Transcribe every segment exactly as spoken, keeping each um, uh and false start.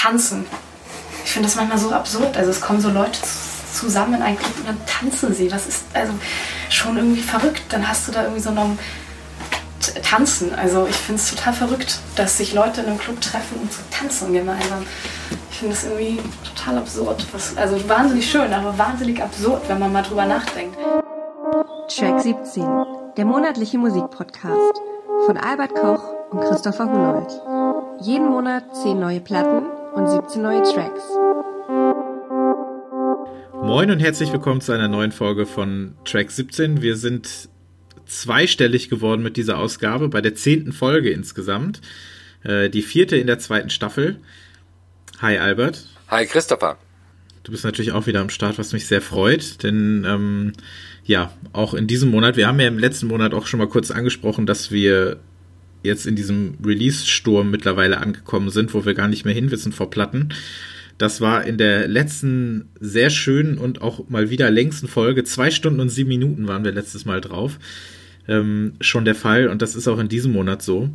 tanzen. Ich finde das manchmal so absurd. Also es kommen so Leute zusammen in einen Club und dann tanzen sie. Das ist also schon irgendwie verrückt. Dann hast du da irgendwie so noch Tanzen. Also ich finde es total verrückt, dass sich Leute in einem Club treffen und zu tanzen gemeinsam. Ich finde das irgendwie total absurd. Was, also wahnsinnig schön, aber wahnsinnig absurd, wenn man mal drüber nachdenkt. Track siebzehn, der monatliche Musikpodcast von Albert Koch und Christopher Hunold. Jeden Monat zehn neue Platten und siebzehn neue Tracks. Moin und herzlich willkommen zu einer neuen Folge von Track siebzehn. Wir sind zweistellig geworden mit dieser Ausgabe, bei der zehnten Folge insgesamt. Äh, die vierte in der zweiten Staffel. Hi Albert. Hi Christopher. Du bist natürlich auch wieder am Start, was mich sehr freut, denn ähm, ja, auch in diesem Monat, wir haben ja im letzten Monat auch schon mal kurz angesprochen, dass wir jetzt in diesem Release-Sturm mittlerweile angekommen sind, wo wir gar nicht mehr hinwissen vor Platten. Das war in der letzten sehr schönen und auch mal wieder längsten Folge, zwei Stunden und sieben Minuten waren wir letztes Mal drauf, ähm, schon der Fall und das ist auch in diesem Monat so.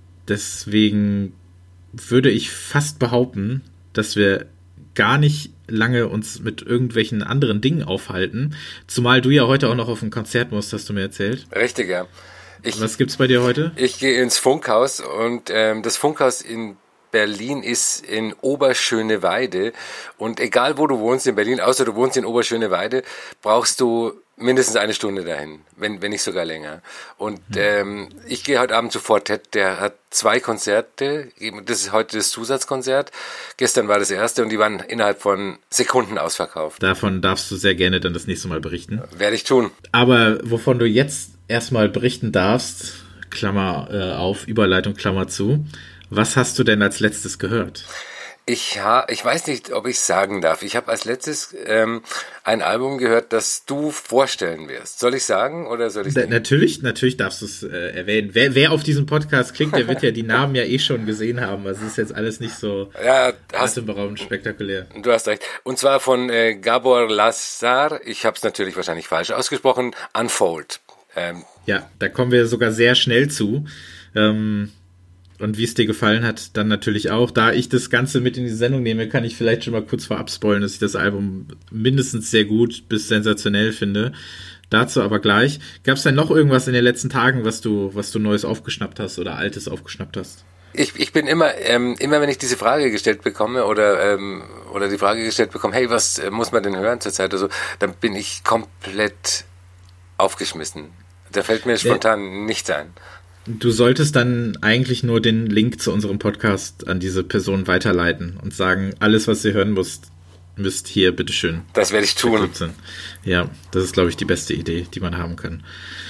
Deswegen würde ich fast behaupten, dass wir gar nicht lange uns mit irgendwelchen anderen Dingen aufhalten, zumal du ja heute auch noch auf ein Konzert musst, hast du mir erzählt. Richtig, ja. Ich, Was gibt's bei dir heute? Ich gehe ins Funkhaus und ähm, das Funkhaus in Berlin ist in Oberschöneweide und egal wo du wohnst in Berlin, außer du wohnst in Oberschöneweide, brauchst du mindestens eine Stunde dahin, wenn wenn nicht sogar länger. Und ähm, ich gehe heute Abend zu Fortet, der hat zwei Konzerte, das ist heute das Zusatzkonzert, gestern war das erste und die waren innerhalb von Sekunden ausverkauft. Davon darfst du sehr gerne dann das nächste Mal berichten. Werde ich tun. Aber wovon du jetzt erstmal berichten darfst, Klammer äh, auf, Überleitung, Klammer zu, was hast du denn als letztes gehört? Ich ha, ich weiß nicht, ob ich sagen darf. Ich habe als letztes ähm, ein Album gehört, das du vorstellen wirst. Soll ich sagen oder soll ich da, nicht? Natürlich, natürlich darfst du es äh, erwähnen. Wer, wer auf diesem Podcast klingt, der wird ja die Namen ja eh schon gesehen haben. Also es ist jetzt alles nicht so ja, atemberaubend spektakulär. Du hast recht. Und zwar von äh, Gabor Lazar. Ich habe es natürlich wahrscheinlich falsch ausgesprochen. Unfold. Ähm, ja, da kommen wir sogar sehr schnell zu. Ähm, Und wie es dir gefallen hat, dann natürlich auch. Da ich das Ganze mit in die Sendung nehme, kann ich vielleicht schon mal kurz vorab spoilern, dass ich das Album mindestens sehr gut bis sensationell finde. Dazu aber gleich. Gab es denn noch irgendwas in den letzten Tagen, was du, was du Neues aufgeschnappt hast oder Altes aufgeschnappt hast? Ich, ich bin immer, ähm, immer wenn ich diese Frage gestellt bekomme oder ähm, oder die Frage gestellt bekomme, hey, was äh, muss man denn hören zurzeit oder so, dann bin ich komplett aufgeschmissen. Da fällt mir spontan ja. nichts ein. Du solltest dann eigentlich nur den Link zu unserem Podcast an diese Person weiterleiten und sagen, alles, was ihr hören müsst, müsst hier, bitteschön. Das werde ich tun. Ja, das ist, glaube ich, die beste Idee, die man haben kann.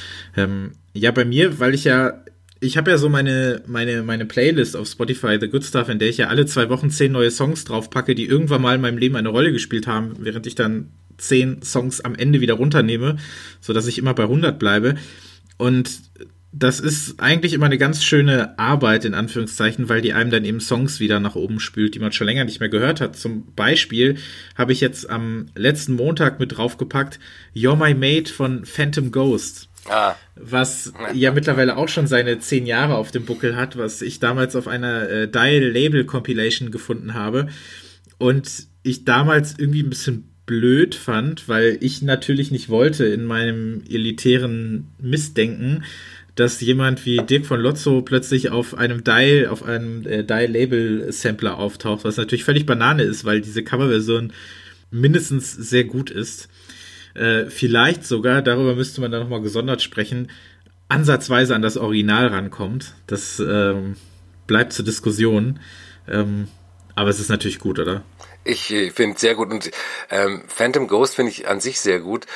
Ähm, ja, bei mir, weil ich ja, ich habe ja so meine, meine, meine Playlist auf Spotify, The Good Stuff, in der ich ja alle zwei Wochen zehn neue Songs draufpacke, die irgendwann mal in meinem Leben eine Rolle gespielt haben, während ich dann zehn Songs am Ende wieder runternehme, sodass ich immer bei hundert bleibe. Und das ist eigentlich immer eine ganz schöne Arbeit, in Anführungszeichen, weil die einem dann eben Songs wieder nach oben spült, die man schon länger nicht mehr gehört hat. Zum Beispiel habe ich jetzt am letzten Montag mit draufgepackt You're My Mate von Phantom Ghost. Ah. Was ja mittlerweile auch schon seine zehn Jahre auf dem Buckel hat, was ich damals auf einer äh, Dial-Label-Compilation gefunden habe. Und ich damals irgendwie ein bisschen blöd fand, weil ich natürlich nicht wollte in meinem elitären Missdenken, dass jemand wie Dirk von Lotzo plötzlich auf einem Dial, auf einem äh, Dial-Label-Sampler auftaucht, was natürlich völlig Banane ist, weil diese Coverversion mindestens sehr gut ist. Äh, vielleicht sogar, darüber müsste man dann nochmal gesondert sprechen, ansatzweise an das Original rankommt. Das ähm, bleibt zur Diskussion. Ähm, aber es ist natürlich gut, oder? Ich äh, finde es sehr gut. Und ähm, Phantom Ghost finde ich an sich sehr gut.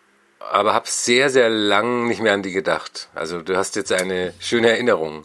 Aber habe sehr, sehr lang nicht mehr an die gedacht. Also du hast jetzt eine schöne Erinnerung,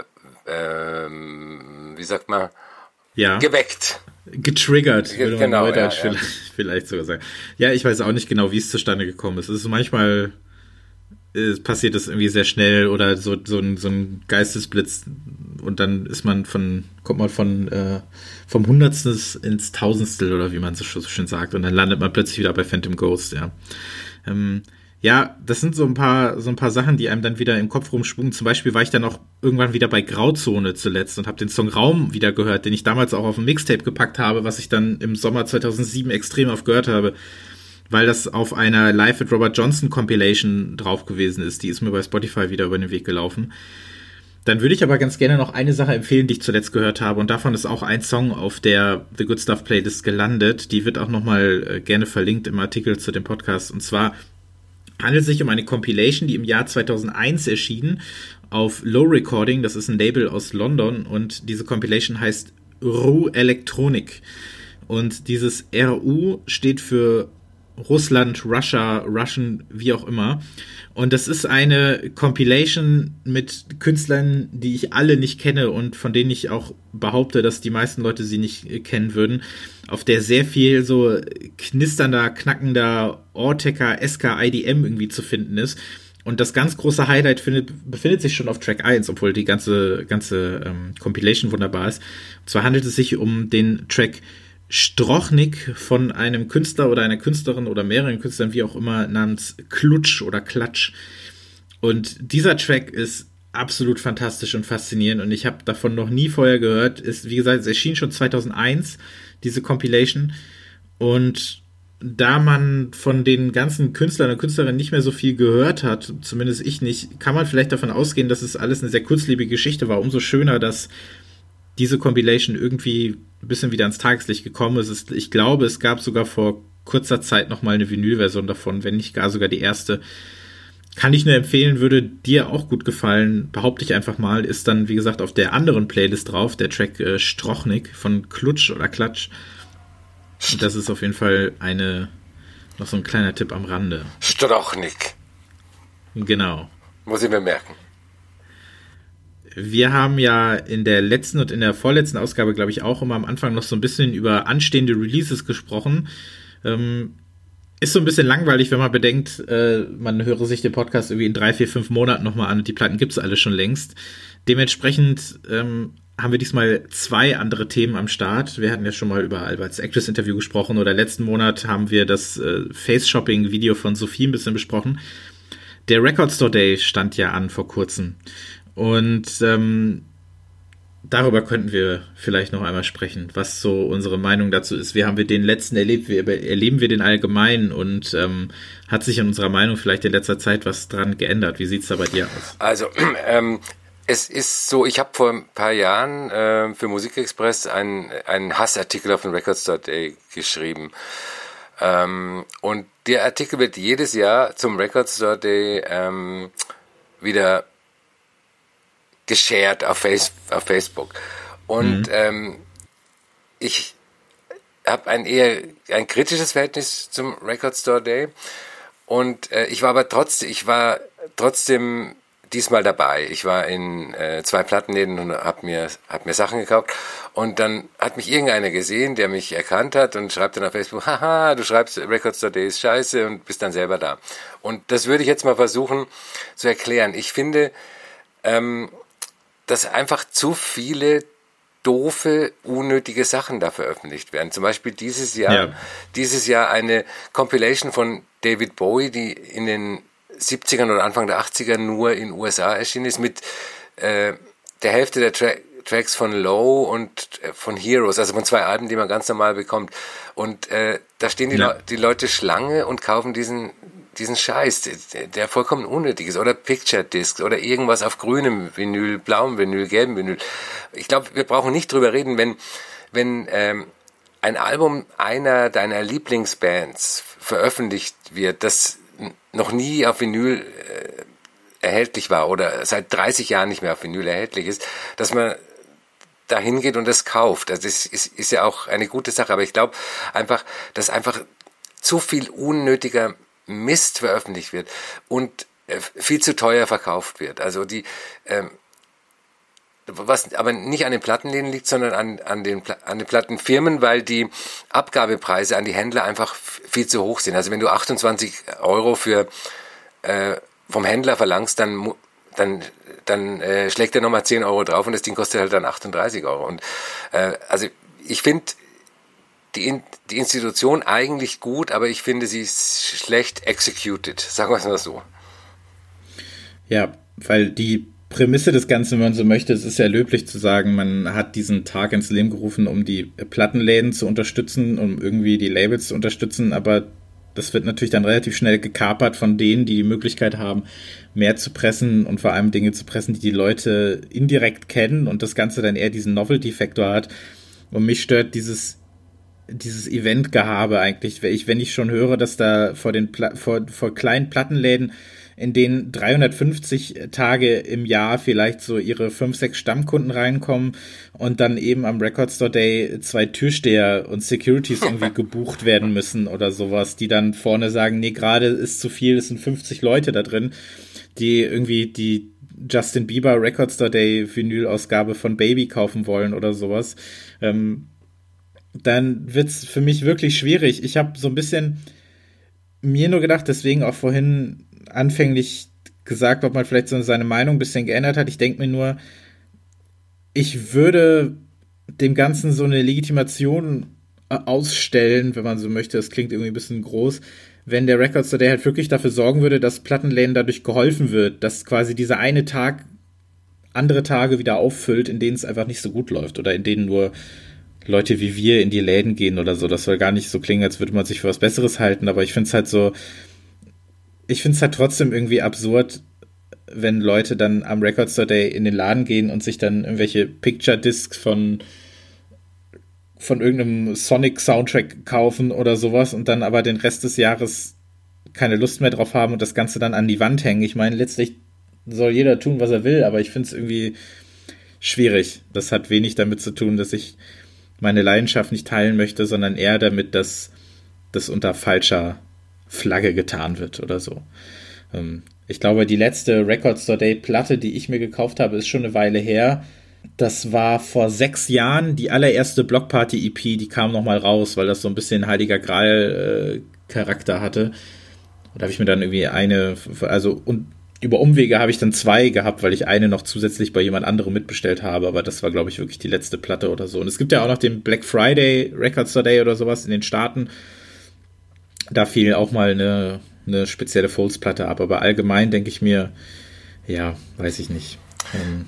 ähm, wie sagt man, ja. geweckt. Getriggert, würde man genau, heute ja, vielleicht, ja. vielleicht sogar sagen. Ja, ich weiß auch nicht genau, wie es zustande gekommen ist. Es ist manchmal, äh, passiert das irgendwie sehr schnell oder so, so, ein, so ein Geistesblitz und dann ist man von, kommt man von äh, vom Hundertstel ins Tausendstel oder wie man so schön sagt und dann landet man plötzlich wieder bei Phantom Ghost, ja. Ähm, Ja, das sind so ein paar so ein paar Sachen, die einem dann wieder im Kopf rumschwungen. Zum Beispiel war ich dann auch irgendwann wieder bei Grauzone zuletzt und habe den Song Raum wieder gehört, den ich damals auch auf ein Mixtape gepackt habe, was ich dann im Sommer zweitausendsieben extrem oft gehört habe, weil das auf einer Live at Robert Johnson Compilation drauf gewesen ist. Die ist mir bei Spotify wieder über den Weg gelaufen. Dann würde ich aber ganz gerne noch eine Sache empfehlen, die ich zuletzt gehört habe. Und davon ist auch ein Song auf der The Good Stuff Playlist gelandet. Die wird auch nochmal gerne verlinkt im Artikel zu dem Podcast. Und zwar handelt es sich um eine Compilation, die im Jahr zweitausendeins erschien auf Low Recording. Das ist ein Label aus London. Und diese Compilation heißt R U Electronic. Und dieses R U steht für Russland, Russia, Russian, wie auch immer. Und das ist eine Compilation mit Künstlern, die ich alle nicht kenne und von denen ich auch behaupte, dass die meisten Leute sie nicht kennen würden, auf der sehr viel so knisternder, knackender Autechre, S K, I D M irgendwie zu finden ist. Und das ganz große Highlight findet, befindet sich schon auf Track eins, obwohl die ganze, ganze ähm, Compilation wunderbar ist. Und zwar handelt es sich um den Track Strochnik von einem Künstler oder einer Künstlerin oder mehreren Künstlern, wie auch immer, namens Klutsch oder Klatsch. Und dieser Track ist absolut fantastisch und faszinierend und ich habe davon noch nie vorher gehört. Ist, wie gesagt, es erschien schon zweitausendeins, diese Compilation. Und da man von den ganzen Künstlern und Künstlerinnen nicht mehr so viel gehört hat, zumindest ich nicht, kann man vielleicht davon ausgehen, dass es alles eine sehr kurzlebige Geschichte war. Umso schöner, dass diese Compilation irgendwie ein bisschen wieder ans Tageslicht gekommen ist. Ich glaube, es gab sogar vor kurzer Zeit noch mal eine Vinylversion davon, wenn nicht gar sogar die erste. Kann ich nur empfehlen, würde dir auch gut gefallen, behaupte ich einfach mal, ist dann, wie gesagt, auf der anderen Playlist drauf, der Track äh, Strochnik von Klutsch oder Klatsch. Und das ist auf jeden Fall eine, noch so ein kleiner Tipp am Rande. Strochnik. Genau. Muss ich mir merken. Wir haben ja in der letzten und in der vorletzten Ausgabe, glaube ich, auch immer am Anfang noch so ein bisschen über anstehende Releases gesprochen. Ähm, ist so ein bisschen langweilig, wenn man bedenkt, äh, man höre sich den Podcast irgendwie in drei, vier, fünf Monaten nochmal an und die Platten gibt es alle schon längst. Dementsprechend ähm, haben wir diesmal zwei andere Themen am Start. Wir hatten ja schon mal über Alberts Actress-Interview gesprochen oder letzten Monat haben wir das äh, Face-Shopping-Video von Sophie ein bisschen besprochen. Der Record Store Day stand ja an vor kurzem. Und ähm, darüber könnten wir vielleicht noch einmal sprechen, was so unsere Meinung dazu ist. Wie haben wir den letzten erlebt? Wie erleben wir den allgemein? Und ähm, hat sich in unserer Meinung vielleicht in letzter Zeit was dran geändert? Wie sieht es da bei dir aus? Also, ähm, es ist so, ich habe vor ein paar Jahren äh, für Musikexpress einen, einen Hassartikel auf den Record Store Day geschrieben. Ähm, und der Artikel wird jedes Jahr zum Record Store Day ähm, wieder geshared auf, Face, auf Facebook. Und mhm. ähm, ich habe ein eher ein kritisches Verhältnis zum Record Store Day. Und äh, ich war aber trotzdem, ich war trotzdem diesmal dabei. Ich war in äh, zwei Plattenläden und habe mir, hab mir Sachen gekauft. Und dann hat mich irgendeiner gesehen, der mich erkannt hat und schreibt dann auf Facebook, haha, du schreibst Record Store Day ist scheiße und bist dann selber da. Und das würde ich jetzt mal versuchen zu erklären. Ich finde, ähm, dass einfach zu viele doofe, unnötige Sachen da veröffentlicht werden. Zum Beispiel dieses Jahr, ja. dieses Jahr eine Compilation von David Bowie, die in den siebzigern oder Anfang der achtziger nur in U S A erschienen ist, mit äh, der Hälfte der Tra- Tracks von Low und äh, von Heroes, also von zwei Alben, die man ganz normal bekommt. Und äh, da stehen die, ja. Le- die Leute Schlange und kaufen diesen diesen Scheiß, der, der vollkommen unnötig ist, oder Picture Discs oder irgendwas auf grünem Vinyl, blauem Vinyl, gelbem Vinyl. Ich glaube, wir brauchen nicht drüber reden, wenn wenn ähm, ein Album einer deiner Lieblingsbands veröffentlicht wird, das noch nie auf Vinyl äh, erhältlich war oder seit dreißig Jahren nicht mehr auf Vinyl erhältlich ist, dass man da hingeht und das kauft. Also das ist, ist ja auch eine gute Sache, aber ich glaube einfach, dass einfach zu viel unnötiger Mist veröffentlicht wird und äh, viel zu teuer verkauft wird. Also die, ähm, was aber nicht an den Plattenläden liegt, sondern an, an, den, an den Plattenfirmen, weil die Abgabepreise an die Händler einfach viel zu hoch sind. Also wenn du achtundzwanzig Euro für äh, vom Händler verlangst, dann dann dann äh, schlägt er nochmal zehn Euro drauf und das Ding kostet halt dann achtunddreißig Euro. Und äh, also ich finde, die, die Institution eigentlich gut, aber ich finde, sie ist schlecht executed, sagen wir es mal so. Ja, weil die Prämisse des Ganzen, wenn man so möchte, es ist ja löblich zu sagen, man hat diesen Tag ins Leben gerufen, um die Plattenläden zu unterstützen, um irgendwie die Labels zu unterstützen, aber das wird natürlich dann relativ schnell gekapert von denen, die die Möglichkeit haben, mehr zu pressen und vor allem Dinge zu pressen, die die Leute indirekt kennen und das Ganze dann eher diesen Novelty-Faktor hat. Und mich stört dieses, dieses Event-Gehabe eigentlich. Ich, wenn ich schon höre, dass da vor den Pla- vor, vor kleinen Plattenläden, in denen dreihundertfünfzig Tage im Jahr vielleicht so ihre fünf, sechs Stammkunden reinkommen und dann eben am Record Store Day zwei Türsteher und Securities irgendwie gebucht werden müssen oder sowas, die dann vorne sagen, nee, gerade ist zu viel, es sind fünfzig Leute da drin, die irgendwie die Justin Bieber Record Store Day Vinyl-Ausgabe von Baby kaufen wollen oder sowas, ähm, dann wird's für mich wirklich schwierig. Ich habe so ein bisschen mir nur gedacht, deswegen auch vorhin anfänglich gesagt, ob man vielleicht so seine Meinung ein bisschen geändert hat. Ich denke mir nur, ich würde dem Ganzen so eine Legitimation ausstellen, wenn man so möchte, das klingt irgendwie ein bisschen groß, wenn der Record Store Day halt wirklich dafür sorgen würde, dass Plattenläden dadurch geholfen wird, dass quasi dieser eine Tag andere Tage wieder auffüllt, in denen es einfach nicht so gut läuft oder in denen nur Leute wie wir in die Läden gehen oder so. Das soll gar nicht so klingen, als würde man sich für was Besseres halten, aber ich finde es halt so, ich finde es halt trotzdem irgendwie absurd, wenn Leute dann am Record Store Day in den Laden gehen und sich dann irgendwelche Picture Discs von von irgendeinem Sonic-Soundtrack kaufen oder sowas und dann aber den Rest des Jahres keine Lust mehr drauf haben und das Ganze dann an die Wand hängen. Ich meine, letztlich soll jeder tun, was er will, aber ich finde es irgendwie schwierig. Das hat wenig damit zu tun, dass ich meine Leidenschaft nicht teilen möchte, sondern eher damit, dass das unter falscher Flagge getan wird oder so. Ähm, ich glaube, die letzte Record Store Day Platte, die ich mir gekauft habe, ist schon eine Weile her. Das war vor sechs Jahren die allererste Blockparty-E P, die kam nochmal raus, weil das so ein bisschen Heiliger Gral-Charakter äh, hatte. Da habe ich mir dann irgendwie eine, also und über Umwege habe ich dann zwei gehabt, weil ich eine noch zusätzlich bei jemand anderem mitbestellt habe, aber das war, glaube ich, wirklich die letzte Platte oder so. Und es gibt ja auch noch den Black Friday Record Store Day oder sowas in den Staaten. Da fiel auch mal eine, eine spezielle Folds-Platte ab, aber allgemein denke ich mir, ja, weiß ich nicht. Ähm,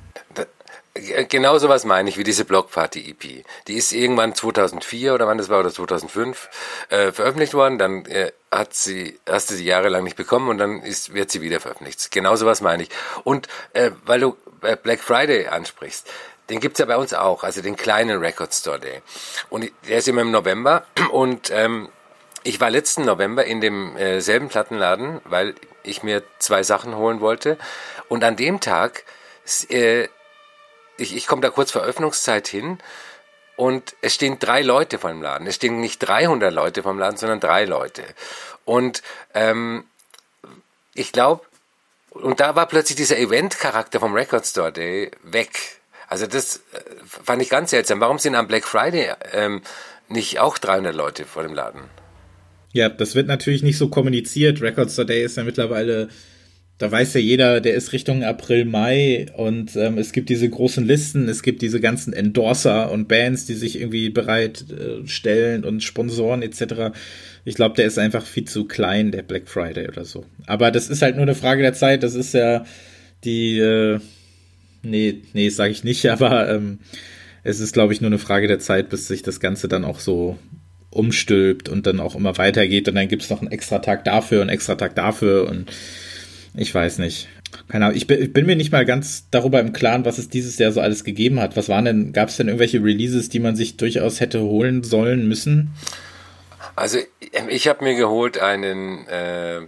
Genau sowas meine ich wie diese Blockparty-E P. Die ist irgendwann zweitausendvier oder wann das war, oder zweitausendfünf äh, veröffentlicht worden. Dann äh, hat sie, hast du sie jahrelang nicht bekommen und dann ist, wird sie wieder veröffentlicht. Genau sowas meine ich. Und äh, weil du äh, Black Friday ansprichst, den gibt's ja bei uns auch, also den kleinen Record Store Day. Und der ist immer im November und ähm, ich war letzten November in dem äh, selben Plattenladen, weil ich mir zwei Sachen holen wollte. Und an dem Tag äh, Ich, ich komme da kurz vor Öffnungszeit hin und es stehen drei Leute vor dem Laden. Es stehen nicht dreihundert Leute vor dem Laden, sondern drei Leute. Und ähm, ich glaube, und da war plötzlich dieser Event-Charakter vom Record Store Day weg. Also das äh, fand ich ganz seltsam. Warum sind am Black Friday ähm, nicht auch dreihundert Leute vor dem Laden? Ja, das wird natürlich nicht so kommuniziert. Record Store Day ist ja mittlerweile... Da weiß ja jeder, der ist Richtung April, Mai und ähm, es gibt diese großen Listen, es gibt diese ganzen Endorser und Bands, die sich irgendwie bereit äh, stellen und Sponsoren et cetera. Ich glaube, der ist einfach viel zu klein, der Black Friday oder so. Aber das ist halt nur eine Frage der Zeit, das ist ja die, äh, nee, nee, das sage ich nicht, aber ähm, es ist, glaube ich, nur eine Frage der Zeit, bis sich das Ganze dann auch so umstülpt und dann auch immer weitergeht und dann gibt es noch einen extra Tag dafür und einen extra Tag dafür und ich weiß nicht. Keine Ahnung. Ich bin, ich bin mir nicht mal ganz darüber im Klaren, was es dieses Jahr so alles gegeben hat. Was waren denn, gab es denn irgendwelche Releases, die man sich durchaus hätte holen sollen müssen? Also ich habe mir geholt einen äh,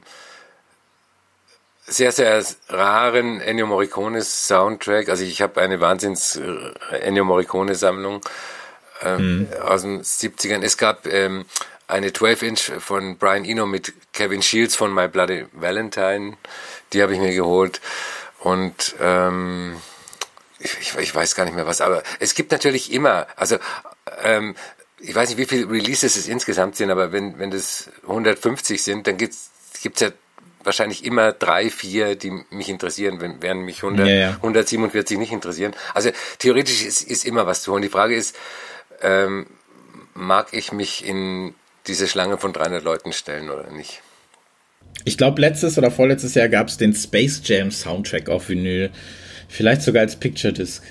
sehr, sehr raren Ennio Morricone Soundtrack. Also ich habe eine Wahnsinns äh, Ennio Morricone Sammlung äh, hm. aus den siebzigern. Es gab ähm, eine zwölf Inch von Brian Eno mit Kevin Shields von My Bloody Valentine. Die habe ich mir geholt. Und ähm, ich, ich weiß gar nicht mehr was. Aber es gibt natürlich immer, also ähm, ich weiß nicht, wie viele Releases es insgesamt sind, aber wenn, wenn das hundertfünfzig sind, dann gibt's gibt's ja wahrscheinlich immer drei, vier, die mich interessieren, wenn, während mich hundert, ja, ja. hundertsiebenundvierzig nicht interessieren. Also theoretisch ist, ist immer was zu holen. Die Frage ist, ähm, mag ich mich in diese Schlange von dreihundert Leuten stellen oder nicht? Ich glaube, letztes oder vorletztes Jahr gab es den Space Jam Soundtrack auf Vinyl. Vielleicht sogar als Picture Disc.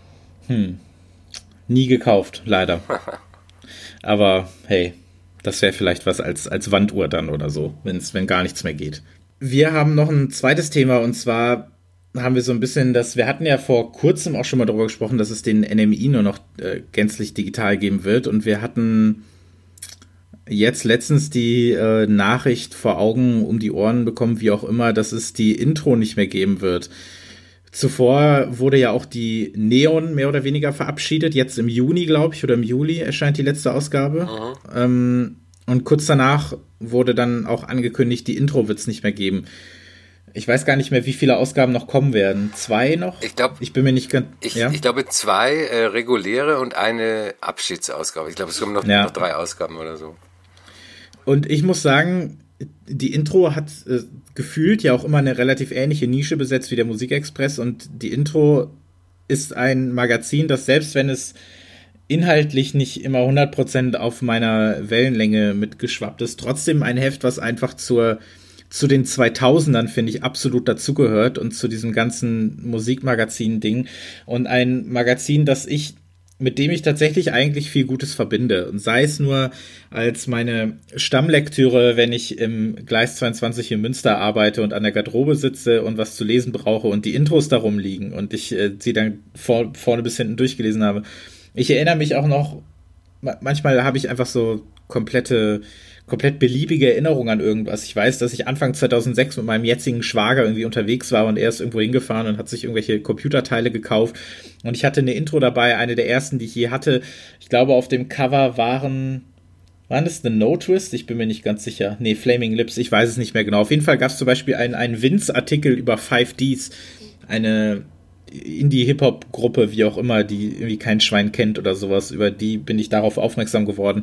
Hm. Nie gekauft, leider. Aber hey, das wäre vielleicht was als, als Wanduhr dann oder so, wenn's, wenn gar nichts mehr geht. Wir haben noch ein zweites Thema und zwar haben wir so ein bisschen das, wir hatten ja vor kurzem auch schon mal darüber gesprochen, dass es den N M I nur noch äh, gänzlich digital geben wird und wir hatten jetzt letztens die äh, Nachricht vor Augen um die Ohren bekommen, wie auch immer, dass es die Intro nicht mehr geben wird. Zuvor wurde ja auch die Neon mehr oder weniger verabschiedet, jetzt im Juni, glaube ich, oder im Juli erscheint die letzte Ausgabe. Mhm. Ähm, und kurz danach wurde dann auch angekündigt, die Intro wird es nicht mehr geben. Ich weiß gar nicht mehr, wie viele Ausgaben noch kommen werden. Zwei noch? Ich glaube, ich bin mir nicht ganz. Ich, ja? ich glaube zwei äh, reguläre und eine Abschiedsausgabe. Ich glaube, es kommen noch, ja. noch drei Ausgaben oder so. Und ich muss sagen, die Intro hat äh, gefühlt ja auch immer eine relativ ähnliche Nische besetzt wie der Musikexpress und die Intro ist ein Magazin, das selbst wenn es inhaltlich nicht immer hundert Prozent auf meiner Wellenlänge mitgeschwappt ist, trotzdem ein Heft, was einfach zur zu den zweitausendern, finde ich, absolut dazugehört und zu diesem ganzen Musikmagazin-Ding und ein Magazin, das ich mit dem ich tatsächlich eigentlich viel Gutes verbinde. Und sei es nur als meine Stammlektüre, wenn ich im Gleis zweiundzwanzig in Münster arbeite und an der Garderobe sitze und was zu lesen brauche und die Intros darum liegen und ich äh, sie dann vor, vorne bis hinten durchgelesen habe. Ich erinnere mich auch noch, manchmal habe ich einfach so komplette komplett beliebige Erinnerungen an irgendwas. Ich weiß, dass ich Anfang zweitausendsechs mit meinem jetzigen Schwager irgendwie unterwegs war und er ist irgendwo hingefahren und hat sich irgendwelche Computerteile gekauft und ich hatte eine Intro dabei, eine der ersten, die ich je hatte. Ich glaube, auf dem Cover waren waren das The No Twist? Ich bin mir nicht ganz sicher. Nee, Flaming Lips, ich weiß es nicht mehr genau. Auf jeden Fall gab es zum Beispiel einen, einen Vince-Artikel über five Ds, eine Indie-Hip-Hop-Gruppe, wie auch immer, die irgendwie kein Schwein kennt oder sowas. Über die bin ich darauf aufmerksam geworden.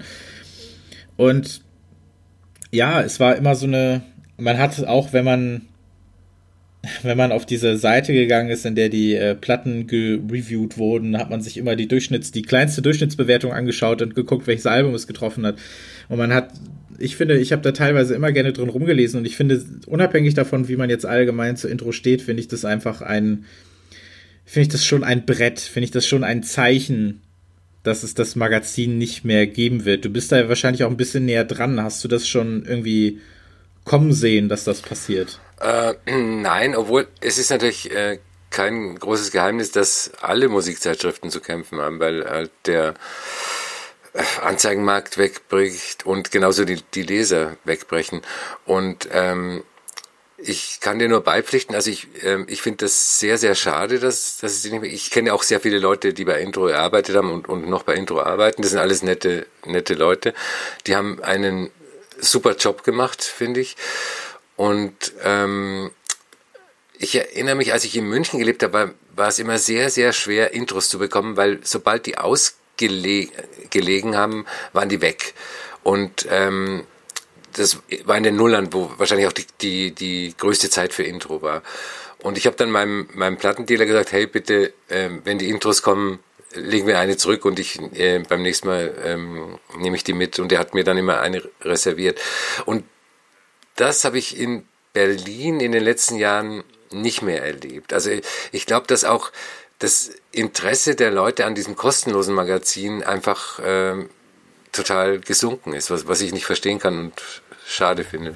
Und ja, es war immer so eine, man hat auch, wenn man wenn man auf diese Seite gegangen ist, in der die äh, Platten gereviewt wurden, hat man sich immer die Durchschnitts, die kleinste Durchschnittsbewertung angeschaut und geguckt, welches Album es getroffen hat. Und man hat, ich finde, ich habe da teilweise immer gerne drin rumgelesen und ich finde, unabhängig davon, wie man jetzt allgemein zur Intro steht, finde ich das einfach ein, finde ich das schon ein Brett, finde ich das schon ein Zeichen, dass es das Magazin nicht mehr geben wird. Du bist da wahrscheinlich auch ein bisschen näher dran. Hast du das schon irgendwie kommen sehen, dass das passiert? Äh, nein, obwohl es ist natürlich äh, kein großes Geheimnis, dass alle Musikzeitschriften zu kämpfen haben, weil halt der Anzeigenmarkt wegbricht und genauso die, die Leser wegbrechen. Und ähm, ich kann dir nur beipflichten, also ich, ähm, ich finde das sehr, sehr schade, dass, dass es nicht mehr, ich kenne auch sehr viele Leute, die bei Intro gearbeitet haben und, und noch bei Intro arbeiten, das sind alles nette, nette Leute, die haben einen super Job gemacht, finde ich, und ähm, ich erinnere mich, als ich in München gelebt habe, war, war es immer sehr, sehr schwer, Intros zu bekommen, weil sobald die ausgelegen haben, waren die weg und ähm, das war in den Nullern, wo wahrscheinlich auch die, die, die größte Zeit für Intro war. Und ich habe dann meinem, meinem Plattendealer gesagt, hey, bitte, ähm, wenn die Intros kommen, legen wir eine zurück und ich äh, beim nächsten Mal ähm, nehme ich die mit. Und der hat mir dann immer eine reserviert. Und das habe ich in Berlin in den letzten Jahren nicht mehr erlebt. Also ich glaube, dass auch das Interesse der Leute an diesem kostenlosen Magazin einfach ähm, total gesunken ist, was, was ich nicht verstehen kann und schade finde.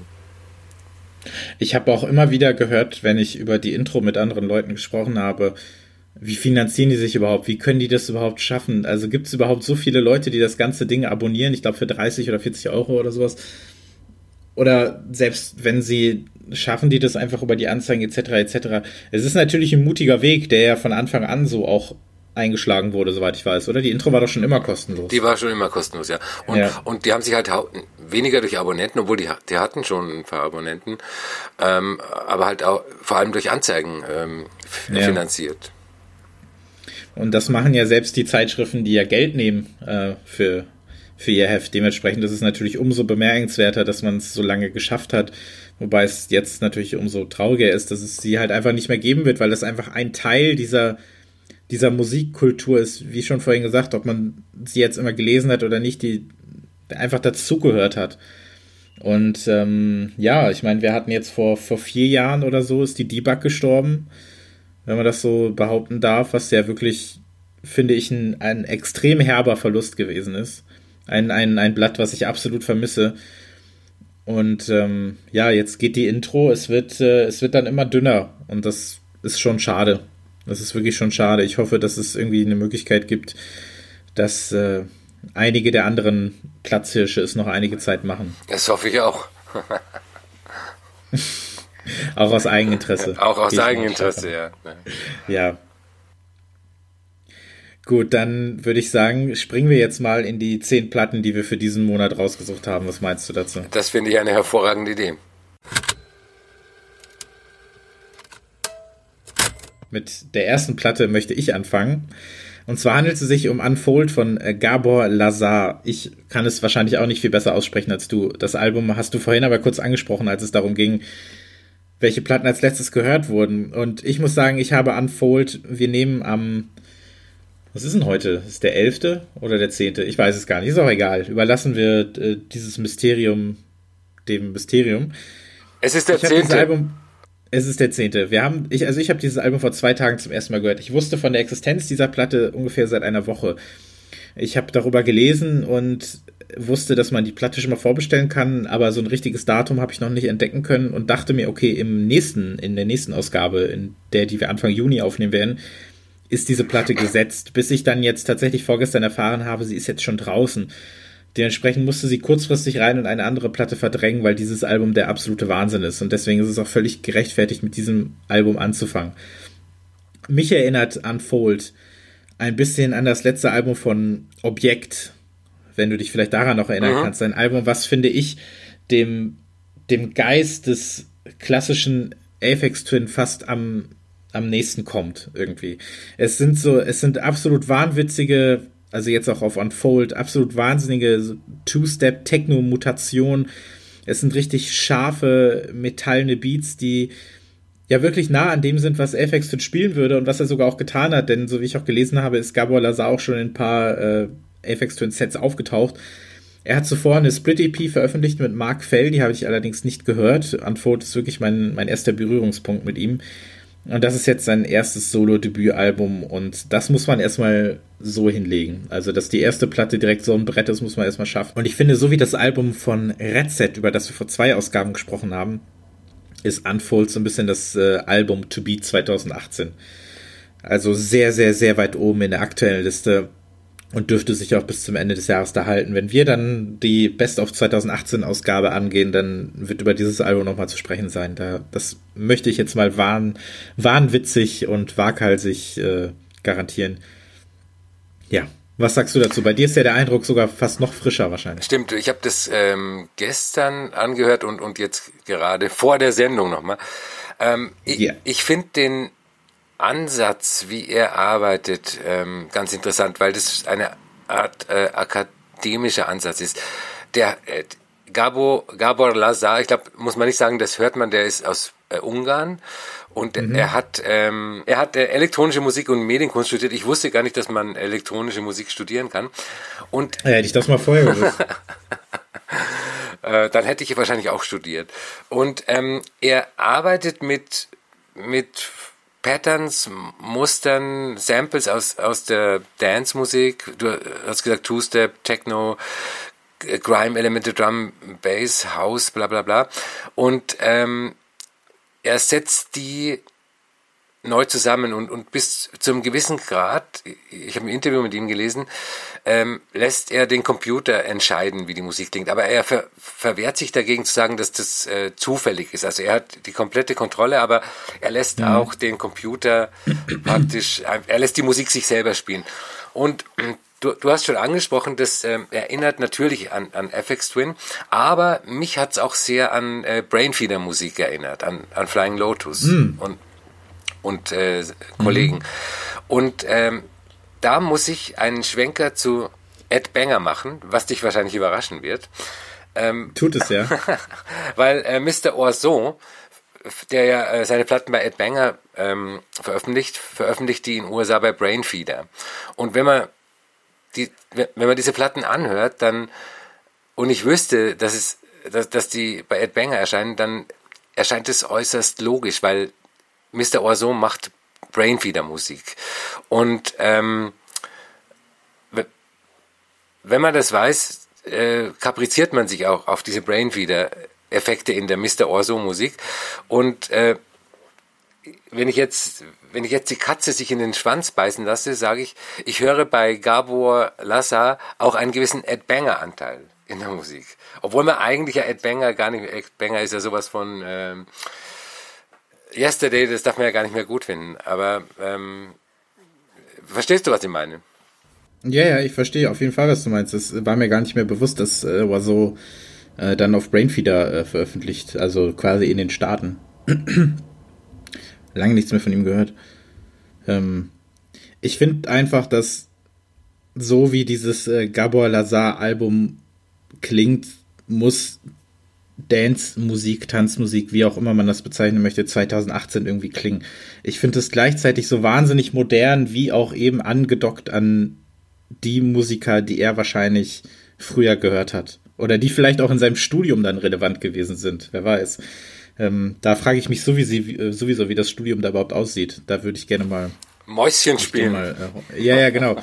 Ich habe auch immer wieder gehört, wenn ich über die Intro mit anderen Leuten gesprochen habe, wie finanzieren die sich überhaupt? Wie können die das überhaupt schaffen? Also gibt es überhaupt so viele Leute, die das ganze Ding abonnieren? Ich glaube für dreißig oder vierzig Euro oder sowas. Oder selbst wenn sie, schaffen die das einfach über die Anzeigen et cetera et cetera. Es ist natürlich ein mutiger Weg, der ja von Anfang an so auch eingeschlagen wurde, soweit ich weiß, oder? Die Intro war doch schon immer kostenlos. Die war schon immer kostenlos, ja. Und, ja. und die haben sich halt weniger durch Abonnenten, obwohl die, die hatten schon ein paar Abonnenten, ähm, aber halt auch vor allem durch Anzeigen ähm, ja. finanziert. Und das machen ja selbst die Zeitschriften, die ja Geld nehmen äh, für, für ihr Heft. Dementsprechend ist es natürlich umso bemerkenswerter, dass man es so lange geschafft hat. Wobei es jetzt natürlich umso trauriger ist, dass es sie halt einfach nicht mehr geben wird, weil das einfach ein Teil dieser dieser Musikkultur ist, wie schon vorhin gesagt, ob man sie jetzt immer gelesen hat oder nicht, die einfach dazugehört hat. Und ähm, ja, ich meine, wir hatten jetzt vor, vor vier Jahren oder so, ist die Debug gestorben, wenn man das so behaupten darf, was ja wirklich, finde ich, ein, ein extrem herber Verlust gewesen ist. Ein, ein, ein Blatt, was ich absolut vermisse. Und ähm, ja, jetzt geht die Intro, es wird, äh, es wird dann immer dünner und das ist schon schade. Das ist wirklich schon schade. Ich hoffe, dass es irgendwie eine Möglichkeit gibt, dass äh, einige der anderen Platzhirsche es noch einige Zeit machen. Das hoffe ich auch. Auch aus Eigeninteresse. Auch aus Eigeninteresse, ja. Ja. Gut, dann würde ich sagen, springen wir jetzt mal in die zehn Platten, die wir für diesen Monat rausgesucht haben. Was meinst du dazu? Das finde ich eine hervorragende Idee. Mit der ersten Platte möchte ich anfangen. Und zwar handelt es sich um Unfold von Gabor Lazar. Ich kann es wahrscheinlich auch nicht viel besser aussprechen als du. Das Album hast du vorhin aber kurz angesprochen, als es darum ging, welche Platten als letztes gehört wurden. Und ich muss sagen, ich habe Unfold, wir nehmen am Was ist denn heute? Ist der elfte oder der zehnte? Ich weiß es gar nicht. Ist auch egal. Überlassen wir äh, dieses Mysterium dem Mysterium. Es ist der ich zehnte. Album, es ist der zehnte. Wir haben, ich, also ich habe dieses Album vor zwei Tagen zum ersten Mal gehört. Ich wusste von der Existenz dieser Platte ungefähr seit einer Woche. Ich habe darüber gelesen und wusste, dass man die Platte schon mal vorbestellen kann, aber so ein richtiges Datum habe ich noch nicht entdecken können und dachte mir, okay, im nächsten, in der nächsten Ausgabe, in der, die wir Anfang Juni aufnehmen werden, ist diese Platte gesetzt, bis ich dann jetzt tatsächlich vorgestern erfahren habe, sie ist jetzt schon draußen. Dementsprechend musste sie kurzfristig rein und eine andere Platte verdrängen, weil dieses Album der absolute Wahnsinn ist. Und deswegen ist es auch völlig gerechtfertigt, mit diesem Album anzufangen. Mich erinnert Unfold ein bisschen an das letzte Album von Objekt, wenn du dich vielleicht daran noch erinnern mhm. kannst. Ein Album, was, finde ich, dem, dem Geist des klassischen Aphex Twin fast am am nächsten kommt, irgendwie. Es sind so, es sind absolut wahnwitzige, also jetzt auch auf Unfold, absolut wahnsinnige Two-Step-Techno-Mutationen. Es sind richtig scharfe, metallene Beats, die ja wirklich nah an dem sind, was Aphex Twin spielen würde und was er sogar auch getan hat, denn so wie ich auch gelesen habe, ist Gabor Lazar auch schon in ein paar äh, Aphex Twin Sets aufgetaucht. Er hat zuvor eine Split-E P veröffentlicht mit Mark Fell, die habe ich allerdings nicht gehört. Unfold ist wirklich mein, mein erster Berührungspunkt mit ihm. Und das ist jetzt sein erstes Solo-Debütalbum und das muss man erstmal so hinlegen. Also, dass die erste Platte direkt so ein Brett ist, muss man erstmal schaffen. Und ich finde, so wie das Album von Red Set, über das wir vor zwei Ausgaben gesprochen haben, ist Unfold so ein bisschen das äh, Album To Beat zwanzig achtzehn. Also sehr, sehr, sehr weit oben in der aktuellen Liste und dürfte sich auch bis zum Ende des Jahres da halten. Wenn wir dann die Best of zwanzig achtzehn Ausgabe angehen, dann wird über dieses Album nochmal zu sprechen sein. Da, das möchte ich jetzt mal wahn, wahnwitzig und waghalsig äh, garantieren. Ja, was sagst du dazu? Bei dir ist ja der Eindruck sogar fast noch frischer wahrscheinlich. Stimmt, ich habe das ähm, gestern angehört und, und jetzt gerade vor der Sendung nochmal. Ähm, ich yeah. ich finde den Ansatz, wie er arbeitet, ähm, ganz interessant, weil das eine Art äh, akademischer Ansatz ist. Der äh, Gabor, Gabor Lazar, ich glaube, muss man nicht sagen, das hört man, der ist aus äh, Ungarn und mhm. er hat ähm, er hat äh, elektronische Musik und Medienkunst studiert. Ich wusste gar nicht, dass man elektronische Musik studieren kann. Und ja, hätte ich das mal vorher gewusst. äh, dann hätte ich wahrscheinlich auch studiert. Und ähm, er arbeitet mit mit Patterns, Mustern, Samples aus, aus der Dance-Musik. Du hast gesagt Two-Step, Techno, Grime-Elemente, Drum, Bass, House, bla bla bla. Und ähm, er setzt die neu zusammen und, und bis zu einem gewissen Grad, ich habe ein Interview mit ihm gelesen, ähm, lässt er den Computer entscheiden, wie die Musik klingt. Aber er ver, verwehrt sich dagegen zu sagen, dass das äh, zufällig ist. Also er hat die komplette Kontrolle, aber er lässt mhm. auch den Computer praktisch, er lässt die Musik sich selber spielen. Und du, du hast schon angesprochen, das ähm, erinnert natürlich an, an Aphex Twin, aber mich hat es auch sehr an äh, Brainfeeder-Musik erinnert, an, an Flying Lotus mhm. und und äh, Kollegen. Mhm. Und ähm, da muss ich einen Schwenker zu Ed Banger machen, was dich wahrscheinlich überraschen wird. Ähm, Tut es ja. Weil äh, Mister Orson der ja äh, seine Platten bei Ed Banger ähm, veröffentlicht, veröffentlicht die in den U S A bei Brainfeeder. Und wenn man die, wenn man diese Platten anhört, dann und ich wüsste, dass es, dass, dass die bei Ed Banger erscheinen, dann erscheint es äußerst logisch, weil Mister Oizo macht Brainfeeder-Musik. Und ähm, wenn man das weiß, äh, kapriziert man sich auch auf diese Brainfeeder-Effekte in der Mister Oizo-Musik. Und äh, wenn ich jetzt, wenn ich jetzt die Katze sich in den Schwanz beißen lasse, sage ich, ich höre bei Gabor Lassa auch einen gewissen Ed Banger-Anteil in der Musik. Obwohl man eigentlich ja Ed Banger gar nicht, Ed Banger ist ja sowas von ähm, Yesterday, das darf man ja gar nicht mehr gut finden. Aber ähm, verstehst du, was ich meine? Ja, ja, ich verstehe auf jeden Fall, was du meinst. Es war mir gar nicht mehr bewusst, dass äh, Oizo äh, dann auf Brainfeeder äh, veröffentlicht, also quasi in den Staaten. Lange nichts mehr von ihm gehört. Ähm, ich finde einfach, dass so wie dieses äh, Gabor Lazar-Album klingt, muss Dance-Musik, Tanzmusik, wie auch immer man das bezeichnen möchte, zwanzig achtzehn irgendwie klingen. Ich finde es gleichzeitig so wahnsinnig modern, wie auch eben angedockt an die Musiker, die er wahrscheinlich früher gehört hat. Oder die vielleicht auch in seinem Studium dann relevant gewesen sind, wer weiß. Ähm, da frage ich mich sowieso, sowieso, wie das Studium da überhaupt aussieht. Da würde ich gerne mal Mäuschen spielen. Mal, äh, ja, ja, genau.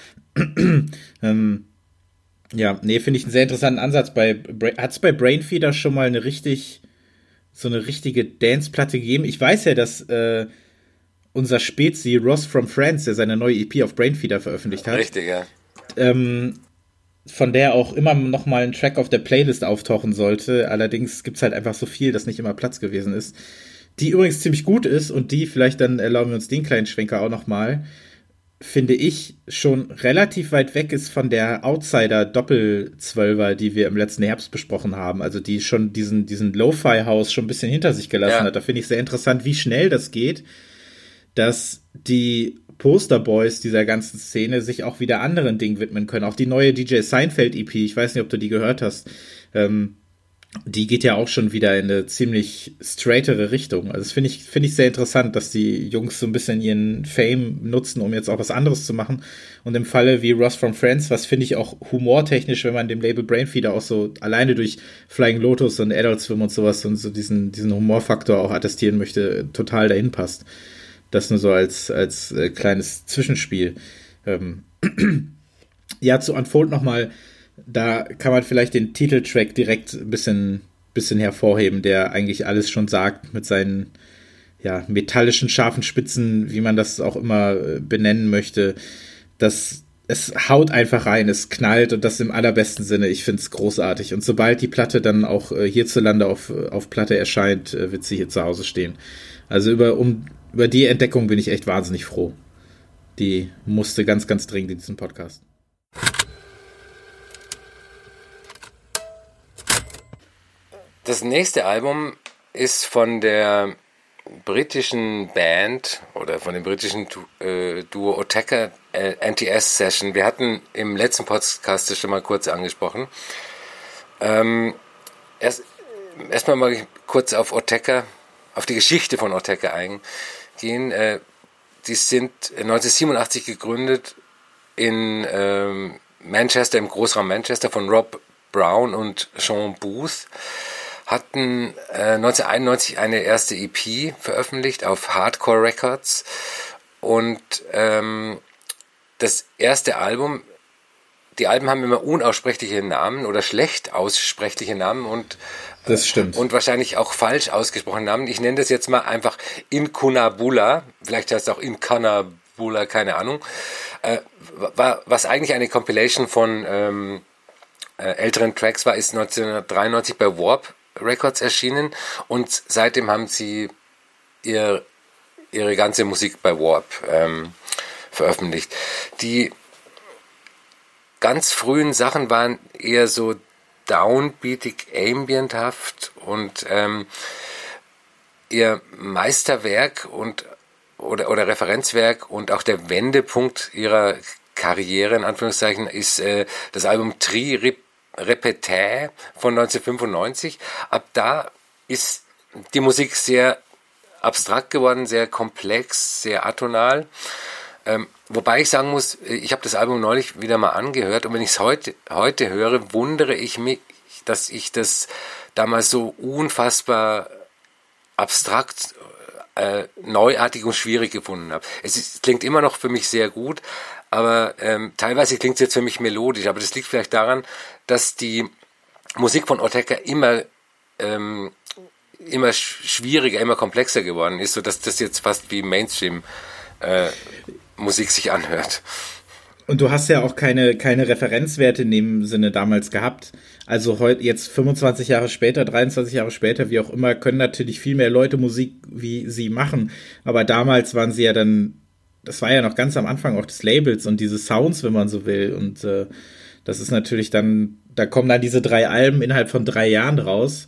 ähm, ja, nee, finde ich einen sehr interessanten Ansatz. Bei hat es bei Brainfeeder schon mal eine richtig, so eine richtige Dance-Platte gegeben? Ich weiß ja, dass äh, unser Spezi Ross from France, der seine neue E P auf Brainfeeder veröffentlicht hat. Richtig, ja. Ähm, von der auch immer noch mal ein Track auf der Playlist auftauchen sollte. Allerdings gibt's halt einfach so viel, dass nicht immer Platz gewesen ist. Die übrigens ziemlich gut ist und die, vielleicht dann erlauben wir uns den kleinen Schwenker auch noch mal, finde ich, schon relativ weit weg ist von der Outsider-Doppelzwölfer, die wir im letzten Herbst besprochen haben. Also die schon diesen, diesen Lo-Fi-House schon ein bisschen hinter sich gelassen ja. hat. Da finde ich sehr interessant, wie schnell das geht, dass die Posterboys dieser ganzen Szene sich auch wieder anderen Dingen widmen können. Auch die neue D J Seinfeld E P, ich weiß nicht, ob du die gehört hast, ähm, die geht ja auch schon wieder in eine ziemlich straightere Richtung. Also das finde ich, finde ich sehr interessant, dass die Jungs so ein bisschen ihren Fame nutzen, um jetzt auch was anderes zu machen. Und im Falle wie Ross from Friends, was finde ich auch humortechnisch, wenn man dem Label Brainfeeder auch so alleine durch Flying Lotus und Adult Swim und sowas und so diesen, diesen Humorfaktor auch attestieren möchte, total dahin passt. Das nur so als, als äh, kleines Zwischenspiel. Ähm. Ja, zu Unfold nochmal, da kann man vielleicht den Titeltrack direkt ein bisschen, bisschen hervorheben, der eigentlich alles schon sagt mit seinen ja, metallischen, scharfen Spitzen, wie man das auch immer äh, benennen möchte. Das, es haut einfach rein, es knallt und das im allerbesten Sinne. Ich finde es großartig. Und sobald die Platte dann auch äh, hierzulande auf, auf Platte erscheint, äh, wird sie hier zu Hause stehen. Also über, um, über die Entdeckung bin ich echt wahnsinnig froh. Die musste ganz, ganz dringend in diesem Podcast. Das nächste Album ist von der britischen Band oder von dem britischen äh, Duo Otteka äh, N T S Session. Wir hatten im letzten Podcast das schon mal kurz angesprochen. Ähm, erst erstmal mal kurz auf Otteka, auf die Geschichte von Otteka eingehen. Äh, die sind neunzehnhundertsiebenundachtzig gegründet in ähm, Manchester, im Großraum Manchester, von Rob Brown und Sean Booth. Hatten äh, neunzehnhunderteinundneunzig eine erste E P veröffentlicht auf Hardcore Records und ähm, das erste Album, die Alben haben immer unaussprechliche Namen oder schlecht aussprechliche Namen und das stimmt. Und wahrscheinlich auch falsch ausgesprochene Namen. Ich nenne das jetzt mal einfach Incunabula, vielleicht heißt es auch Incanabula, keine Ahnung, äh, war, was eigentlich eine Compilation von ähm, äh, älteren Tracks war, ist neunzehnhundertdreiundneunzig bei Warp Records erschienen und seitdem haben sie ihr, ihre ganze Musik bei Warp ähm, veröffentlicht. Die ganz frühen Sachen waren eher so downbeatig, ambienthaft und ähm, ihr Meisterwerk und oder, oder Referenzwerk und auch der Wendepunkt ihrer Karriere, in Anführungszeichen, ist äh, das Album Tri Rep Repetè von neunzehnhundertfünfundneunzig. Ab da ist die Musik sehr abstrakt geworden, sehr komplex, sehr atonal. Ähm, wobei ich sagen muss, ich habe das Album neulich wieder mal angehört und wenn ich es heute, heute höre, wundere ich mich, dass ich das damals so unfassbar abstrakt, äh, neuartig und schwierig gefunden habe. Es, ist, es klingt immer noch für mich sehr gut, aber ähm, teilweise klingt es jetzt für mich melodisch, aber das liegt vielleicht daran, dass die Musik von Ortega immer ähm, immer schwieriger, immer komplexer geworden ist, sodass das jetzt fast wie Mainstream äh, Musik sich anhört. Und du hast ja auch keine, keine Referenzwerte in dem Sinne damals gehabt. Also heute, jetzt fünfundzwanzig Jahre später, dreiundzwanzig Jahre später, wie auch immer, können natürlich viel mehr Leute Musik wie sie machen. Aber damals waren sie ja dann, das war ja noch ganz am Anfang auch des Labels und diese Sounds, wenn man so will. Und äh, das ist natürlich dann, da kommen dann diese drei Alben innerhalb von drei Jahren raus.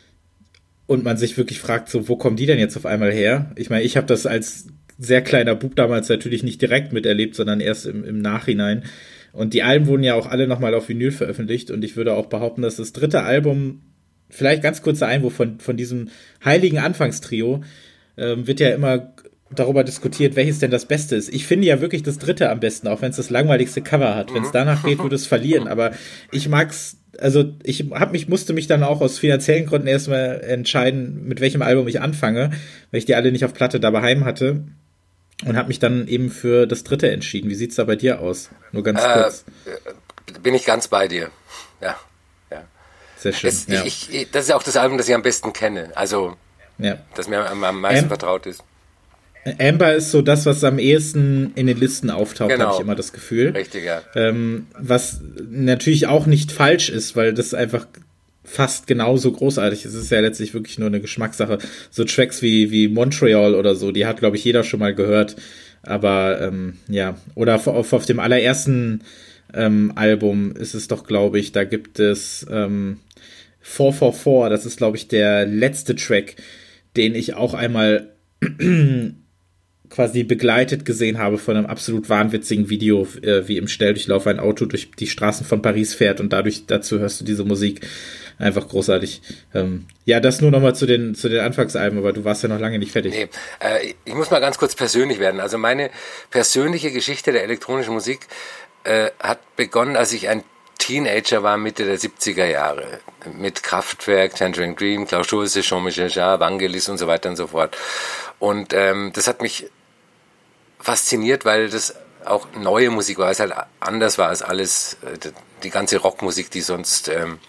Und man sich wirklich fragt, so, wo kommen die denn jetzt auf einmal her? Ich meine, ich habe das als sehr kleiner Bub damals natürlich nicht direkt miterlebt, sondern erst im, im Nachhinein. Und die Alben wurden ja auch alle nochmal auf Vinyl veröffentlicht. Und ich würde auch behaupten, dass das dritte Album, vielleicht ganz kurzer Einwurf von, von diesem heiligen Anfangstrio, ähm, wird ja immer darüber diskutiert, welches denn das Beste ist. Ich finde ja wirklich das dritte am besten, auch wenn es das langweiligste Cover hat. Wenn es danach geht, würde es verlieren. Aber ich mag's, also ich hab mich, musste mich dann auch aus finanziellen Gründen erstmal entscheiden, mit welchem Album ich anfange, weil ich die alle nicht auf Platte daheim hatte. Und habe mich dann eben für das dritte entschieden. Wie sieht's da bei dir aus? Nur ganz äh, kurz. Bin ich ganz bei dir. Ja, ja. Sehr schön. Es, ja. ich, ich, das ist ja auch das Album, das ich am besten kenne. Also, ja. das mir am, am meisten Am- vertraut ist. Amber ist so das, was am ehesten in den Listen auftaucht, genau. habe ich immer das Gefühl. Richtig, ja. Ähm, was natürlich auch nicht falsch ist, weil das einfach fast genauso großartig ist. Es ist ja letztlich wirklich nur eine Geschmackssache. So Tracks wie, wie Montreal oder so, die hat, glaube ich, jeder schon mal gehört. Aber ähm, ja, oder auf, auf, auf dem allerersten ähm, Album ist es doch, glaube ich, da gibt es ähm, vier vier vier, das ist, glaube ich, der letzte Track, den ich auch einmal quasi begleitet gesehen habe von einem absolut wahnwitzigen Video, äh, wie im Schnelldurchlauf ein Auto durch die Straßen von Paris fährt und dadurch dazu hörst du diese Musik. Einfach großartig. Ähm, ja, das nur nochmal zu den, zu den Anfangsalben, aber du warst ja noch lange nicht fertig. Nee, äh, ich muss mal ganz kurz persönlich werden. Also meine persönliche Geschichte der elektronischen Musik äh, hat begonnen, als ich ein Teenager war, Mitte der siebziger Jahre. Mit Kraftwerk, Tangerine Dream, Klaus Schulze, Jean-Michel Jarre, Vangelis und so weiter und so fort. Und ähm, das hat mich fasziniert, weil das auch neue Musik war, es halt anders war als alles, die ganze Rockmusik, die sonst ähm,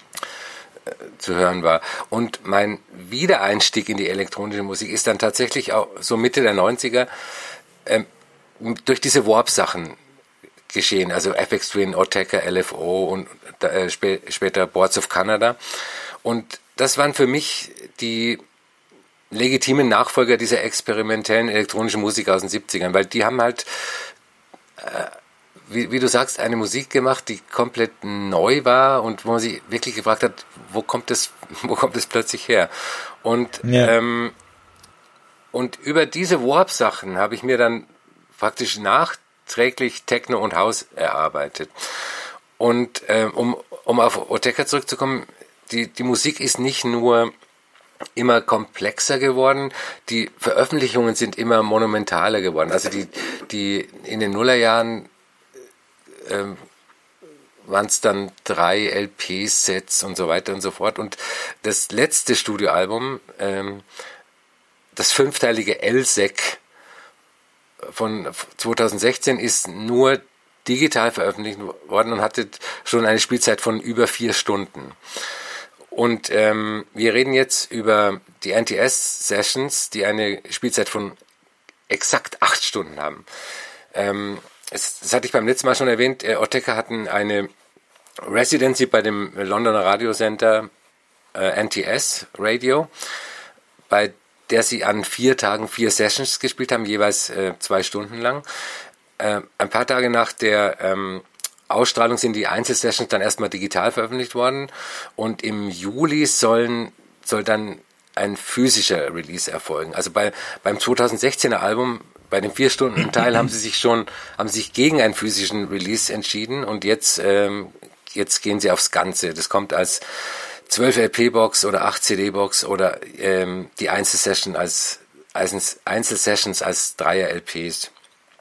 zu hören war. Und mein Wiedereinstieg in die elektronische Musik ist dann tatsächlich auch so Mitte der neunziger ähm, durch diese Warp-Sachen geschehen, also Aphex Twin, Autechre, L F O und äh, sp- später Boards of Canada. Und das waren für mich die legitimen Nachfolger dieser experimentellen elektronischen Musik aus den siebzigern, weil die haben halt, äh, wie, wie du sagst, eine Musik gemacht, die komplett neu war und wo man sich wirklich gefragt hat, wo kommt das, wo kommt das plötzlich her? Und, ja. ähm, und über diese Warp-Sachen habe ich mir dann praktisch nachträglich Techno und House erarbeitet. Und ähm, um, um auf Autechre zurückzukommen, die, die Musik ist nicht nur immer komplexer geworden, die Veröffentlichungen sind immer monumentaler geworden. Also die, die in den Nullerjahren ähm, waren es dann drei L P-Sets und so weiter und so fort. Und das letzte Studioalbum, ähm, das fünfteilige L S E C von zweitausendsechzehn, ist nur digital veröffentlicht worden und hatte schon eine Spielzeit von über vier Stunden. Und ähm, wir reden jetzt über die N T S-Sessions, die eine Spielzeit von exakt acht Stunden haben. Ähm, es, das hatte ich beim letzten Mal schon erwähnt, äh, Autechre hatten eine Residency bei dem Londoner Radiosender äh, N T S Radio, bei der sie an vier Tagen vier Sessions gespielt haben, jeweils äh, zwei Stunden lang. Äh, ein paar Tage nach der ähm, Ausstrahlung sind die Einzelsessions dann erstmal digital veröffentlicht worden und im Juli sollen, soll dann ein physischer Release erfolgen. Also bei, beim zweitausendsechzehner Album, bei dem vier Stunden Teil, haben sie sich schon, haben sie sich gegen einen physischen Release entschieden und jetzt, ähm, jetzt gehen sie aufs Ganze. Das kommt als zwölf L P-Box oder acht C D-Box oder ähm, die Einzelsession als Einzelsessions als Dreier-L Ps.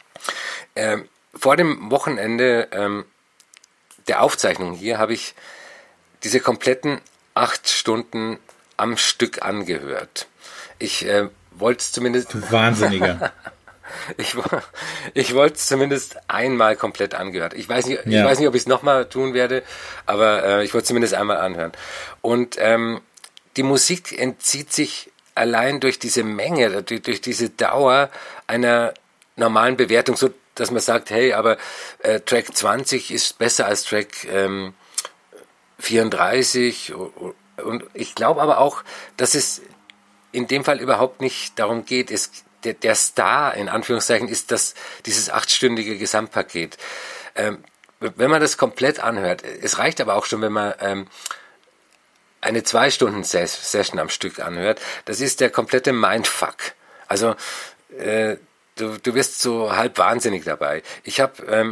Ähm, vor dem Wochenende ähm, der Aufzeichnung hier habe ich diese kompletten acht Stunden am Stück angehört. Ich äh, wollte es zumindest... Du Wahnsinniger. ich ich wollte es zumindest einmal komplett angehört. Ich weiß nicht, ja. ich weiß nicht, ob ich es nochmal tun werde, aber äh, ich wollte es zumindest einmal anhören. Und ähm, die Musik entzieht sich allein durch diese Menge, durch, durch diese Dauer einer normalen Bewertung, so dass man sagt, hey, aber äh, Track zwanzig ist besser als Track ähm, vierunddreißig. Und ich glaube aber auch, dass es in dem Fall überhaupt nicht darum geht. Es, der, der Star, in Anführungszeichen, ist das, dieses achtstündige Gesamtpaket. Ähm, wenn man das komplett anhört, es reicht aber auch schon, wenn man ähm, eine Zwei-Stunden-Session am Stück anhört, das ist der komplette Mindfuck. Also äh, du, du wirst so halb wahnsinnig dabei. Ich habe ähm,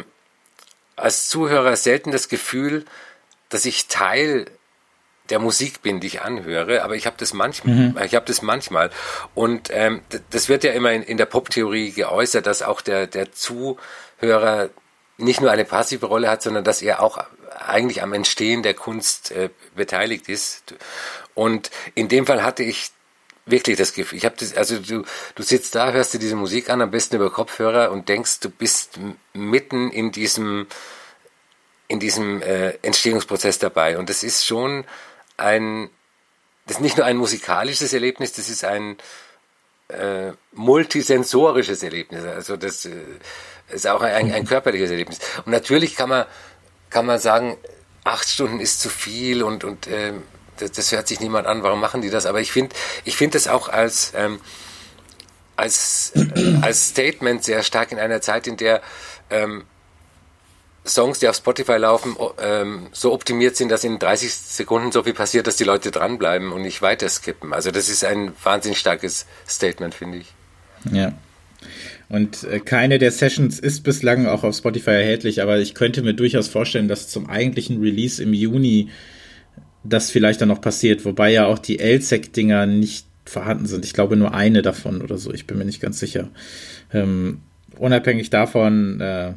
als Zuhörer selten das Gefühl, dass ich Teil der Musik bin, die ich anhöre, aber ich habe das manchmal. Mhm. Ich habe das manchmal. Und ähm, das wird ja immer in, in der Poptheorie geäußert, dass auch der, der Zuhörer nicht nur eine passive Rolle hat, sondern dass er auch eigentlich am Entstehen der Kunst äh, beteiligt ist. Und in dem Fall hatte ich wirklich das Gefühl, ich habe das, also du, du sitzt da, hörst dir diese Musik an, am besten über Kopfhörer und denkst, du bist mitten in diesem, in diesem äh, Entstehungsprozess dabei. Und das ist schon ein, das ist nicht nur ein musikalisches Erlebnis, das ist ein äh, multisensorisches Erlebnis. Also das äh, ist auch ein, ein körperliches Erlebnis. Und natürlich kann man kann man sagen, acht Stunden ist zu viel und, und äh, das, das hört sich niemand an, warum machen die das? Aber ich finde ich finde das auch als, ähm, als, äh, als Statement sehr stark in einer Zeit, in der ähm, Songs, die auf Spotify laufen, ähm, so optimiert sind, dass in dreißig Sekunden so viel passiert, dass die Leute dranbleiben und nicht weiter skippen. Also das ist ein wahnsinnig starkes Statement, finde ich. Ja. Und äh, keine der Sessions ist bislang auch auf Spotify erhältlich, aber ich könnte mir durchaus vorstellen, dass zum eigentlichen Release im Juni das vielleicht dann noch passiert, wobei ja auch die L S E C-Dinger nicht vorhanden sind. Ich glaube nur eine davon oder so, ich bin mir nicht ganz sicher. Ähm, unabhängig davon, äh,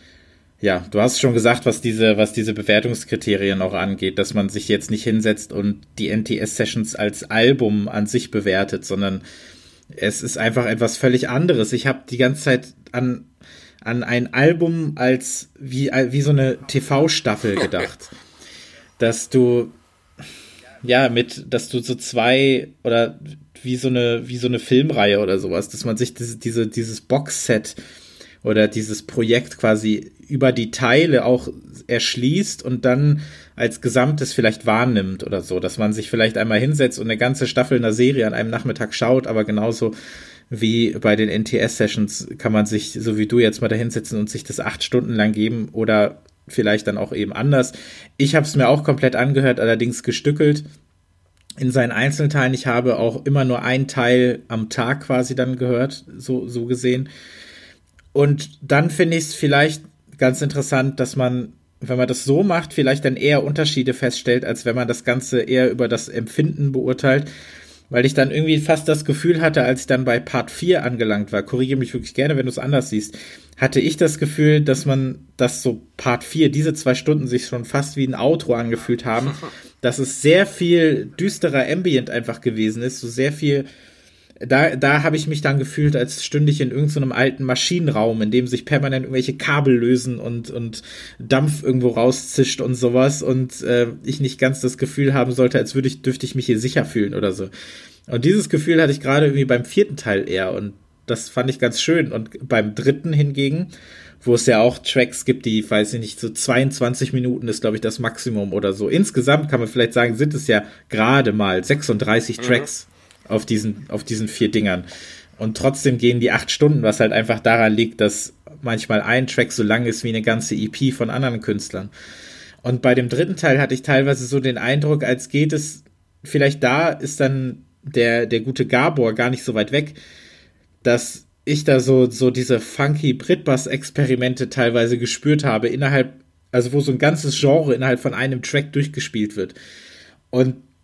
ja, du hast schon gesagt, was diese, was diese Bewertungskriterien auch angeht, dass man sich jetzt nicht hinsetzt und die N T S-Sessions als Album an sich bewertet, sondern es ist einfach etwas völlig anderes. Ich habe die ganze Zeit an, an ein Album als wie, wie so eine T V-Staffel gedacht. Dass du, ja, mit, dass du so zwei oder wie so eine, wie so eine Filmreihe oder sowas, dass man sich diese, diese, dieses Boxset oder dieses Projekt quasi über die Teile auch erschließt und dann als Gesamtes vielleicht wahrnimmt oder so, dass man sich vielleicht einmal hinsetzt und eine ganze Staffel einer Serie an einem Nachmittag schaut, aber genauso wie bei den N T S-Sessions kann man sich, so wie du jetzt mal da hinsetzen und sich das acht Stunden lang geben oder vielleicht dann auch eben anders. Ich habe es mir auch komplett angehört, allerdings gestückelt in seinen Einzelteilen. Ich habe auch immer nur einen Teil am Tag quasi dann gehört, so, so gesehen. Und dann finde ich es vielleicht ganz interessant, dass man, wenn man das so macht, vielleicht dann eher Unterschiede feststellt, als wenn man das Ganze eher über das Empfinden beurteilt, weil ich dann irgendwie fast das Gefühl hatte, als ich dann bei Part vier angelangt war, korrigiere mich wirklich gerne, wenn du es anders siehst, hatte ich das Gefühl, dass man, dass so Part vier, diese zwei Stunden sich schon fast wie ein Outro angefühlt haben, dass es sehr viel düsterer Ambient einfach gewesen ist, so sehr viel. Da, da habe ich mich dann gefühlt, als stünde ich in irgendeinem alten Maschinenraum, in dem sich permanent irgendwelche Kabel lösen und, und Dampf irgendwo rauszischt und sowas und äh, ich nicht ganz das Gefühl haben sollte, als würde ich, dürfte ich mich hier sicher fühlen oder so. Und dieses Gefühl hatte ich gerade irgendwie beim vierten Teil eher und das fand ich ganz schön. Und beim dritten hingegen, wo es ja auch Tracks gibt, die, weiß ich nicht, so zweiundzwanzig Minuten ist, glaube ich, das Maximum oder so. Insgesamt kann man vielleicht sagen, sind es ja gerade mal sechsunddreißig mhm. Tracks auf diesen, auf diesen vier Dingern. Und trotzdem gehen die acht Stunden, was halt einfach daran liegt, dass manchmal ein Track so lang ist wie eine ganze E P von anderen Künstlern. Und bei dem dritten Teil hatte ich teilweise so den Eindruck, als geht es, vielleicht da ist dann der, der gute Gabor gar nicht so weit weg, dass ich da so, so diese funky Britbass-Experimente teilweise gespürt habe, innerhalb, also wo so ein ganzes Genre innerhalb von einem Track durchgespielt wird. Und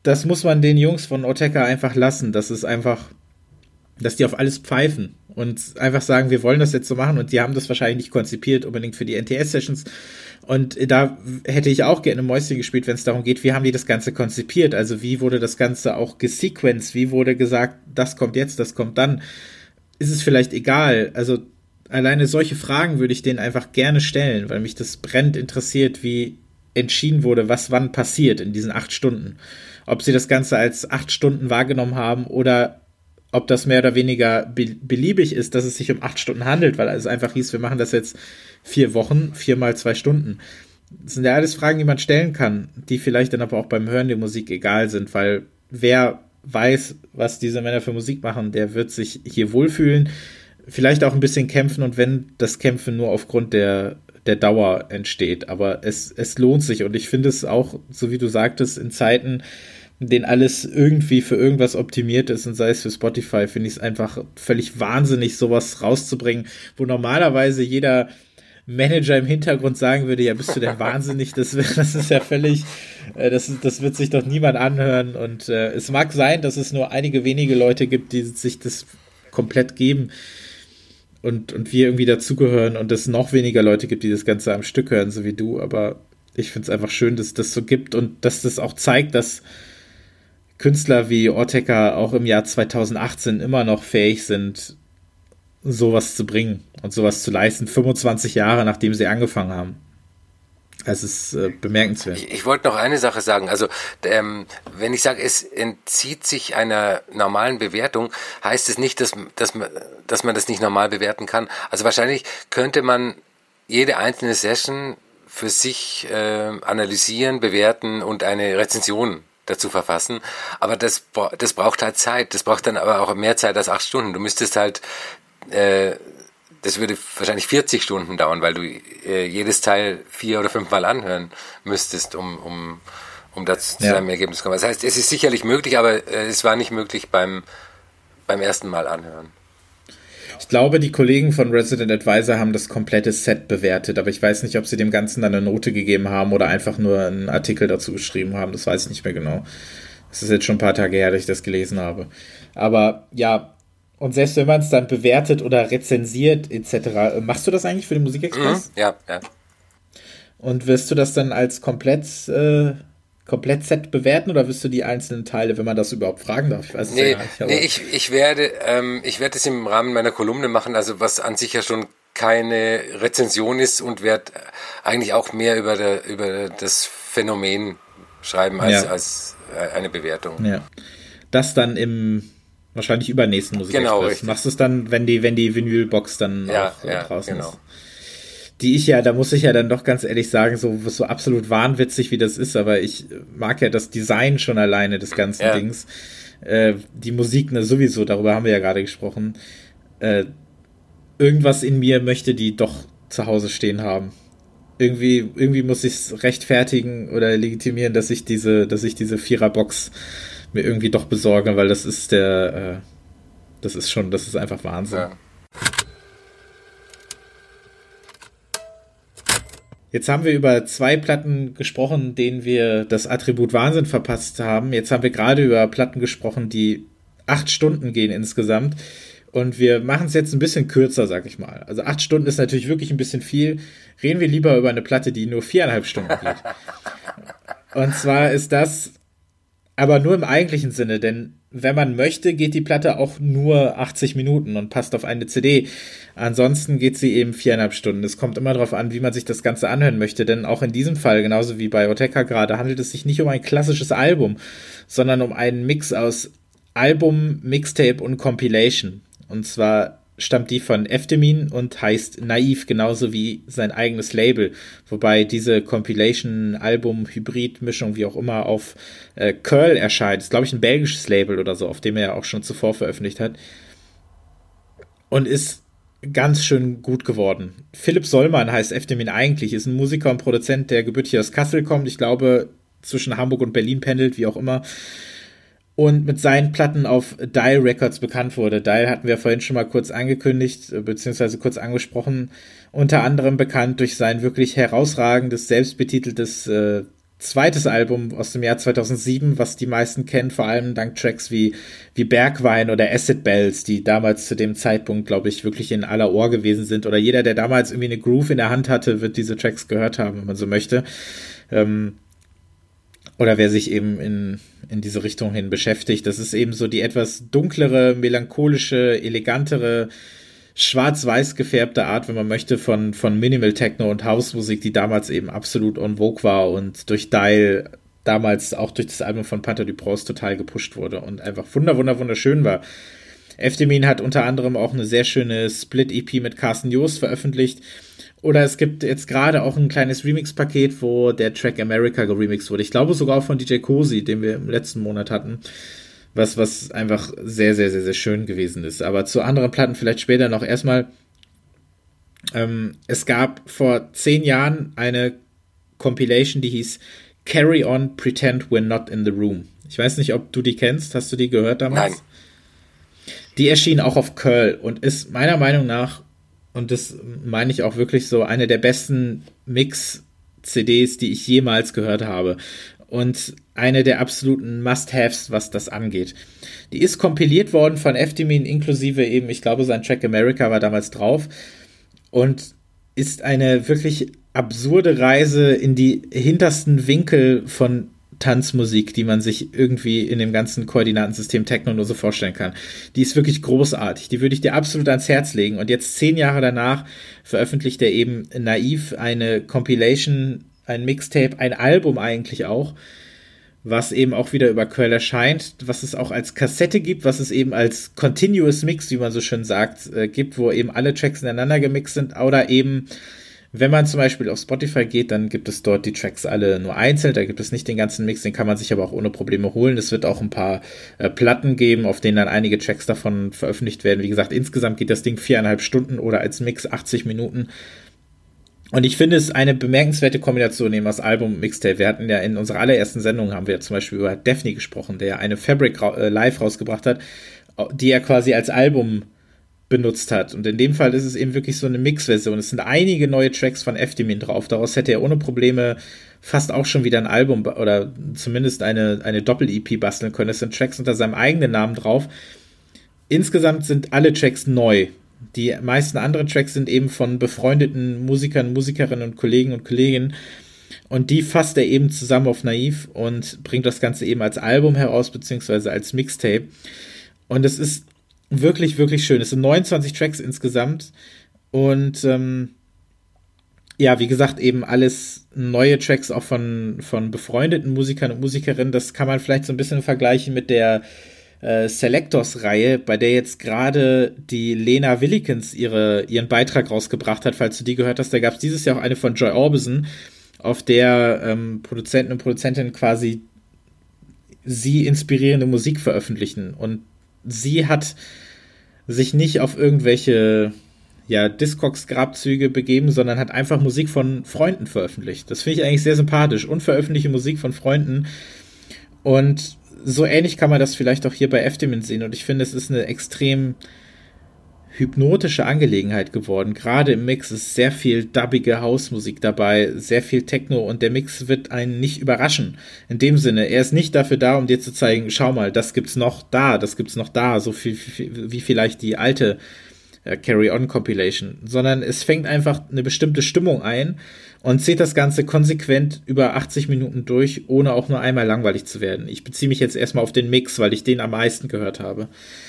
das muss man den Jungs von Autechre einfach lassen. Das ist einfach, dass die auf alles pfeifen und einfach sagen, wir wollen das jetzt so machen, und die haben das wahrscheinlich nicht konzipiert, unbedingt für die N T S-Sessions. Und da hätte ich auch gerne Mäuschen gespielt, wenn es darum geht, wie haben die das Ganze konzipiert? Also wie wurde das Ganze auch gesequenced? Wie wurde gesagt, das kommt jetzt, das kommt dann? Ist es vielleicht egal? Also alleine solche Fragen würde ich denen einfach gerne stellen, weil mich das brennend interessiert, wie entschieden wurde, was wann passiert in diesen acht Stunden. Ob sie das Ganze als acht Stunden wahrgenommen haben oder ob das mehr oder weniger be- beliebig ist, dass es sich um acht Stunden handelt, weil es einfach hieß, wir machen das jetzt vier Wochen, viermal zwei Stunden. Das sind ja alles Fragen, die man stellen kann, die vielleicht dann aber auch beim Hören der Musik egal sind, weil wer weiß, was diese Männer für Musik machen, der wird sich hier wohlfühlen, vielleicht auch ein bisschen kämpfen, und wenn das Kämpfen nur aufgrund der, der Dauer entsteht, aber es, es lohnt sich, und ich finde es auch, so wie du sagtest, in Zeiten, in denen alles irgendwie für irgendwas optimiert ist, und sei es für Spotify, finde ich es einfach völlig wahnsinnig, sowas rauszubringen, wo normalerweise jeder Manager im Hintergrund sagen würde, ja, bist du denn wahnsinnig, das, das ist ja völlig, äh, das, das wird sich doch niemand anhören, und äh, es mag sein, dass es nur einige wenige Leute gibt, die sich das komplett geben und, und wir irgendwie dazugehören, und es noch weniger Leute gibt, die das Ganze am Stück hören, so wie du, aber ich finde es einfach schön, dass das so gibt und dass das auch zeigt, dass Künstler wie Autechre auch im Jahr zweitausendachtzehn immer noch fähig sind, sowas zu bringen und sowas zu leisten, fünfundzwanzig Jahre nachdem sie angefangen haben. Es ist äh, bemerkenswert. Ich, ich wollte noch eine Sache sagen. Also ähm, wenn ich sage, es entzieht sich einer normalen Bewertung, heißt es nicht, dass, dass, man, dass man das nicht normal bewerten kann. Also wahrscheinlich könnte man jede einzelne Session für sich äh, analysieren, bewerten und eine Rezension dazu verfassen. Aber das, das braucht halt Zeit. Das braucht dann aber auch mehr Zeit als acht Stunden. Du müsstest halt Äh, das würde wahrscheinlich vierzig Stunden dauern, weil du äh, jedes Teil vier oder fünfmal anhören müsstest, um, um, um das zu einem Ergebnis zu kommen. Das heißt, es ist sicherlich möglich, aber äh, es war nicht möglich beim, beim ersten Mal anhören. Ich glaube, die Kollegen von Resident Advisor haben das komplette Set bewertet, aber ich weiß nicht, ob sie dem Ganzen dann eine Note gegeben haben oder einfach nur einen Artikel dazu geschrieben haben. Das weiß ich nicht mehr genau. Das ist jetzt schon ein paar Tage her, dass ich das gelesen habe. Aber ja, und selbst wenn man es dann bewertet oder rezensiert et cetera, machst du das eigentlich für den Musikexpress? Mhm, ja, ja. Und wirst du das dann als komplett, äh, komplett Set bewerten oder wirst du die einzelnen Teile, wenn man das überhaupt fragen darf? Ich weiß es nee, ja gar nicht. Nee, ich, ich werde ähm, ich werde es im Rahmen meiner Kolumne machen, also was an sich ja schon keine Rezension ist, und werde eigentlich auch mehr über, der, über das Phänomen schreiben als, ja. als eine Bewertung. Ja. Das dann im wahrscheinlich übernächsten Musikexpress. Genau, richtig. Machst du es dann, wenn die, wenn die Vinylbox dann ja, auch ja, draußen genau. ist? Die ich ja, da muss ich ja dann doch ganz ehrlich sagen, so, so absolut wahnwitzig wie das ist, aber ich mag ja das Design schon alleine des ganzen ja. Dings. Äh, die Musik, ne, sowieso, darüber haben wir ja gerade gesprochen. Äh, irgendwas in mir möchte die doch zu Hause stehen haben. Irgendwie, irgendwie muss ich es rechtfertigen oder legitimieren, dass ich diese, dass ich diese Viererbox mir irgendwie doch besorge, weil das ist der, äh, das ist schon, das ist einfach Wahnsinn. Ja. Jetzt haben wir über zwei Platten gesprochen, denen wir das Attribut Wahnsinn verpasst haben. Jetzt haben wir gerade über Platten gesprochen, die acht Stunden gehen insgesamt. Und wir machen es jetzt ein bisschen kürzer, sag ich mal. Also acht Stunden ist natürlich wirklich ein bisschen viel. Reden wir lieber über eine Platte, die nur viereinhalb Stunden geht. Und zwar ist das aber nur im eigentlichen Sinne, denn wenn man möchte, geht die Platte auch nur achtzig Minuten und passt auf eine C D. Ansonsten geht sie eben viereinhalb Stunden. Es kommt immer darauf an, wie man sich das Ganze anhören möchte, denn auch in diesem Fall, genauso wie bei Autechre gerade, handelt es sich nicht um ein klassisches Album, sondern um einen Mix aus Album, Mixtape und Compilation. Und zwar stammt die von Efdemin und heißt Naiv, genauso wie sein eigenes Label. Wobei diese Compilation-Album-Hybrid-Mischung, wie auch immer, auf äh, Curl erscheint. Ist, glaube ich, ein belgisches Label oder so, auf dem er ja auch schon zuvor veröffentlicht hat. Und ist ganz schön gut geworden. Philipp Sollmann heißt Efdemin eigentlich, ist ein Musiker und Produzent, der gebürtig aus Kassel kommt. Ich glaube, zwischen Hamburg und Berlin pendelt, wie auch immer. Und mit seinen Platten auf Dial Records bekannt wurde. Dial hatten wir vorhin schon mal kurz angekündigt, beziehungsweise kurz angesprochen. Unter anderem bekannt durch sein wirklich herausragendes, selbstbetiteltes äh, zweites Album aus dem Jahr zweitausendsieben, was die meisten kennen, vor allem dank Tracks wie, wie Bergwein oder Acid Bells, die damals zu dem Zeitpunkt, glaube ich, wirklich in aller Ohr gewesen sind. Oder jeder, der damals irgendwie eine Groove in der Hand hatte, wird diese Tracks gehört haben, wenn man so möchte. Ähm, oder wer sich eben in, in diese Richtung hin beschäftigt. Das ist eben so die etwas dunklere, melancholische, elegantere, schwarz-weiß gefärbte Art, wenn man möchte, von, von Minimal Techno und Hausmusik, die damals eben absolut en vogue war und durch Dial damals auch durch das Album von Panther du Prince total gepusht wurde und einfach wunder, wunder, wunderschön war. Efdemin hat unter anderem auch eine sehr schöne Split-E P mit Carsten Jost veröffentlicht. Oder es gibt jetzt gerade auch ein kleines Remix-Paket, wo der Track America geremixed wurde. Ich glaube sogar auch von D J Cozy, den wir im letzten Monat hatten. Was, was einfach sehr, sehr, sehr, sehr schön gewesen ist. Aber zu anderen Platten vielleicht später noch. Erstmal, ähm, es gab vor zehn Jahren eine Compilation, die hieß Carry On, Pretend We're Not in the Room. Ich weiß nicht, ob du die kennst. Hast du die gehört damals? Nein. Die erschien auch auf Curl und ist meiner Meinung nach, und das meine ich auch wirklich so, eine der besten Mix-C Ds, die ich jemals gehört habe. Und eine der absoluten Must-Haves, was das angeht. Die ist kompiliert worden von Efdemin, inklusive eben, ich glaube, sein Track America war damals drauf. Und ist eine wirklich absurde Reise in die hintersten Winkel von Tanzmusik, die man sich irgendwie in dem ganzen Koordinatensystem Techno nur so vorstellen kann. Die ist wirklich großartig. Die würde ich dir absolut ans Herz legen. Und jetzt zehn Jahre danach veröffentlicht er eben Naiv eine Compilation, ein Mixtape, ein Album eigentlich auch, was eben auch wieder über Curl erscheint, was es auch als Kassette gibt, was es eben als Continuous Mix, wie man so schön sagt, äh, gibt, wo eben alle Tracks ineinander gemixt sind, oder eben, wenn man zum Beispiel auf Spotify geht, dann gibt es dort die Tracks alle nur einzeln, da gibt es nicht den ganzen Mix, den kann man sich aber auch ohne Probleme holen. Es wird auch ein paar äh, Platten geben, auf denen dann einige Tracks davon veröffentlicht werden. Wie gesagt, insgesamt geht das Ding viereinhalb Stunden oder als Mix achtzig Minuten. Und ich finde es eine bemerkenswerte Kombination eben aus Album und Mixtape. Wir hatten ja in unserer allerersten Sendung, haben wir ja zum Beispiel über Daphne gesprochen, der ja eine Fabric ra- äh, live rausgebracht hat, die er quasi als Album benutzt hat. Und in dem Fall ist es eben wirklich so eine Mix-Version. Es sind einige neue Tracks von Efdemin drauf. Daraus hätte er ohne Probleme fast auch schon wieder ein Album oder zumindest eine, eine Doppel-E P basteln können. Es sind Tracks unter seinem eigenen Namen drauf. Insgesamt sind alle Tracks neu. Die meisten anderen Tracks sind eben von befreundeten Musikern, Musikerinnen und Kollegen und Kolleginnen. Und die fasst er eben zusammen auf Naiv und bringt das Ganze eben als Album heraus, beziehungsweise als Mixtape. Und es ist wirklich, wirklich schön. Es sind neunundzwanzig Tracks insgesamt. Und ähm, ja, wie gesagt, eben alles neue Tracks auch von, von befreundeten Musikern und Musikerinnen. Das kann man vielleicht so ein bisschen vergleichen mit der Äh, Selectors-Reihe, bei der jetzt gerade die Lena Willikens ihre, ihren Beitrag rausgebracht hat, falls du die gehört hast. Da gab es dieses Jahr auch eine von Joy Orbison, auf der ähm, Produzenten und Produzentinnen quasi sie inspirierende Musik veröffentlichen. Und sie hat sich nicht auf irgendwelche ja, Discogs-Grabzüge begeben, sondern hat einfach Musik von Freunden veröffentlicht. Das finde ich eigentlich sehr sympathisch. Unveröffentlichte Musik von Freunden. Und so ähnlich kann man das vielleicht auch hier bei Efdemin sehen. Und ich finde, es ist eine extrem hypnotische Angelegenheit geworden. Gerade im Mix ist sehr viel dubbige Hausmusik dabei, sehr viel Techno, und der Mix wird einen nicht überraschen. In dem Sinne, er ist nicht dafür da, um dir zu zeigen, schau mal, das gibt's noch da, das gibt's noch da, so viel, viel wie vielleicht die alte äh, Carry-On-Compilation, sondern es fängt einfach eine bestimmte Stimmung ein und zieht das Ganze konsequent über achtzig Minuten durch, ohne auch nur einmal langweilig zu werden. Ich beziehe mich jetzt erstmal auf den Mix, weil ich den am meisten gehört habe.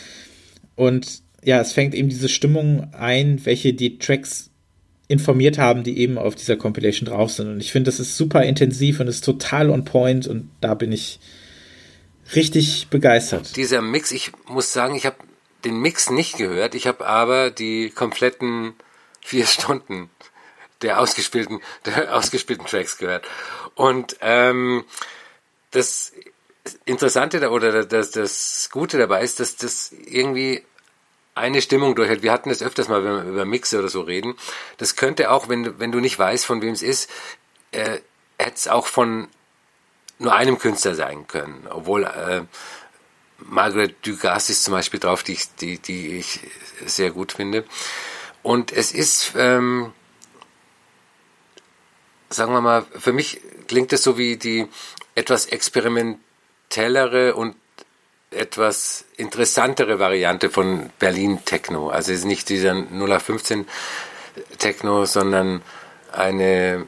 Und ja, es fängt eben diese Stimmung ein, welche die Tracks informiert haben, die eben auf dieser Compilation drauf sind. Und ich finde, das ist super intensiv und ist total on point, und da bin ich richtig begeistert. Dieser Mix, ich muss sagen, ich habe den Mix nicht gehört, ich habe aber die kompletten vier Stunden der ausgespielten, der ausgespielten Tracks gehört. Und ähm, das Interessante da, oder das, das Gute dabei ist, dass das irgendwie eine Stimmung durchhält. Wir hatten das öfters mal, wenn wir über Mixe oder so reden. Das könnte auch, wenn, wenn du nicht weißt, von wem es ist, äh, hätte es auch von nur einem Künstler sein können. Obwohl äh, Margaret Dugas ist zum Beispiel drauf, die, die, die ich sehr gut finde. Und es ist ähm, sagen wir mal, für mich klingt es so wie die etwas experimentellere und etwas interessantere Variante von Berlin Techno. Also es ist nicht dieser null acht fünfzehn Techno, sondern eine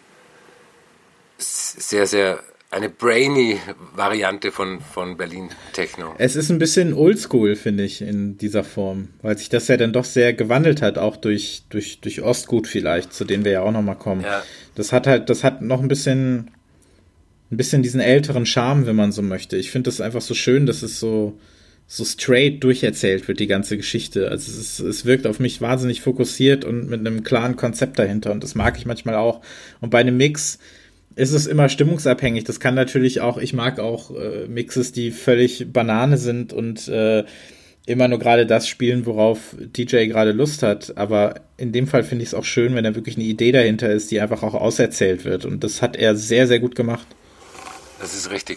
sehr, sehr, eine brainy Variante von, von Berlin Techno. Es ist ein bisschen oldschool, finde ich, in dieser Form, weil sich das ja dann doch sehr gewandelt hat, auch durch, durch, durch Ostgut vielleicht, zu denen wir ja auch nochmal kommen. Ja. Das hat halt, das hat noch ein bisschen, ein bisschen diesen älteren Charme, wenn man so möchte. Ich finde das einfach so schön, dass es so, so straight durcherzählt wird, die ganze Geschichte. Also es, ist, es wirkt auf mich wahnsinnig fokussiert und mit einem klaren Konzept dahinter und das mag ich manchmal auch. Und bei einem Mix ist es immer stimmungsabhängig. Das kann natürlich auch, ich mag auch äh, Mixes, die völlig Banane sind und äh, immer nur gerade das spielen, worauf D J gerade Lust hat. Aber in dem Fall finde ich es auch schön, wenn da wirklich eine Idee dahinter ist, die einfach auch auserzählt wird. Und das hat er sehr, sehr gut gemacht. Das ist richtig.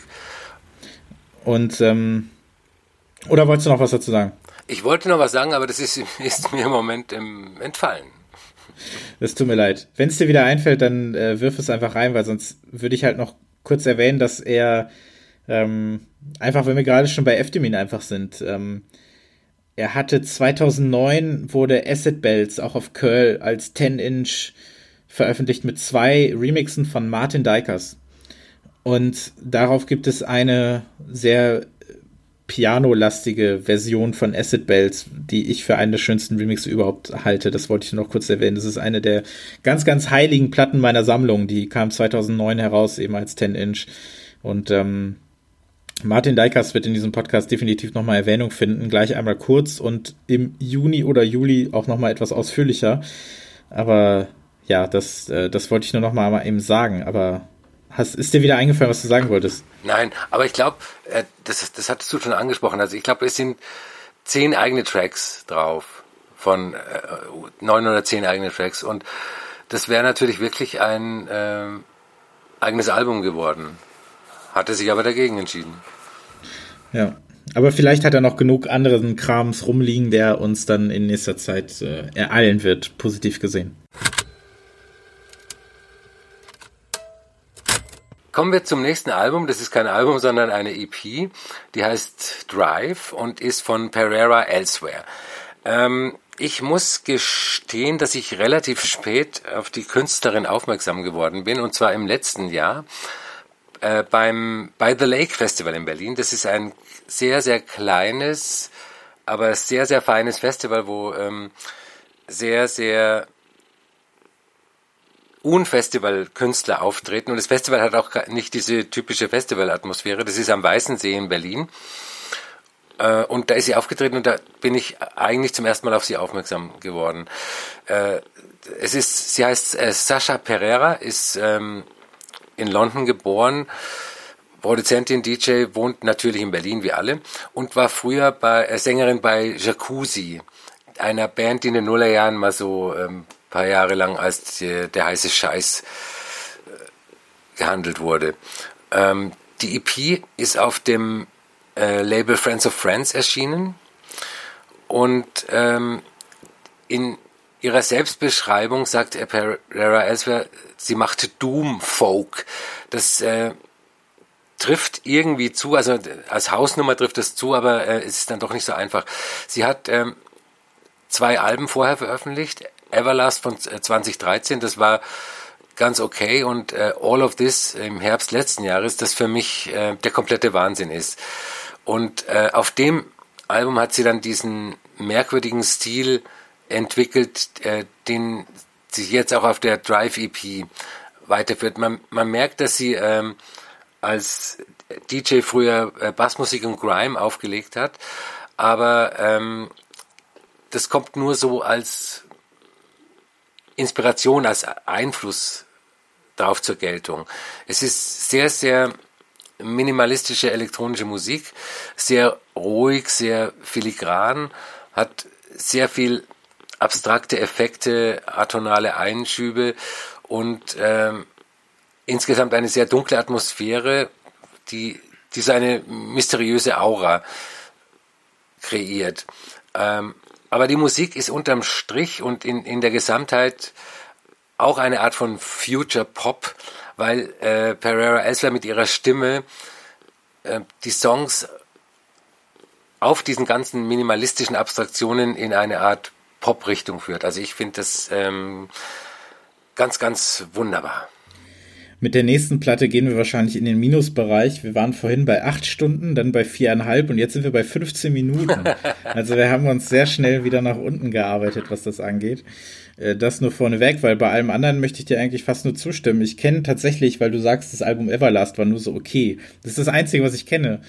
Und, ähm, oder wolltest du noch was dazu sagen? Ich wollte noch was sagen, aber das ist, ist mir im Moment ähm, entfallen. Das tut mir leid. Wenn es dir wieder einfällt, dann äh, wirf es einfach rein, weil sonst würde ich halt noch kurz erwähnen, dass er ähm, einfach, wenn wir gerade schon bei Eftemin einfach sind, ähm, er hatte zweitausendneun wurde Acid Bells auch auf Curl als zehn Inch veröffentlicht mit zwei Remixen von Martin Dykers. Und darauf gibt es eine sehr pianolastige Version von Acid Bells, die ich für einen der schönsten Remixe überhaupt halte. Das wollte ich noch kurz erwähnen. Das ist eine der ganz, ganz heiligen Platten meiner Sammlung. Die kam zweitausendneun heraus, eben als zehn Inch. Und ähm, Martin Dykers wird in diesem Podcast definitiv nochmal Erwähnung finden. Gleich einmal kurz und im Juni oder Juli auch nochmal etwas ausführlicher. Aber ja, das, äh, das wollte ich nur nochmal mal eben sagen. Aber Hast, ist dir wieder eingefallen, was du sagen wolltest? Nein, aber ich glaube, äh, das, das hattest du schon angesprochen. Also ich glaube, es sind zehn eigene Tracks drauf, von äh, neun oder zehn eigene Tracks. Und das wäre natürlich wirklich ein äh, eigenes Album geworden. Hatte sich aber dagegen entschieden. Ja, aber vielleicht hat er noch genug anderen Krams rumliegen, der uns dann in nächster Zeit äh, ereilen wird, positiv gesehen. Kommen wir zum nächsten Album. Das ist kein Album, sondern eine E P. Die heißt Drive und ist von Pereira Elsewhere. Ähm, ich muss gestehen, dass ich relativ spät auf die Künstlerin aufmerksam geworden bin, und zwar im letzten Jahr äh, beim bei The Lake Festival in Berlin. Das ist ein sehr, sehr kleines, aber sehr, sehr feines Festival, wo ähm, sehr, sehr Unfestival-Künstler auftreten, und das Festival hat auch nicht diese typische Festival-Atmosphäre. Das ist am Weißen See in Berlin, äh, und da ist sie aufgetreten, und da bin ich eigentlich zum ersten Mal auf sie aufmerksam geworden. Äh, es ist, sie heißt äh, Sasha Pereira, ist ähm, in London geboren, Produzentin, D J, wohnt natürlich in Berlin wie alle und war früher bei, äh, Sängerin bei Jacuzzi, einer Band, die in den Nullerjahren mal so ähm, paar Jahre lang als die, der heiße Scheiß äh, gehandelt wurde. Ähm, die E P ist auf dem äh, Label Friends of Friends erschienen, und ähm, in ihrer Selbstbeschreibung sagt Pereira Elsewhere, sie machte Doom Folk. Das äh, trifft irgendwie zu, also als Hausnummer trifft es zu, aber äh, es ist dann doch nicht so einfach. Sie hat ähm, zwei Alben vorher veröffentlicht. Everlast von zwanzig dreizehn, das war ganz okay, und äh, All of This im Herbst letzten Jahres, das für mich äh, der komplette Wahnsinn ist. Und äh, auf dem Album hat sie dann diesen merkwürdigen Stil entwickelt, äh, den sich jetzt auch auf der Drive E P weiterführt. Man, man merkt, dass sie ähm, als D J früher äh, Bassmusik und Grime aufgelegt hat, aber ähm, das kommt nur so als Inspiration, als Einfluss darauf zur Geltung. Es ist sehr, sehr minimalistische elektronische Musik, sehr ruhig, sehr filigran, hat sehr viel abstrakte Effekte, atonale Einschübe und ähm, insgesamt eine sehr dunkle Atmosphäre, die, die so eine mysteriöse Aura kreiert. Ähm, Aber die Musik ist unterm Strich und in, in der Gesamtheit auch eine Art von Future Pop, weil äh, Pereira Elsler mit ihrer Stimme äh, die Songs auf diesen ganzen minimalistischen Abstraktionen in eine Art Pop-Richtung führt. Also ich finde das ähm, ganz, ganz wunderbar. Mit der nächsten Platte gehen wir wahrscheinlich in den Minusbereich. Wir waren vorhin bei acht Stunden, dann bei viereinhalb und jetzt sind wir bei fünfzehn Minuten. Also wir haben uns sehr schnell wieder nach unten gearbeitet, was das angeht. Das nur vorneweg, weil bei allem anderen möchte ich dir eigentlich fast nur zustimmen. Ich kenne tatsächlich, weil du sagst, das Album Everlast war nur so okay. Das ist das Einzige, was ich kenne.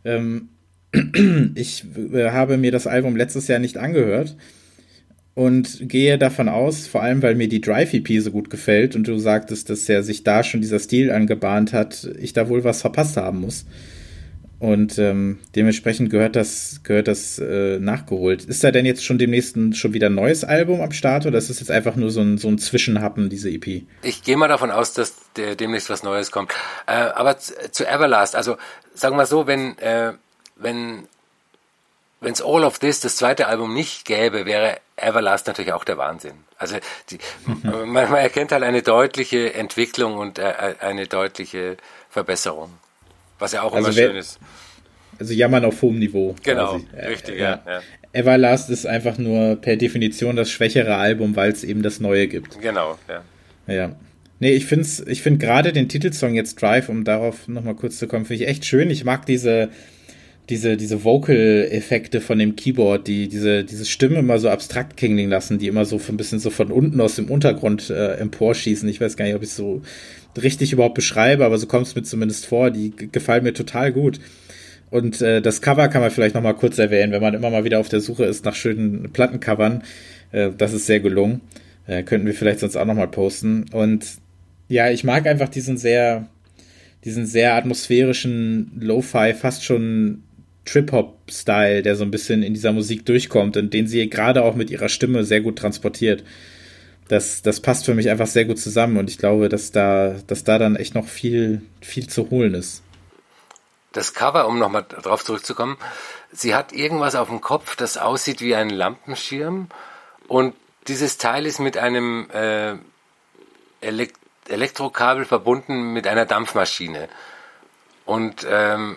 Ich habe mir das Album letztes Jahr nicht angehört. Und gehe davon aus, vor allem, weil mir die Drive-E P so gut gefällt und du sagtest, dass ja sich da schon dieser Stil angebahnt hat, ich da wohl was verpasst haben muss. Und ähm, dementsprechend gehört das, gehört das äh, nachgeholt. Ist da denn jetzt schon demnächst schon wieder ein neues Album am Start oder ist das jetzt einfach nur so ein, so ein Zwischenhappen, diese E P? Ich gehe mal davon aus, dass der, demnächst was Neues kommt. Äh, aber zu, zu Everlast, also sagen wir so, wenn äh, wenn wenn es All of This, das zweite Album, nicht gäbe, wäre Everlast natürlich auch der Wahnsinn. Also die, man, man erkennt halt eine deutliche Entwicklung und äh, eine deutliche Verbesserung, was ja auch also immer wer, schön ist. Also jammern auf hohem Niveau. Genau, quasi. richtig, äh, ja. ja. Everlast ist einfach nur per Definition das schwächere Album, weil es eben das Neue gibt. Genau, ja. Ja. Nee, ich find's, ich find gerade den Titelsong jetzt Drive, um darauf nochmal kurz zu kommen, finde ich echt schön. Ich mag diese diese diese Vocal-Effekte von dem Keyboard, die diese diese Stimme immer so abstrakt klingen lassen, die immer so ein bisschen so von unten aus dem Untergrund äh, emporschießen. Ich weiß gar nicht, ob ich es so richtig überhaupt beschreibe, aber so kommt es mir zumindest vor. Die g- gefallen mir total gut. Und äh, das Cover kann man vielleicht noch mal kurz erwähnen, wenn man immer mal wieder auf der Suche ist nach schönen Plattencovern. Äh, das ist sehr gelungen. Äh, könnten wir vielleicht sonst auch noch mal posten. Und ja, ich mag einfach diesen sehr diesen sehr atmosphärischen Lo-Fi, fast schon Trip-Hop-Style, der so ein bisschen in dieser Musik durchkommt und den sie gerade auch mit ihrer Stimme sehr gut transportiert. Das, das passt für mich einfach sehr gut zusammen und ich glaube, dass da, dass da dann echt noch viel, viel zu holen ist. Das Cover, um nochmal drauf zurückzukommen, sie hat irgendwas auf dem Kopf, das aussieht wie ein Lampenschirm und dieses Teil ist mit einem äh, Elekt- Elektrokabel verbunden mit einer Dampfmaschine und ähm,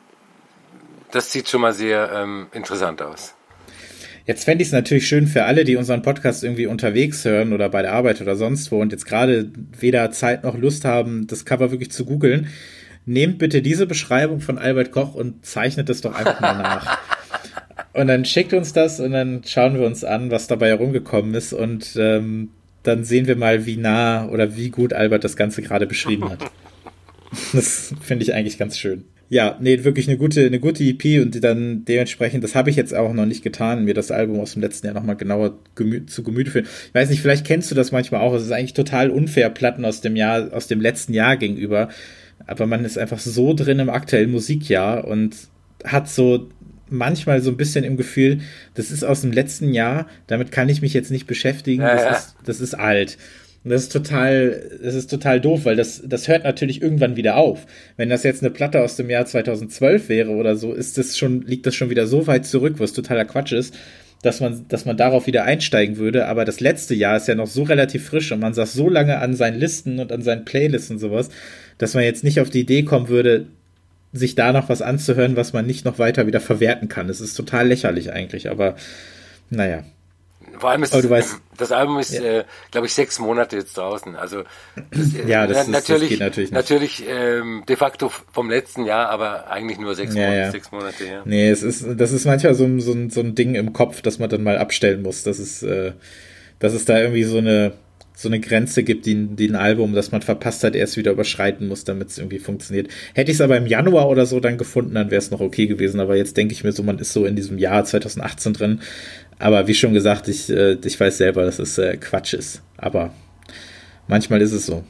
das sieht schon mal sehr ähm, interessant aus. Jetzt fände ich es natürlich schön für alle, die unseren Podcast irgendwie unterwegs hören oder bei der Arbeit oder sonst wo und jetzt gerade weder Zeit noch Lust haben, das Cover wirklich zu googeln. Nehmt bitte diese Beschreibung von Albert Koch und zeichnet das doch einfach mal nach. Und dann schickt uns das und dann schauen wir uns an, was dabei herumgekommen ist und ähm, dann sehen wir mal, wie nah oder wie gut Albert das Ganze gerade beschrieben hat. Das finde ich eigentlich ganz schön. Ja, nee, wirklich eine gute, eine gute E P und dann dementsprechend, das habe ich jetzt auch noch nicht getan, mir das Album aus dem letzten Jahr nochmal genauer gemü- zu Gemüte führen. Ich weiß nicht, vielleicht kennst du das manchmal auch, es ist eigentlich total unfair, Platten aus dem Jahr, aus dem letzten Jahr gegenüber, aber man ist einfach so drin im aktuellen Musikjahr und hat so manchmal so ein bisschen im Gefühl, das ist aus dem letzten Jahr, damit kann ich mich jetzt nicht beschäftigen, ja, das, ja. Ist, das ist alt. Und das ist total, das ist total doof, weil das, das hört natürlich irgendwann wieder auf. Wenn das jetzt eine Platte aus dem Jahr zweitausendzwölf wäre oder so, ist das schon, liegt das schon wieder so weit zurück, was totaler Quatsch ist, dass man, dass man darauf wieder einsteigen würde. Aber das letzte Jahr ist ja noch so relativ frisch und man saß so lange an seinen Listen und an seinen Playlists und sowas, dass man jetzt nicht auf die Idee kommen würde, sich da noch was anzuhören, was man nicht noch weiter wieder verwerten kann. Das ist total lächerlich eigentlich, aber naja. Vor allem ist das, weißt, das Album ist, ja. äh, glaube ich, sechs Monate jetzt draußen. Also das, ja, das, äh, ist, natürlich, das geht natürlich nicht. Natürlich ähm, de facto vom letzten Jahr, aber eigentlich nur sechs, ja, Monate, ja. sechs Monate. Ja. Nee, es ist, das ist manchmal so, so, so ein Ding im Kopf, das man dann mal abstellen muss. Das ist, äh, dass es da irgendwie so eine so eine Grenze gibt, die, die ein Album, das man verpasst hat, erst wieder überschreiten muss, damit es irgendwie funktioniert. Hätte ich es aber im Januar oder so dann gefunden, dann wäre es noch okay gewesen. Aber jetzt denke ich mir so, man ist so in diesem Jahr zweitausendachtzehn drin. Aber wie schon gesagt, ich, äh, ich weiß selber, dass es äh, Quatsch ist. Aber manchmal ist es so.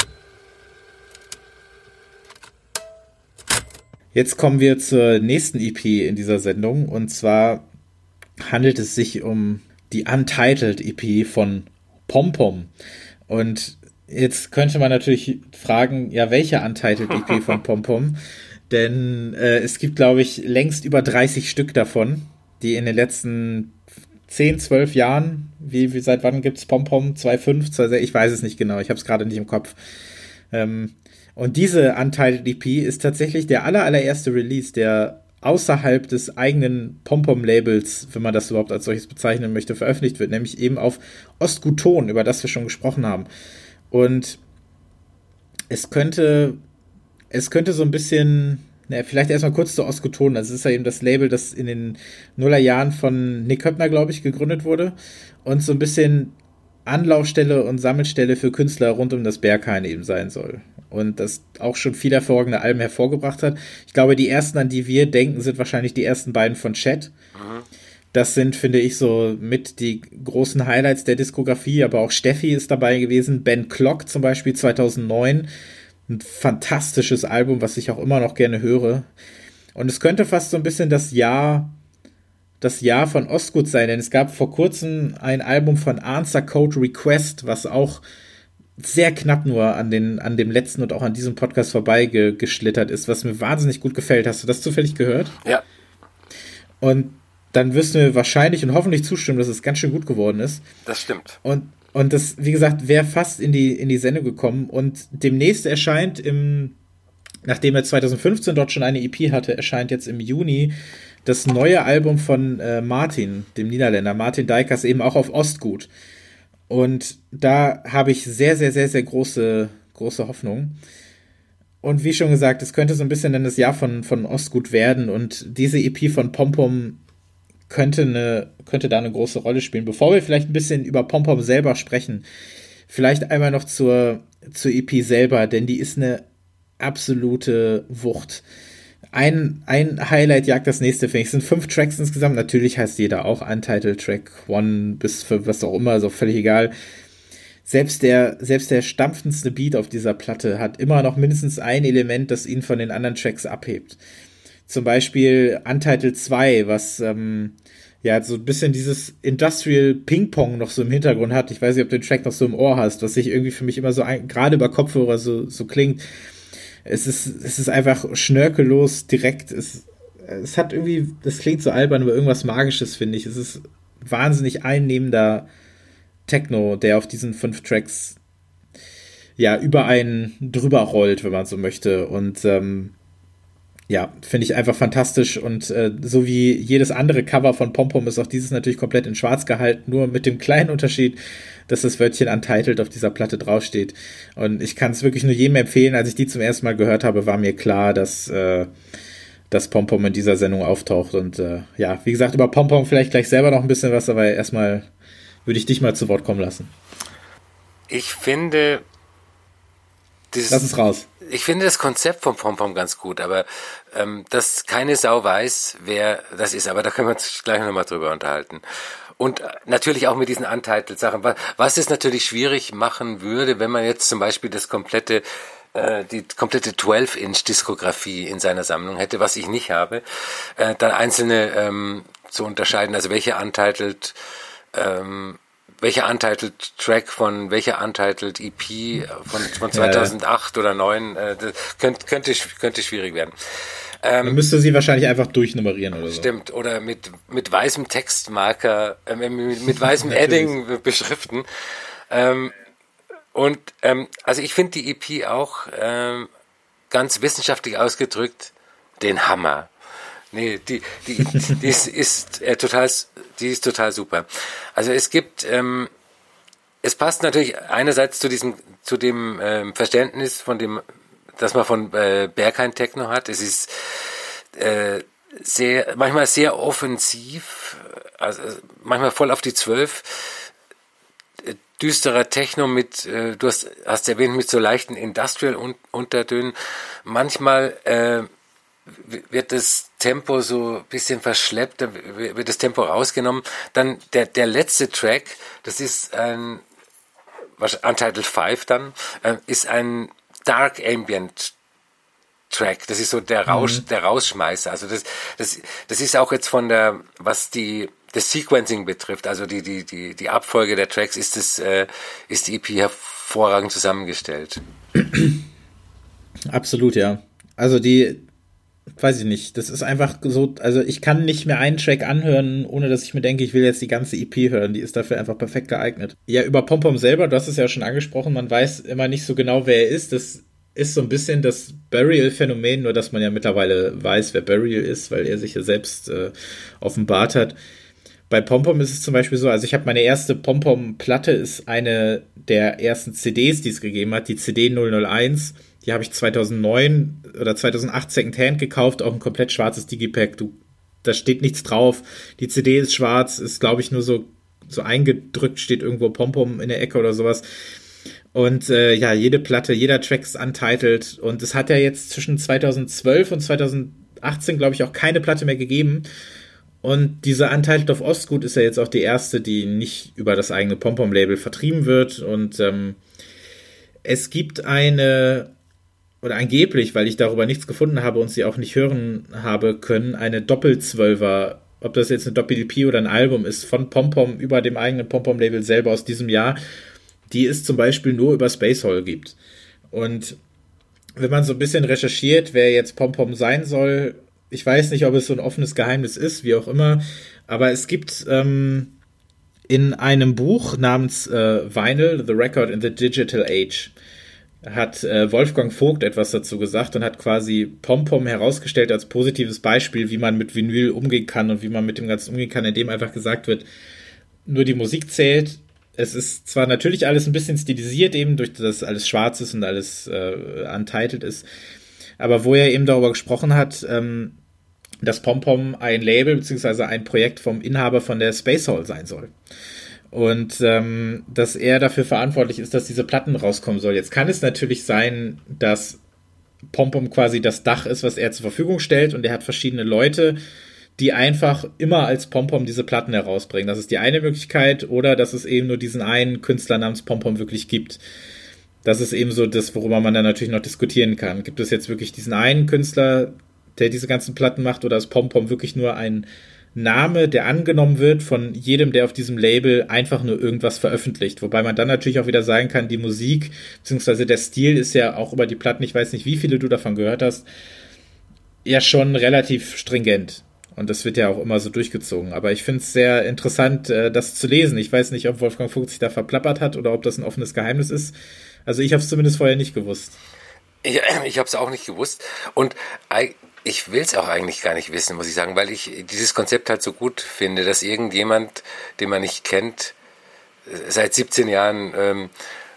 Jetzt kommen wir zur nächsten E P in dieser Sendung. Und zwar handelt es sich um die Untitled E P von Pom Pom. Und jetzt könnte man natürlich fragen, ja, welche Untitled E P von Pom Pom? Denn äh, es gibt, glaube ich, längst über dreißig Stück davon, die in den letzten zehn, zwölf Jahren Wie, wie seit wann gibt's Pom-Pom? zwei Komma fünf, zwei Komma sechs? Ich weiß es nicht genau, ich habe es gerade nicht im Kopf. Ähm, und diese Untitled E P ist tatsächlich der aller, allererste Release, der außerhalb des eigenen Pom-Pom-Labels, wenn man das überhaupt als solches bezeichnen möchte, veröffentlicht wird, nämlich eben auf Ostgut-Ton, über das wir schon gesprochen haben. Und es könnte, es könnte so ein bisschen, naja, vielleicht erstmal kurz zu Ostgut-Ton. Also es ist ja eben das Label, das in den Nullerjahren von Nick Höppner, glaube ich, gegründet wurde und so ein bisschen Anlaufstelle und Sammelstelle für Künstler rund um das Berghain eben sein soll. Und das auch schon viel hervorragende Alben hervorgebracht hat. Ich glaube, die ersten, an die wir denken, sind wahrscheinlich die ersten beiden von Chet. Mhm. Das sind, finde ich, so mit die großen Highlights der Diskografie, aber auch Steffi ist dabei gewesen. Ben Clock zum Beispiel zweitausendneun. Ein fantastisches Album, was ich auch immer noch gerne höre. Und es könnte fast so ein bisschen das Jahr das Jahr von Ostgut sein, denn es gab vor kurzem ein Album von Answer Code Request, was auch sehr knapp nur an den an dem letzten und auch an diesem Podcast vorbeigeschlittert ist, was mir wahnsinnig gut gefällt. Hast du das zufällig gehört? Ja. Und dann wirst du mir wahrscheinlich und hoffentlich zustimmen, dass es ganz schön gut geworden ist. Das stimmt. Und und das, wie gesagt, wäre fast in die in die Sendung gekommen. Und demnächst erscheint im, nachdem er zweitausendfünfzehn dort schon eine E P hatte, erscheint jetzt im Juni das neue Album von äh, Martin, dem Niederländer, Martin Dijkers, eben auch auf Ostgut. Und da habe ich sehr, sehr, sehr, sehr große, große Hoffnung. Und wie schon gesagt, es könnte so ein bisschen dann das Jahr von, von Ostgut werden. Und diese E P von Pom-Pom könnte, eine, könnte da eine große Rolle spielen. Bevor wir vielleicht ein bisschen über Pom-Pom selber sprechen, vielleicht einmal noch zur, zur E P selber, denn die ist eine absolute Wucht. Ein, ein Highlight jagt das nächste, finde ich. Es sind fünf Tracks insgesamt. Natürlich heißt jeder auch Untitled Track One bis fünf, was auch immer, so völlig egal. Selbst der, selbst der stampfendste Beat auf dieser Platte hat immer noch mindestens ein Element, das ihn von den anderen Tracks abhebt. Zum Beispiel Untitled zwei, was ähm, ja so ein bisschen dieses Industrial Ping-Pong noch so im Hintergrund hat. Ich weiß nicht, ob du den Track noch so im Ohr hast, was sich irgendwie für mich immer so ein, gerade über Kopfhörer so, so klingt. Es ist, es ist einfach schnörkellos, direkt. Es, es hat irgendwie, das klingt so albern, aber irgendwas Magisches, finde ich. Es ist wahnsinnig einnehmender Techno, der auf diesen fünf Tracks ja über einen drüber rollt, wenn man so möchte. Und ähm, ja, finde ich einfach fantastisch. Und äh, so wie jedes andere Cover von Pom-Pom ist auch dieses natürlich komplett in schwarz gehalten, nur mit dem kleinen Unterschied, dass das Wörtchen Untitled auf dieser Platte draufsteht. Und ich kann es wirklich nur jedem empfehlen. Als ich die zum ersten Mal gehört habe, war mir klar, dass, äh, dass Pom-Pom in dieser Sendung auftaucht. Und äh, ja, wie gesagt, über Pom-Pom vielleicht gleich selber noch ein bisschen was, aber erstmal würde ich dich mal zu Wort kommen lassen. Ich finde... Dieses, Lass es raus. Ich finde das Konzept von Pom-Pom ganz gut, aber ähm, dass keine Sau weiß, wer das ist. Aber da können wir uns gleich nochmal drüber unterhalten. Und natürlich auch mit diesen Untitled-Sachen. Was es natürlich schwierig machen würde, wenn man jetzt zum Beispiel das komplette, äh, die komplette zwölf Inch Diskografie in seiner Sammlung hätte, was ich nicht habe, äh, dann einzelne ähm, zu unterscheiden. Also welche Untitled, ähm, welcher Untitled Track von welcher Untitled E P von, von zweitausendacht ja, ja. oder neun, äh, das könnte, könnte, könnte schwierig werden. Ähm, Man müsste sie wahrscheinlich einfach durchnummerieren oder so. Stimmt, oder mit, mit weißem Textmarker, äh, mit, mit weißem Edding beschriften. Ähm, und ähm, also ich finde die E P auch ähm, ganz wissenschaftlich ausgedrückt den Hammer. Nee, die, die, die ist, ist äh, total, die ist total super. Also es gibt, ähm, es passt natürlich einerseits zu diesem, zu dem ähm, Verständnis von dem, dass man von äh, Berghain Techno hat. Es ist äh, sehr, manchmal sehr offensiv, also manchmal voll auf die zwölf. Äh, düsterer Techno mit, äh, du hast, hast erwähnt, mit so leichten Industrial-Untertönen. Manchmal äh, wird das Tempo so ein bisschen verschleppt, dann wird das Tempo rausgenommen. Dann der, der letzte Track, das ist ein Untitled fünf dann, äh, ist ein Dark Ambient Track. Das ist so der Rausch, mhm. der Rausschmeißer. Also das, das, das ist auch jetzt von der, was die, das Sequencing betrifft, also die, die, die, die Abfolge der Tracks, ist das, äh, ist die E P hervorragend zusammengestellt. Absolut, ja. Also die weiß ich nicht, das ist einfach so, also ich kann nicht mehr einen Track anhören, ohne dass ich mir denke, ich will jetzt die ganze E P hören, die ist dafür einfach perfekt geeignet. Ja, über Pom Pom selber, du hast es ja schon angesprochen, man weiß immer nicht so genau, wer er ist, das ist so ein bisschen das Burial-Phänomen, nur dass man ja mittlerweile weiß, wer Burial ist, weil er sich ja selbst äh, offenbart hat. Bei Pom Pom ist es zum Beispiel so, also ich habe meine erste Pom Pom-Platte, ist eine der ersten C Ds, die es gegeben hat, die C D null null eins. Die habe ich zweitausendneun oder zweitausendacht Secondhand gekauft, auch ein komplett schwarzes Digipack. Du, da steht nichts drauf. Die C D ist schwarz, ist glaube ich nur so, so eingedrückt, steht irgendwo Pom Pom in der Ecke oder sowas. Und äh, ja, jede Platte, jeder Track ist untitled. Und es hat ja jetzt zwischen zweitausendzwölf und zweitausendachtzehn, glaube ich, auch keine Platte mehr gegeben. Und diese Untitled of Ostgut ist ja jetzt auch die erste, die nicht über das eigene Pom Pom Label vertrieben wird. Und ähm, es gibt eine, oder angeblich, weil ich darüber nichts gefunden habe und sie auch nicht hören habe können, eine Doppelzwölfer, ob das jetzt eine Doppel-E P oder ein Album ist, von Pom Pom über dem eigenen Pom Pom Label selber aus diesem Jahr, die es zum Beispiel nur über Spacehall gibt. Und wenn man so ein bisschen recherchiert, wer jetzt Pom Pom sein soll, ich weiß nicht, ob es so ein offenes Geheimnis ist, wie auch immer, aber es gibt ähm, in einem Buch namens äh, Vinyl, The Record in the Digital Age, hat äh, Wolfgang Vogt etwas dazu gesagt und hat quasi Pom Pom herausgestellt als positives Beispiel, wie man mit Vinyl umgehen kann und wie man mit dem Ganzen umgehen kann, indem einfach gesagt wird, nur die Musik zählt. Es ist zwar natürlich alles ein bisschen stilisiert, eben durch das alles schwarz ist und alles äh, untitled ist, aber wo er eben darüber gesprochen hat, ähm, dass Pom Pom ein Label bzw. ein Projekt vom Inhaber von der Spacehall sein soll. Und ähm, dass er dafür verantwortlich ist, dass diese Platten rauskommen soll. Jetzt kann es natürlich sein, dass Pom Pom quasi das Dach ist, was er zur Verfügung stellt, und er hat verschiedene Leute, die einfach immer als Pom Pom diese Platten herausbringen. Das ist die eine Möglichkeit, oder dass es eben nur diesen einen Künstler namens Pom Pom wirklich gibt. Das ist eben so das, worüber man dann natürlich noch diskutieren kann. Gibt es jetzt wirklich diesen einen Künstler, der diese ganzen Platten macht, oder ist Pom Pom wirklich nur ein Name, der angenommen wird von jedem, der auf diesem Label einfach nur irgendwas veröffentlicht? Wobei man dann natürlich auch wieder sagen kann, die Musik bzw. der Stil ist ja auch über die Platten, ich weiß nicht, wie viele du davon gehört hast, ja schon relativ stringent. Und das wird ja auch immer so durchgezogen. Aber ich finde es sehr interessant, das zu lesen. Ich weiß nicht, ob Wolfgang Vogt sich da verplappert hat oder ob das ein offenes Geheimnis ist. Also ich habe es zumindest vorher nicht gewusst. Ich, ich habe es auch nicht gewusst. Und ich will es auch eigentlich gar nicht wissen, muss ich sagen, weil ich dieses Konzept halt so gut finde, dass irgendjemand, den man nicht kennt, seit siebzehn Jahren ähm,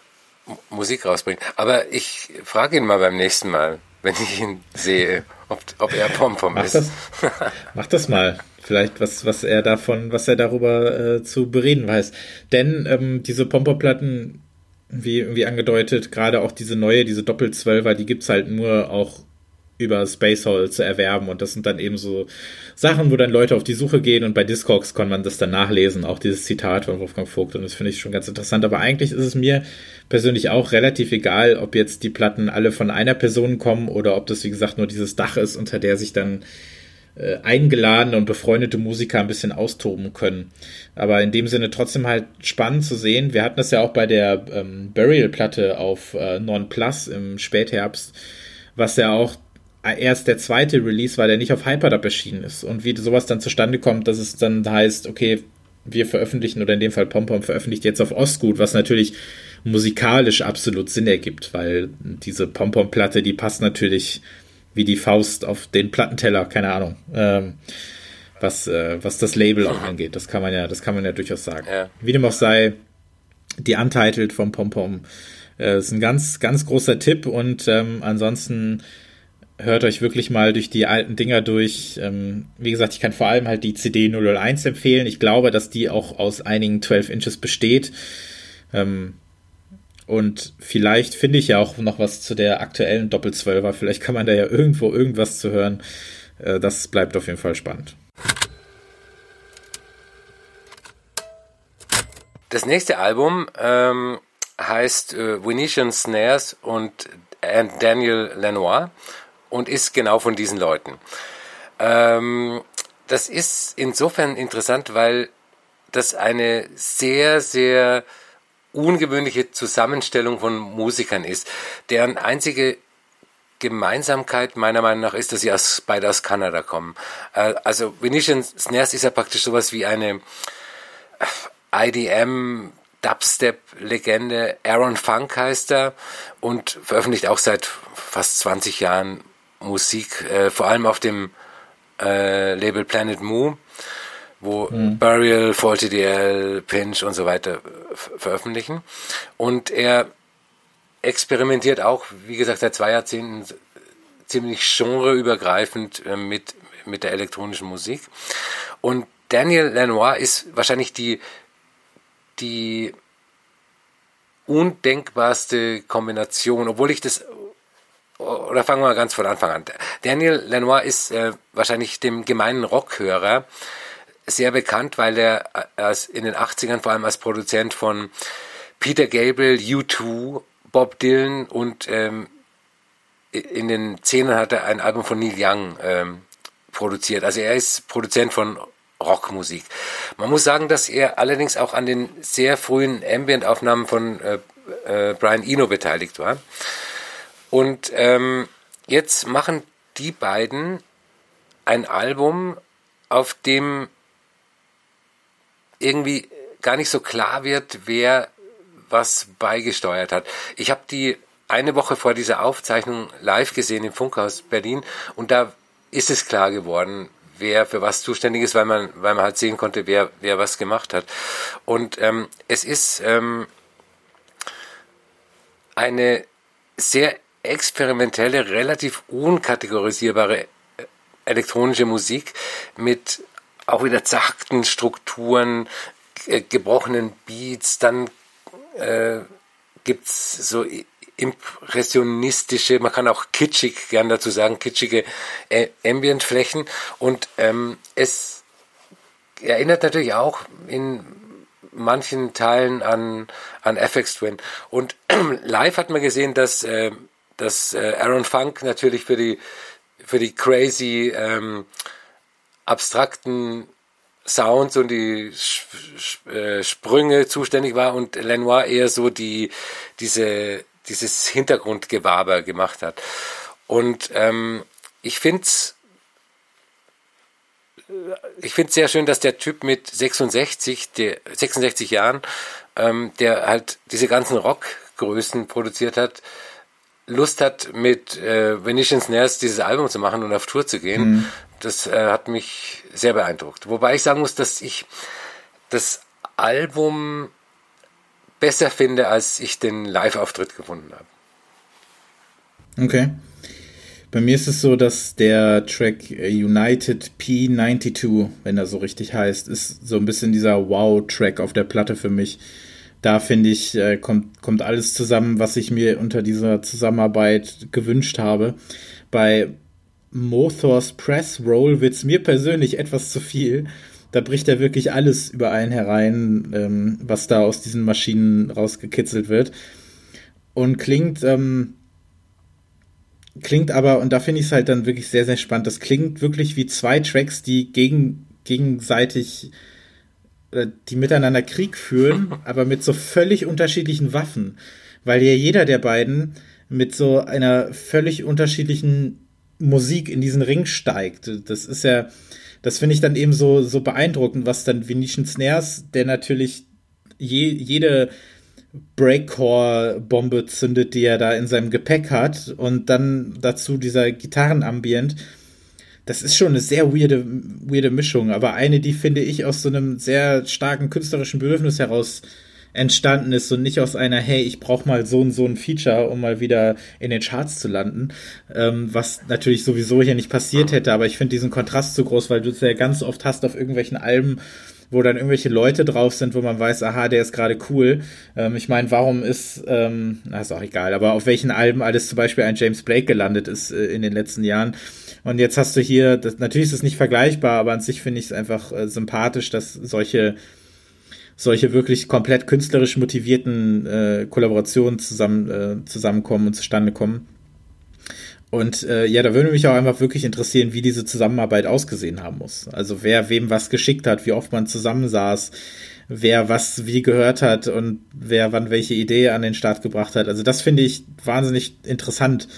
Musik rausbringt. Aber ich frage ihn mal beim nächsten Mal, wenn ich ihn sehe, ob, ob er Pom Pom ist. Das, mach das mal. Vielleicht, was, was er davon, was er darüber äh, zu bereden weiß. Denn ähm, diese Pom Pom Platten, wie, wie angedeutet, gerade auch diese neue, diese Doppelzwölfer, die gibt's halt nur auch über Spacehall zu erwerben, und das sind dann eben so Sachen, wo dann Leute auf die Suche gehen, und bei Discogs kann man das dann nachlesen, auch dieses Zitat von Wolfgang Vogt, und das finde ich schon ganz interessant. Aber eigentlich ist es mir persönlich auch relativ egal, ob jetzt die Platten alle von einer Person kommen oder ob das, wie gesagt, nur dieses Dach ist, unter der sich dann äh, eingeladene und befreundete Musiker ein bisschen austoben können. Aber in dem Sinne trotzdem halt spannend zu sehen. Wir hatten das ja auch bei der ähm, Burial-Platte auf äh, Non Plus im Spätherbst, was ja auch erst der zweite Release war, der nicht auf Hyperdub erschienen ist. Und wie sowas dann zustande kommt, dass es dann heißt, okay, wir veröffentlichen, oder in dem Fall Pom Pom veröffentlicht jetzt auf Ostgut, was natürlich musikalisch absolut Sinn ergibt, weil diese Pom Pom Platte, die passt natürlich wie die Faust auf den Plattenteller, keine Ahnung, ähm, was, äh, was das Label auch angeht. Das kann man ja, das kann man ja durchaus sagen. Ja. Wie dem auch sei, die Untitled vom Pom Pom äh, ist ein ganz, ganz großer Tipp, und ähm, ansonsten hört euch wirklich mal durch die alten Dinger durch. Ähm, wie gesagt, ich kann vor allem halt die C D null null eins empfehlen. Ich glaube, dass die auch aus einigen zwölf Inches besteht. Ähm, und vielleicht finde ich ja auch noch was zu der aktuellen Doppelzwölfer. Vielleicht kann man da ja irgendwo irgendwas zu hören. Äh, das bleibt auf jeden Fall spannend. Das nächste Album ähm, heißt äh, Venetian Snares und and Daniel Lanois und ist genau von diesen Leuten. Ähm, das ist insofern interessant, weil das eine sehr, sehr ungewöhnliche Zusammenstellung von Musikern ist, deren einzige Gemeinsamkeit meiner Meinung nach ist, dass sie aus, beide aus Kanada kommen. Äh, also Venetian Snares ist ja praktisch sowas wie eine I D M Dubstep-Legende. Aaron Funk heißt er und veröffentlicht auch seit fast zwanzig Jahren Musik, äh, vor allem auf dem äh, Label Planet Moo, wo mhm. Burial, Faulty D L, Pinch und so weiter f- veröffentlichen. Und er experimentiert auch, wie gesagt, seit zwei Jahrzehnten ziemlich genreübergreifend äh, mit, mit der elektronischen Musik. Und Daniel Lanois ist wahrscheinlich die, die undenkbarste Kombination, obwohl ich das, oder fangen wir mal ganz von Anfang an. Daniel Lanois ist äh, wahrscheinlich dem gemeinen Rockhörer sehr bekannt, weil er als in den achtzigern vor allem als Produzent von Peter Gabriel, U zwei, Bob Dylan und ähm, in den Zehnern hat er ein Album von Neil Young ähm, produziert. Also er ist Produzent von Rockmusik. Man muss sagen, dass er allerdings auch an den sehr frühen Ambient-Aufnahmen von äh, äh, Brian Eno beteiligt war. Und ähm, jetzt machen die beiden ein Album, auf dem irgendwie gar nicht so klar wird, wer was beigesteuert hat. Ich habe die eine Woche vor dieser Aufzeichnung live gesehen im Funkhaus Berlin und da ist es klar geworden, wer für was zuständig ist, weil man, weil man halt sehen konnte, wer, wer was gemacht hat. Und ähm, es ist ähm, eine sehr experimentelle, relativ unkategorisierbare elektronische Musik mit auch wieder zackten Strukturen, äh, gebrochenen Beats, dann äh, gibt's so impressionistische, man kann auch kitschig gern dazu sagen, kitschige äh, Ambient-Flächen und ähm, es erinnert natürlich auch in manchen Teilen an, an F X Twin und live hat man gesehen, dass, äh, dass äh, Aaron Funk natürlich für die für die crazy ähm, abstrakten Sounds und die Sprünge zuständig war und Lanois eher so die diese dieses Hintergrundgewaber gemacht hat. Und ähm, ich finde es ich finde es sehr schön, dass der Typ mit sechsundsechzig, der, sechsundsechzig Jahren, ähm, der halt diese ganzen Rockgrößen produziert hat, Lust hat, mit äh, Venetian Snares dieses Album zu machen und auf Tour zu gehen. Mhm. Das äh, hat mich sehr beeindruckt. Wobei ich sagen muss, dass ich das Album besser finde, als ich den Live-Auftritt gefunden habe. Okay. Bei mir ist es so, dass der Track United P zweiundneunzig, wenn er so richtig heißt, ist so ein bisschen dieser Wow-Track auf der Platte für mich. Da finde ich, äh, kommt, kommt alles zusammen, was ich mir unter dieser Zusammenarbeit gewünscht habe. Bei Mothors Press Roll wird es mir persönlich etwas zu viel. Da bricht er wirklich alles über einen herein, ähm, was da aus diesen Maschinen rausgekitzelt wird. Und klingt, ähm, klingt aber, und da finde ich es halt dann wirklich sehr, sehr spannend, das klingt wirklich wie zwei Tracks, die gegen, gegenseitig die miteinander Krieg führen, aber mit so völlig unterschiedlichen Waffen. Weil ja jeder der beiden mit so einer völlig unterschiedlichen Musik in diesen Ring steigt. Das ist ja, das finde ich dann eben so, so beeindruckend, was dann Venetian Snares, der natürlich je, jede Breakcore-Bombe zündet, die er da in seinem Gepäck hat, und dann dazu dieser Gitarrenambient. Das ist schon eine sehr weirde, weirde Mischung, aber eine, die, finde ich, aus so einem sehr starken künstlerischen Bedürfnis heraus entstanden ist und nicht aus einer, hey, ich brauche mal so und so ein Feature, um mal wieder in den Charts zu landen, ähm, was natürlich sowieso hier nicht passiert hätte, aber ich finde diesen Kontrast so groß, weil du es ja ganz oft hast auf irgendwelchen Alben, wo dann irgendwelche Leute drauf sind, wo man weiß, aha, der ist gerade cool. Ähm, ich meine, warum ist, ähm, na, ist auch egal, aber auf welchen Alben alles zum Beispiel ein James Blake gelandet ist äh, in den letzten Jahren. Und jetzt hast du hier, das, natürlich ist es nicht vergleichbar, aber an sich finde ich es einfach äh, sympathisch, dass solche solche wirklich komplett künstlerisch motivierten äh, Kollaborationen zusammen äh, zusammenkommen und zustande kommen. Und äh, ja, da würde mich auch einfach wirklich interessieren, wie diese Zusammenarbeit ausgesehen haben muss. Also wer wem was geschickt hat, wie oft man zusammensaß, wer was wie gehört hat und wer wann welche Idee an den Start gebracht hat. Also das finde ich wahnsinnig interessant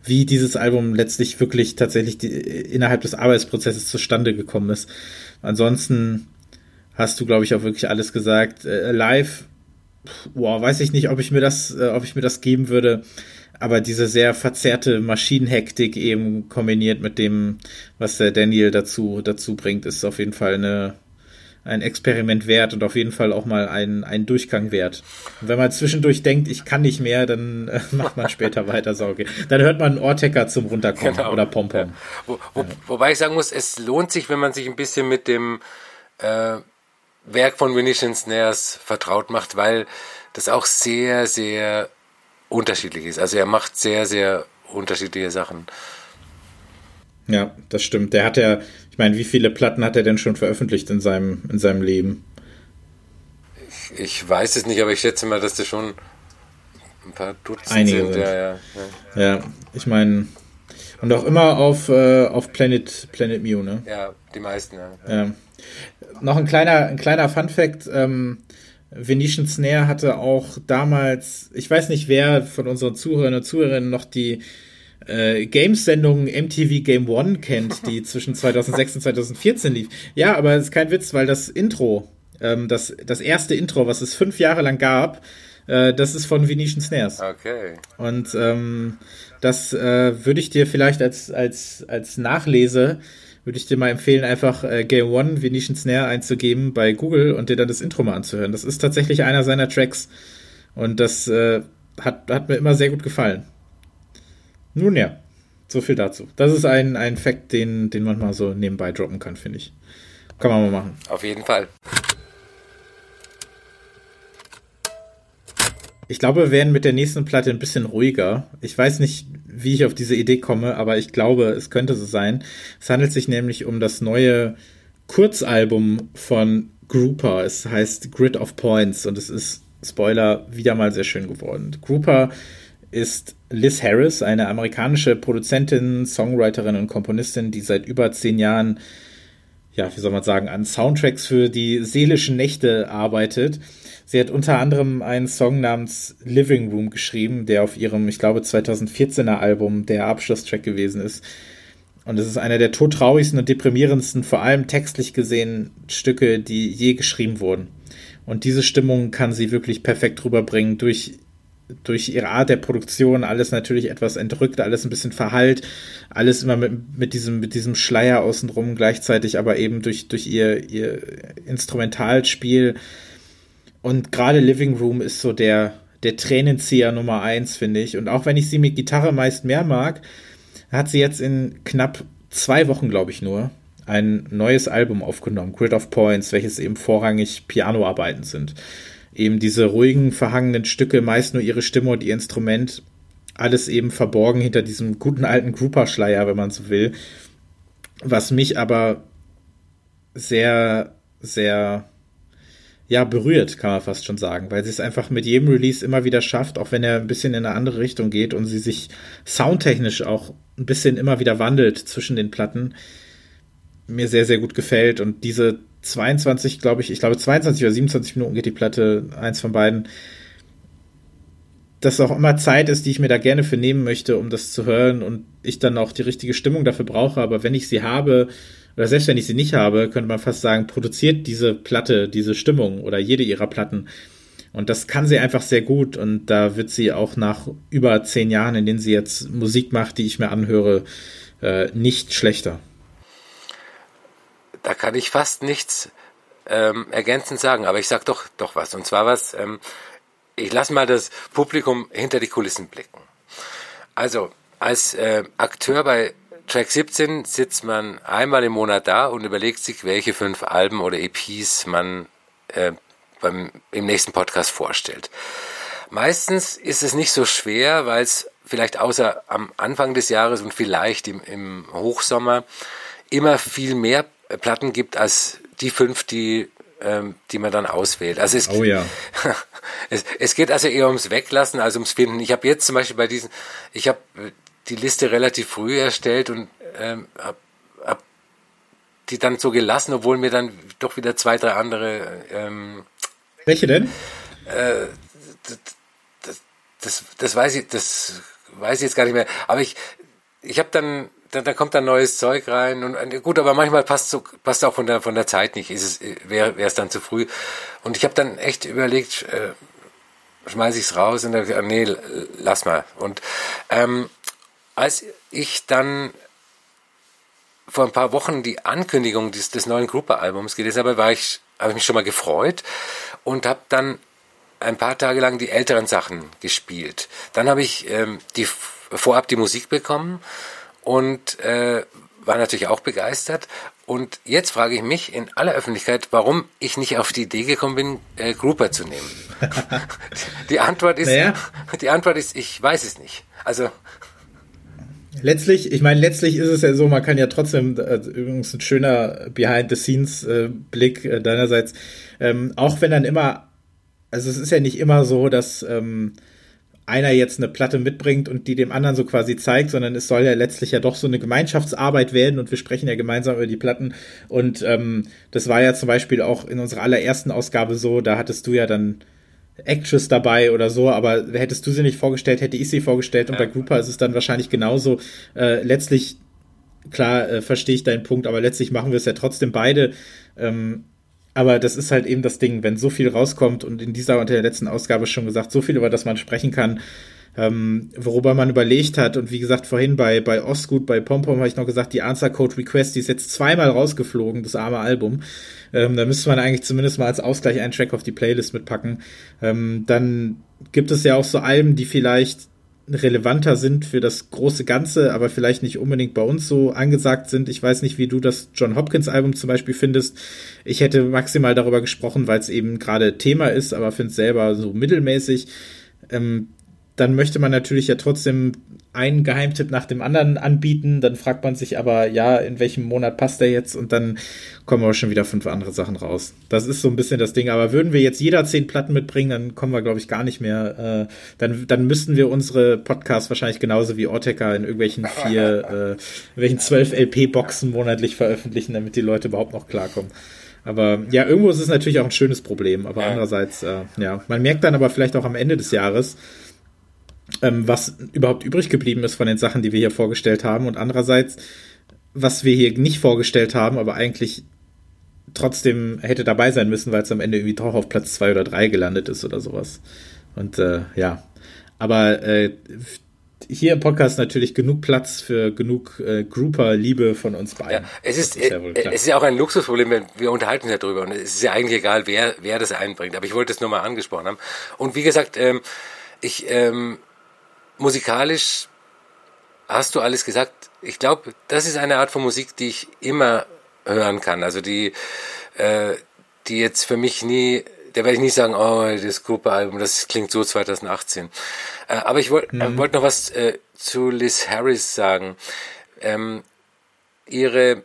wie dieses Album letztlich wirklich tatsächlich die, innerhalb des Arbeitsprozesses zustande gekommen ist. Ansonsten hast du, glaube ich, auch wirklich alles gesagt. Äh, live, boah, weiß ich nicht, ob ich mir das, äh, ob ich mir das geben würde. Aber diese sehr verzerrte Maschinenhektik eben kombiniert mit dem, was der Daniel dazu, dazu bringt, ist auf jeden Fall eine, ein Experiment wert und auf jeden Fall auch mal ein, ein Durchgang wert. Und wenn man zwischendurch denkt, ich kann nicht mehr, dann äh, macht man später weiter, so okay. Dann hört man einen Ohrtecker zum Runterkommen genau. oder Pompom. Ja. Wo, wo, ja. Wobei ich sagen muss, es lohnt sich, wenn man sich ein bisschen mit dem äh, Werk von Venetian Snares vertraut macht, weil das auch sehr, sehr unterschiedlich ist. Also er macht sehr, sehr unterschiedliche Sachen. Ja, das stimmt. Der hat ja, ich meine, wie viele Platten hat er denn schon veröffentlicht in seinem, in seinem Leben? Ich, ich weiß es nicht, aber ich schätze mal, dass das schon ein paar Dutzend Einige sind. sind. Ja, ja, ja. ja, ich meine, und auch immer auf, äh, auf Planet, Planet Mew, ne? Ja, die meisten, ja. ja. Noch ein kleiner, ein kleiner Fun-Fact, ähm, Venetian Snare hatte auch damals, ich weiß nicht, wer von unseren Zuhörern und Zuhörerinnen noch die äh, Games-Sendung M T V Game One kennt, die zwischen zweitausendsechs und zweitausendvierzehn lief. Ja, aber es ist kein Witz, weil das Intro, ähm, das, das erste Intro, was es fünf Jahre lang gab, äh, das ist von Venetian Snares. Okay. Und ähm, das äh, würde ich dir vielleicht als, als, als Nachlese würde ich dir mal empfehlen, einfach äh, Game One Venetian Snare einzugeben bei Google und dir dann das Intro mal anzuhören. Das ist tatsächlich einer seiner Tracks und das äh, hat, hat mir immer sehr gut gefallen. Nun ja, so viel dazu. Das ist ein, ein Fact, den, den man mal so nebenbei droppen kann, finde ich. Kann man mal machen. Auf jeden Fall. Ich glaube, wir werden mit der nächsten Platte ein bisschen ruhiger. Ich weiß nicht, wie ich auf diese Idee komme, aber ich glaube, es könnte so sein. Es handelt sich nämlich um das neue Kurzalbum von Grouper. Es heißt Grid of Points und es ist, Spoiler, wieder mal sehr schön geworden. Grouper ist Liz Harris, eine amerikanische Produzentin, Songwriterin und Komponistin, die seit über zehn Jahren, ja, wie soll man sagen, an Soundtracks für die seelischen Nächte arbeitet. Sie hat unter anderem einen Song namens Living Room geschrieben, der auf ihrem, ich glaube, zweitausendvierzehner Album der Abschlusstrack gewesen ist. Und es ist einer der todtraurigsten und deprimierendsten, vor allem textlich gesehen, Stücke, die je geschrieben wurden. Und diese Stimmung kann sie wirklich perfekt rüberbringen durch, durch ihre Art der Produktion. Alles natürlich etwas entrückt, alles ein bisschen verhallt, alles immer mit, mit, diesem, mit diesem Schleier außenrum gleichzeitig, aber eben durch, durch ihr, ihr Instrumentalspiel. Und gerade Living Room ist so der, der Tränenzieher Nummer eins, finde ich. Und auch wenn ich sie mit Gitarre meist mehr mag, hat sie jetzt in knapp zwei Wochen, glaube ich nur, ein neues Album aufgenommen, Grid of Points, welches eben vorrangig Pianoarbeiten sind. Eben diese ruhigen, verhangenen Stücke, meist nur ihre Stimme und ihr Instrument, alles eben verborgen hinter diesem guten alten Grouper-Schleier, wenn man so will. Was mich aber sehr, sehr... ja, berührt, kann man fast schon sagen, weil sie es einfach mit jedem Release immer wieder schafft, auch wenn er ein bisschen in eine andere Richtung geht und sie sich soundtechnisch auch ein bisschen immer wieder wandelt zwischen den Platten, mir sehr, sehr gut gefällt. Und diese zweiundzwanzig, glaube ich, ich glaube zweiundzwanzig oder siebenundzwanzig Minuten geht die Platte, eins von beiden, dass auch immer Zeit ist, die ich mir da gerne für nehmen möchte, um das zu hören und ich dann auch die richtige Stimmung dafür brauche, aber wenn ich sie habe, oder selbst wenn ich sie nicht habe, könnte man fast sagen, produziert diese Platte, diese Stimmung oder jede ihrer Platten. Und das kann sie einfach sehr gut und da wird sie auch nach über zehn Jahren, in denen sie jetzt Musik macht, die ich mir anhöre, äh, nicht schlechter. Da kann ich fast nichts ähm, ergänzend sagen, aber ich sag doch, doch was. Und zwar was, ähm, ich lasse mal das Publikum hinter die Kulissen blicken. Also, als äh, Akteur bei Track siebzehn sitzt man einmal im Monat da und überlegt sich, welche fünf Alben oder E Ps man äh, beim, im nächsten Podcast vorstellt. Meistens ist es nicht so schwer, weil es vielleicht außer am Anfang des Jahres und vielleicht im, im Hochsommer immer viel mehr Platten gibt als die fünf, die, ähm, die man dann auswählt. Also es, oh ja. es, es geht also eher ums Weglassen als ums Finden. Ich habe jetzt zum Beispiel bei diesen, ich habe die Liste relativ früh erstellt und ähm, hab, hab die dann so gelassen, obwohl mir dann doch wieder zwei, drei andere ähm, welche denn? Äh, das, das, das weiß ich, das weiß ich jetzt gar nicht mehr. Aber ich, ich habe dann, dann, dann kommt dann neues Zeug rein und gut, aber manchmal passt so, passt auch von der von der Zeit nicht. Ist es, wäre wäre es dann zu früh. Und ich habe dann echt überlegt, äh, schmeiße ich es raus und dann gesagt, nee, lass mal. Und ähm, als ich dann vor ein paar Wochen die Ankündigung des, des neuen Grouper-Albums gelesen habe, war ich, habe ich mich schon mal gefreut und habe dann ein paar Tage lang die älteren Sachen gespielt. Dann habe ich ähm, die vorab die Musik bekommen und äh, war natürlich auch begeistert. Und jetzt frage ich mich in aller Öffentlichkeit, warum ich nicht auf die Idee gekommen bin, äh, Grouper zu nehmen. Die Antwort ist, naja. die Antwort ist, ich weiß es nicht. Also letztlich, ich meine, letztlich ist es ja so, man kann ja trotzdem, also übrigens ein schöner Behind-the-Scenes-Blick äh, deinerseits, ähm, auch wenn dann immer, also es ist ja nicht immer so, dass ähm, einer jetzt eine Platte mitbringt und die dem anderen so quasi zeigt, sondern es soll ja letztlich ja doch so eine Gemeinschaftsarbeit werden und wir sprechen ja gemeinsam über die Platten und ähm, das war ja zum Beispiel auch in unserer allerersten Ausgabe so, da hattest du ja dann Actress dabei oder so, aber hättest du sie nicht vorgestellt, hätte ich sie vorgestellt und ja. Bei Grouper ist es dann wahrscheinlich genauso. Äh, letztlich, klar, äh, verstehe ich deinen Punkt, aber letztlich machen wir es ja trotzdem beide. Ähm, aber das ist halt eben das Ding, wenn so viel rauskommt und in dieser und der letzten Ausgabe schon gesagt, so viel, über das man sprechen kann, ähm, worüber man überlegt hat und wie gesagt, vorhin bei, bei Osgood, bei Pompom habe ich noch gesagt, die Answer Code Request, die ist jetzt zweimal rausgeflogen, das arme Album. Ähm, da müsste man eigentlich zumindest mal als Ausgleich einen Track auf die Playlist mitpacken. Ähm, dann gibt es ja auch so Alben, die vielleicht relevanter sind für das große Ganze, aber vielleicht nicht unbedingt bei uns so angesagt sind. Ich weiß nicht, wie du das John Hopkins Album zum Beispiel findest. Ich hätte maximal darüber gesprochen, weil es eben gerade Thema ist, aber finde es selber so mittelmäßig. Ähm, dann möchte man natürlich ja trotzdem einen Geheimtipp nach dem anderen anbieten. Dann fragt man sich aber, ja, in welchem Monat passt der jetzt? Und dann kommen aber schon wieder fünf andere Sachen raus. Das ist so ein bisschen das Ding. Aber würden wir jetzt jeder zehn Platten mitbringen, dann kommen wir, glaube ich, gar nicht mehr. Äh, dann, dann müssten wir unsere Podcasts wahrscheinlich genauso wie Orteka in irgendwelchen vier, äh, in welchen zwölf L P-Boxen monatlich veröffentlichen, damit die Leute überhaupt noch klarkommen. Aber ja, irgendwo ist es natürlich auch ein schönes Problem. Aber andererseits, äh, ja, man merkt dann aber vielleicht auch am Ende des Jahres, Ähm, was überhaupt übrig geblieben ist von den Sachen, die wir hier vorgestellt haben und andererseits, was wir hier nicht vorgestellt haben, aber eigentlich trotzdem hätte dabei sein müssen, weil es am Ende irgendwie doch auf Platz zwei oder drei gelandet ist oder sowas. Und äh, ja, aber äh, hier im Podcast natürlich genug Platz für genug äh, Grouper-Liebe von uns beiden. Ja, es ist, ist ja wohl klar. Es ist ja auch ein Luxusproblem, wenn wir unterhalten ja drüber und es ist ja eigentlich egal, wer, wer das einbringt, aber ich wollte es nur mal angesprochen haben. Und wie gesagt, ähm, ich ähm, musikalisch hast du alles gesagt. Ich glaube, das ist eine Art von Musik, die ich immer hören kann. Also die, äh, die jetzt für mich nie, da werde ich nie sagen, oh, das Grouper-Album, das klingt so zwanzig achtzehn. Äh, aber ich wollte mhm. äh, wollt noch was äh, zu Liz Harris sagen. Ähm, ihre,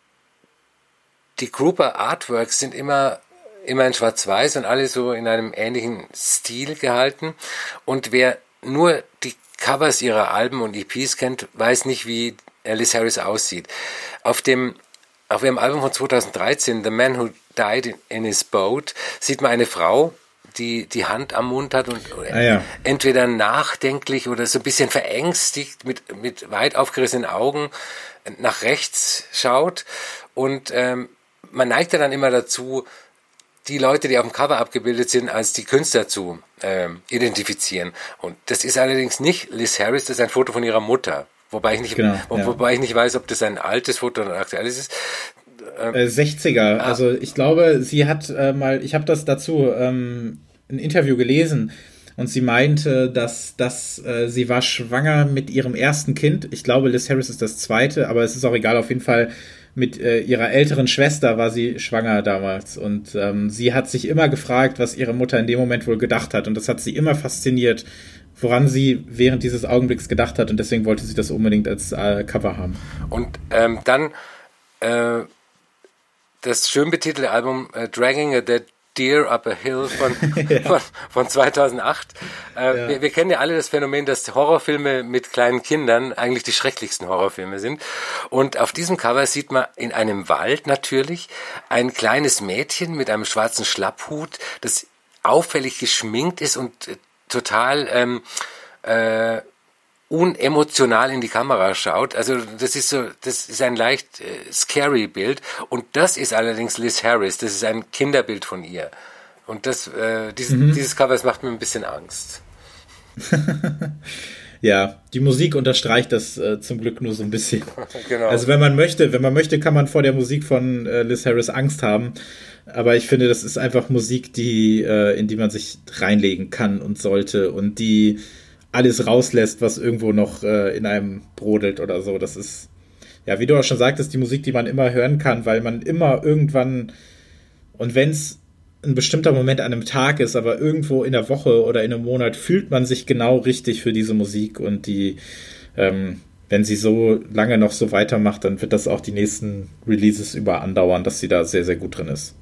die Grouper-Artworks sind immer immer in Schwarz-Weiß und alle so in einem ähnlichen Stil gehalten. Und wer nur die Covers ihrer Alben und E Ps kennt, weiß nicht, wie Liz Harris aussieht. Auf dem, auf ihrem Album von zwanzig dreizehn, The Man Who Died in, in His Boat, sieht man eine Frau, die die Hand am Mund hat und ah, ja. entweder nachdenklich oder so ein bisschen verängstigt mit, mit weit aufgerissenen Augen nach rechts schaut. Und ähm, man neigt ja dann immer dazu, die Leute, die auf dem Cover abgebildet sind, als die Künstler zu ähm, identifizieren. Und das ist allerdings nicht Liz Harris, das ist ein Foto von ihrer Mutter. Wobei ich nicht, genau, wo, ja. wobei ich nicht weiß, ob das ein altes Foto oder ein aktuelles ist. Ähm, äh, sechziger. Ah. Also ich glaube, sie hat äh, mal, ich habe das dazu ähm, ein Interview gelesen und sie meinte, dass, dass äh, sie war schwanger mit ihrem ersten Kind. Ich glaube, Liz Harris ist das zweite, aber es ist auch egal, auf jeden Fall mit äh, ihrer älteren Schwester war sie schwanger damals und ähm, sie hat sich immer gefragt, was ihre Mutter in dem Moment wohl gedacht hat und das hat sie immer fasziniert, woran sie während dieses Augenblicks gedacht hat und deswegen wollte sie das unbedingt als äh, Cover haben. Und ähm, dann äh, das schön betitelte Album äh, Dragging a Dead Deer Up a Hill von, ja. von, von zweitausendacht. Äh, ja. wir, wir kennen ja alle das Phänomen, dass Horrorfilme mit kleinen Kindern eigentlich die schrecklichsten Horrorfilme sind. Und auf diesem Cover sieht man in einem Wald natürlich ein kleines Mädchen mit einem schwarzen Schlapphut, das auffällig geschminkt ist und äh, total ähm, äh, unemotional in die Kamera schaut. Also das ist so, das ist ein leicht äh, scary Bild. Und das ist allerdings Liz Harris. Das ist ein Kinderbild von ihr. Und das, äh, dieses, mhm. dieses Cover, das macht mir ein bisschen Angst. Ja, die Musik unterstreicht das äh, zum Glück nur so ein bisschen. Genau. Also wenn man möchte, wenn man möchte, kann man vor der Musik von äh, Liz Harris Angst haben. Aber ich finde, das ist einfach Musik, die, äh, in die man sich reinlegen kann und sollte und die alles rauslässt, was irgendwo noch äh, in einem brodelt oder so. Das ist, ja, wie du auch schon sagtest, die Musik, die man immer hören kann, weil man immer irgendwann, und wenn es ein bestimmter Moment an einem Tag ist, aber irgendwo in der Woche oder in einem Monat fühlt man sich genau richtig für diese Musik und die, ähm, wenn sie so lange noch so weitermacht, dann wird das auch die nächsten Releases über andauern, dass sie da sehr, sehr gut drin ist.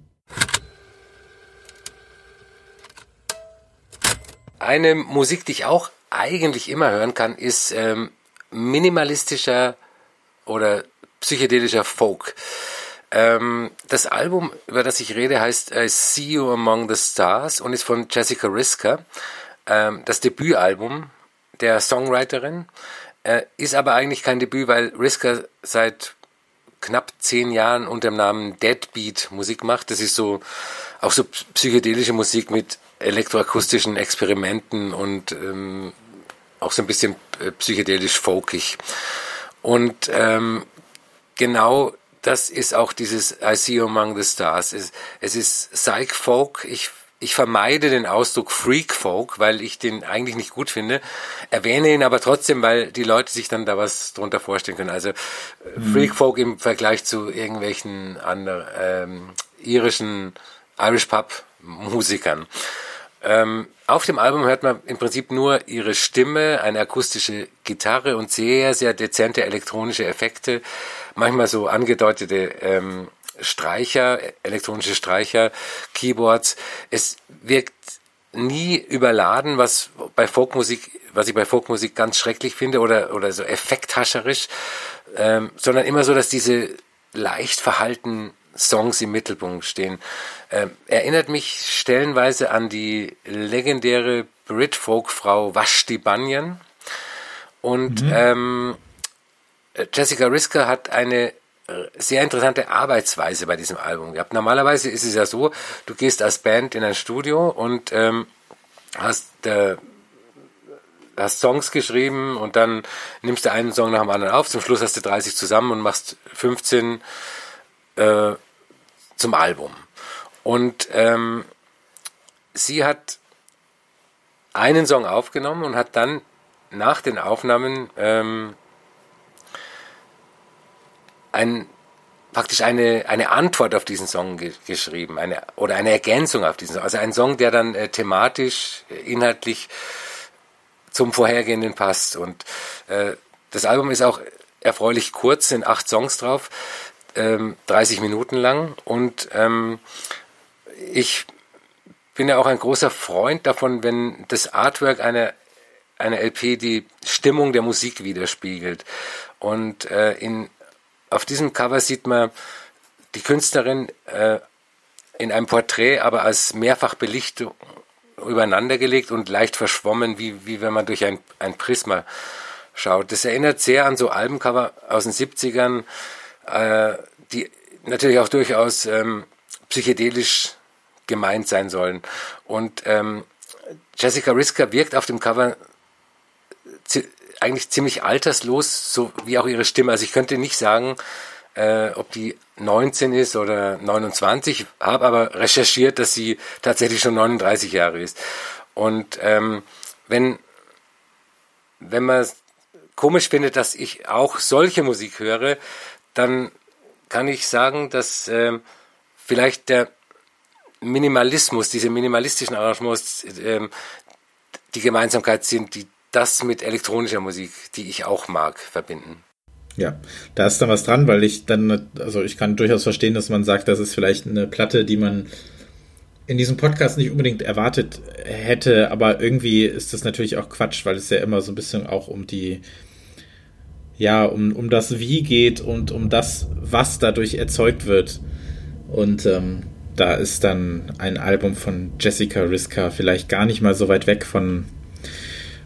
Eine Musik, die ich auch eigentlich immer hören kann, ist ähm, minimalistischer oder psychedelischer Folk. Ähm, das Album, über das ich rede, heißt I See You Among the Stars und ist von Jessica Risker. Ähm, das Debütalbum der Songwriterin äh, ist aber eigentlich kein Debüt, weil Risker seit knapp zehn Jahren unter dem Namen Deadbeat Musik macht. Das ist so auch so psychedelische Musik mit elektroakustischen Experimenten und ähm, auch so ein bisschen äh, psychedelisch folkig. Und ähm, genau das ist auch dieses I See You Among the Stars. Es, es ist Psych-Folk. Ich, ich vermeide den Ausdruck Freak-Folk, weil ich den eigentlich nicht gut finde. Erwähne ihn aber trotzdem, weil die Leute sich dann da was drunter vorstellen können. Also mhm. Freak-Folk im Vergleich zu irgendwelchen anderen ähm, irischen Irish-Pub-Musikern. Ähm, auf dem Album hört man im Prinzip nur ihre Stimme, eine akustische Gitarre und sehr, sehr dezente elektronische Effekte. Manchmal so angedeutete ähm, Streicher, elektronische Streicher, Keyboards. Es wirkt nie überladen, was bei Folkmusik, was ich bei Folkmusik ganz schrecklich finde oder oder so effekthascherisch, ähm, sondern immer so, dass diese leicht verhalten Songs im Mittelpunkt stehen. Ähm, erinnert mich stellenweise an die legendäre Brit-Folk-Frau Vashti Bunyan. Und mhm. ähm, Jessica Risker hat eine sehr interessante Arbeitsweise bei diesem Album gehabt. Normalerweise ist es ja so, du gehst als Band in ein Studio und ähm, hast, äh, hast Songs geschrieben und dann nimmst du einen Song nach dem anderen auf. Zum Schluss hast du dreißig zusammen und machst fünfzehn äh, zum Album. Und ähm, sie hat einen Song aufgenommen und hat dann nach den Aufnahmen ähm, ein, praktisch eine, eine Antwort auf diesen Song ge- geschrieben, eine, oder eine Ergänzung auf diesen Song. Also ein Song, der dann äh, thematisch, äh, inhaltlich zum vorhergehenden passt. Und äh, das Album ist auch erfreulich kurz, sind acht Songs drauf, ähm, dreißig Minuten lang. Und ähm, ich bin ja auch ein großer Freund davon, wenn das Artwork einer eine L P die Stimmung der Musik widerspiegelt. Und äh, in auf diesem Cover sieht man die Künstlerin äh, in einem Porträt, aber als Mehrfachbelichtung übereinandergelegt und leicht verschwommen, wie, wie wenn man durch ein, ein Prisma schaut. Das erinnert sehr an so Albencover aus den siebzigern, äh, die natürlich auch durchaus ähm, psychedelisch gemeint sein sollen. Und ähm, Jessica Risker wirkt auf dem Cover zi- eigentlich ziemlich alterslos, so wie auch ihre Stimme. Also ich könnte nicht sagen, äh, ob die neunzehn ist oder neunundzwanzig, habe aber recherchiert, dass sie tatsächlich schon neununddreißig Jahre ist. Und ähm, wenn, wenn man komisch findet, dass ich auch solche Musik höre, dann kann ich sagen, dass äh, vielleicht der Minimalismus, diese minimalistischen Arrangements, äh, die Gemeinsamkeit sind, die das mit elektronischer Musik, die ich auch mag, verbinden. Ja, da ist dann was dran, weil ich dann, also ich kann durchaus verstehen, dass man sagt, das ist vielleicht eine Platte, die man in diesem Podcast nicht unbedingt erwartet hätte, aber irgendwie ist das natürlich auch Quatsch, weil es ja immer so ein bisschen auch um die, ja, um, um das Wie geht und um das, was dadurch erzeugt wird. Und ähm, da ist dann ein Album von Jessica Risker vielleicht gar nicht mal so weit weg von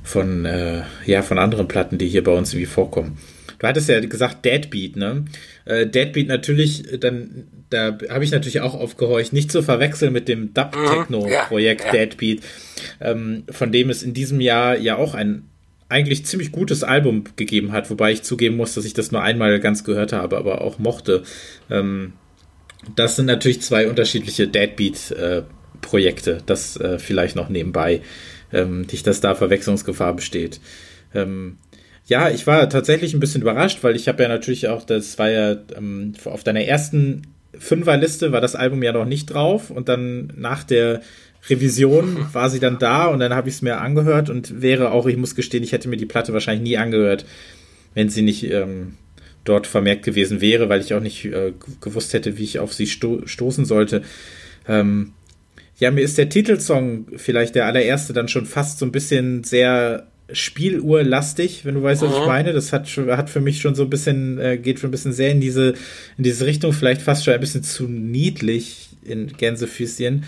von, äh, ja, von anderen Platten, die hier bei uns irgendwie vorkommen. Du hattest ja gesagt Deadbeat, ne? Äh, Deadbeat natürlich, dann, da habe ich natürlich auch aufgehorcht, nicht zu verwechseln mit dem Dub-Techno-Projekt ja, ja. Deadbeat, ähm, von dem es in diesem Jahr ja auch ein eigentlich ziemlich gutes Album gegeben hat, wobei ich zugeben muss, dass ich das nur einmal ganz gehört habe, aber auch mochte. Ähm, das sind natürlich zwei unterschiedliche Deadbeat-Projekte, äh, das äh, vielleicht noch nebenbei, ähm, nicht, dass da Verwechslungsgefahr besteht. Ähm, Ja, ich war tatsächlich ein bisschen überrascht, weil ich habe ja natürlich auch, das war ja ähm, auf deiner ersten Fünferliste war das Album ja noch nicht drauf und dann nach der Revision war sie dann da und dann habe ich es mir angehört und wäre auch, ich muss gestehen, ich hätte mir die Platte wahrscheinlich nie angehört, wenn sie nicht ähm, dort vermerkt gewesen wäre, weil ich auch nicht äh, gewusst hätte, wie ich auf sie sto- stoßen sollte. Ähm, ja, mir ist der Titelsong vielleicht der allererste dann schon fast so ein bisschen sehr Spieluhrlastig, wenn du weißt, was ich meine. Das hat schon, hat für mich schon so ein bisschen, äh, geht schon ein bisschen sehr in diese, in diese Richtung, vielleicht fast schon ein bisschen zu niedlich in Gänsefüßchen.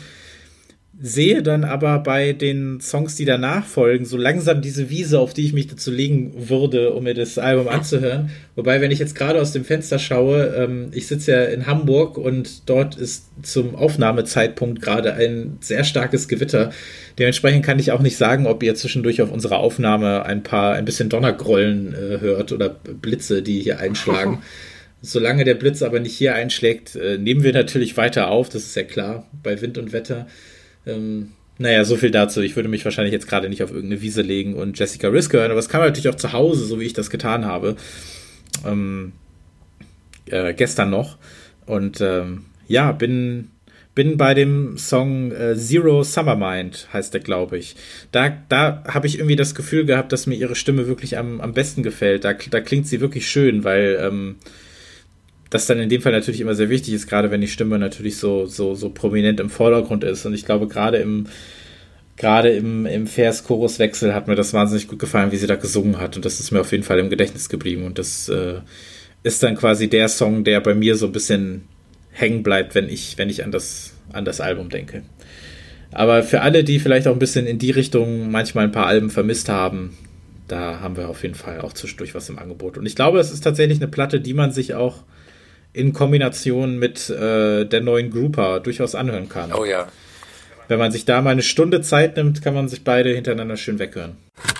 Sehe dann aber bei den Songs, die danach folgen, so langsam diese Wiese, auf die ich mich dazu legen würde, um mir das Album anzuhören. Wobei, wenn ich jetzt gerade aus dem Fenster schaue, ähm, ich sitze ja in Hamburg und dort ist zum Aufnahmezeitpunkt gerade ein sehr starkes Gewitter. Dementsprechend kann ich auch nicht sagen, ob ihr zwischendurch auf unserer Aufnahme ein paar, ein bisschen Donnergrollen äh, hört oder Blitze, die hier einschlagen. Solange der Blitz aber nicht hier einschlägt, äh, nehmen wir natürlich weiter auf, das ist ja klar, bei Wind und Wetter. Ähm, naja, so viel dazu. Ich würde mich wahrscheinlich jetzt gerade nicht auf irgendeine Wiese legen und Jessica Riske hören, aber es kann man natürlich auch zu Hause, so wie ich das getan habe. Ähm, äh, gestern noch. Und ähm, ja, bin, bin bei dem Song äh, Zero Summer Mind, heißt der, glaube ich. Da, da habe ich irgendwie das Gefühl gehabt, dass mir ihre Stimme wirklich am, am besten gefällt. Da, da klingt sie wirklich schön, weil ähm, das dann in dem Fall natürlich immer sehr wichtig ist, gerade wenn die Stimme natürlich so, so, so prominent im Vordergrund ist. Und ich glaube, gerade im, gerade im, im Vers-Chorus-Wechsel hat mir das wahnsinnig gut gefallen, wie sie da gesungen hat. Und das ist mir auf jeden Fall im Gedächtnis geblieben. Und das äh, ist dann quasi der Song, der bei mir so ein bisschen hängen bleibt, wenn ich, wenn ich an das, an das Album denke. Aber für alle, die vielleicht auch ein bisschen in die Richtung manchmal ein paar Alben vermisst haben, da haben wir auf jeden Fall auch zwischendurch was im Angebot. Und ich glaube, es ist tatsächlich eine Platte, die man sich auch in Kombination mit äh, der neuen Grouper durchaus anhören kann. Oh ja. Wenn man sich da mal eine Stunde Zeit nimmt, kann man sich beide hintereinander schön weghören.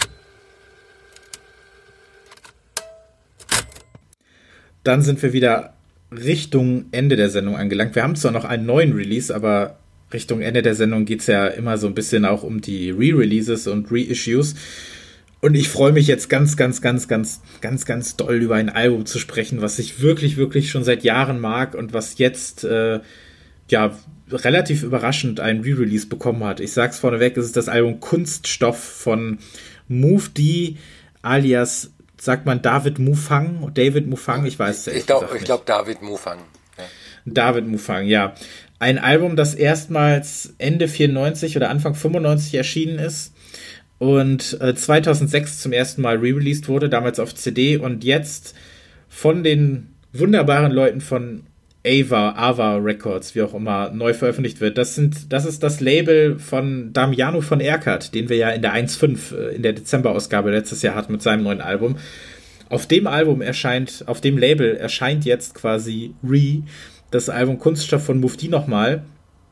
Dann sind wir wieder Richtung Ende der Sendung angelangt. Wir haben zwar noch einen neuen Release, aber Richtung Ende der Sendung geht es ja immer so ein bisschen auch um die Re-Releases und Reissues. Und ich freue mich jetzt ganz, ganz, ganz, ganz, ganz, ganz doll über ein Album zu sprechen, was ich wirklich, wirklich schon seit Jahren mag und was jetzt, äh, ja, relativ überraschend einen Re-Release bekommen hat. Ich sag's vorneweg, es ist das Album Kunststoff von Move D alias, sagt man David Mufang, David Mufang, ich weiß es Ich glaube, ich glaube David Mufang. Ja. David Mufang, ja. Ein Album, das erstmals Ende vierundneunzig oder Anfang fünfundneunzig erschienen ist. Und äh, zweitausendsechs zum ersten Mal re-released wurde, damals auf C D und jetzt von den wunderbaren Leuten von Ava, Ava Records, wie auch immer, neu veröffentlicht wird. Das sind, das ist das Label von Damiano von Erkert, den wir ja in der eins Komma fünf äh, in der Dezemberausgabe letztes Jahr hatten mit seinem neuen Album. Auf dem Album erscheint, auf dem Label erscheint jetzt quasi Re, das Album Kunststoff von Mufti nochmal.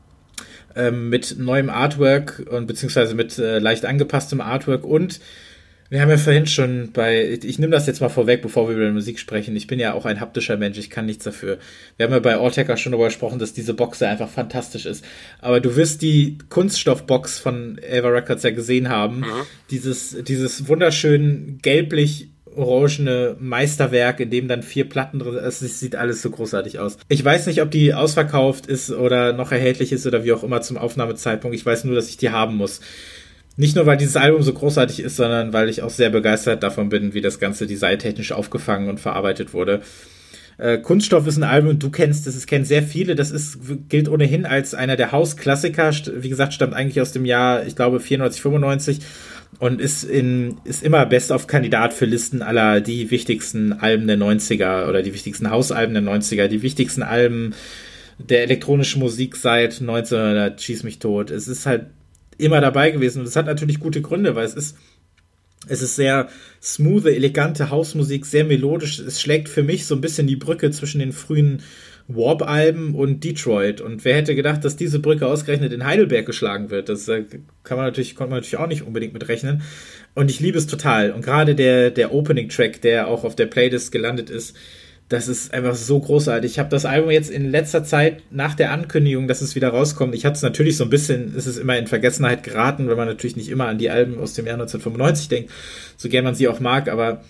Ähm, mit neuem Artwork und beziehungsweise mit äh, leicht angepasstem Artwork und wir haben ja vorhin schon bei, ich, ich nehme das jetzt mal vorweg, bevor wir über die Musik sprechen, ich bin ja auch ein haptischer Mensch, ich kann nichts dafür. Wir haben ja bei Alltaker schon darüber gesprochen, dass diese Box ja einfach fantastisch ist, aber du wirst die Kunststoffbox von Ava Records ja gesehen haben, mhm. dieses, dieses wunderschön gelblich orangene Meisterwerk, in dem dann vier Platten drin sind. Es sieht alles so großartig aus. Ich weiß nicht, ob die ausverkauft ist oder noch erhältlich ist oder wie auch immer zum Aufnahmezeitpunkt. Ich weiß nur, dass ich die haben muss. Nicht nur, weil dieses Album so großartig ist, sondern weil ich auch sehr begeistert davon bin, wie das Ganze designtechnisch aufgefangen und verarbeitet wurde. Äh, Kunststoff ist ein Album, du kennst es, es kennen sehr viele. Das ist, gilt ohnehin als einer der Hausklassiker. Wie gesagt, stammt eigentlich aus dem Jahr, ich glaube, vierundneunzig, fünfundneunzig. Und ist, in, ist immer Best-of-Kandidat für Listen aller die wichtigsten Alben der neunziger oder die wichtigsten Hausalben der neunziger, die wichtigsten Alben der elektronischen Musik seit neunzehnhundert, schieß mich tot. Es ist halt immer dabei gewesen und es hat natürlich gute Gründe, weil es ist Es ist sehr smooth, elegante Hausmusik, sehr melodisch. Es schlägt für mich so ein bisschen die Brücke zwischen den frühen Warp-Alben und Detroit. Und wer hätte gedacht, dass diese Brücke ausgerechnet in Heidelberg geschlagen wird? Das äh, kann man natürlich, konnte man natürlich auch nicht unbedingt mitrechnen. Und ich liebe es total. Und gerade der, der Opening-Track, der auch auf der Playlist gelandet ist, das ist einfach so großartig. Ich habe das Album jetzt in letzter Zeit nach der Ankündigung, dass es wieder rauskommt, ich hatte es natürlich so ein bisschen, es ist immer in Vergessenheit geraten, weil man natürlich nicht immer an die Alben aus dem Jahr neunzehnhundertfünfundneunzig denkt, so gern man sie auch mag, aber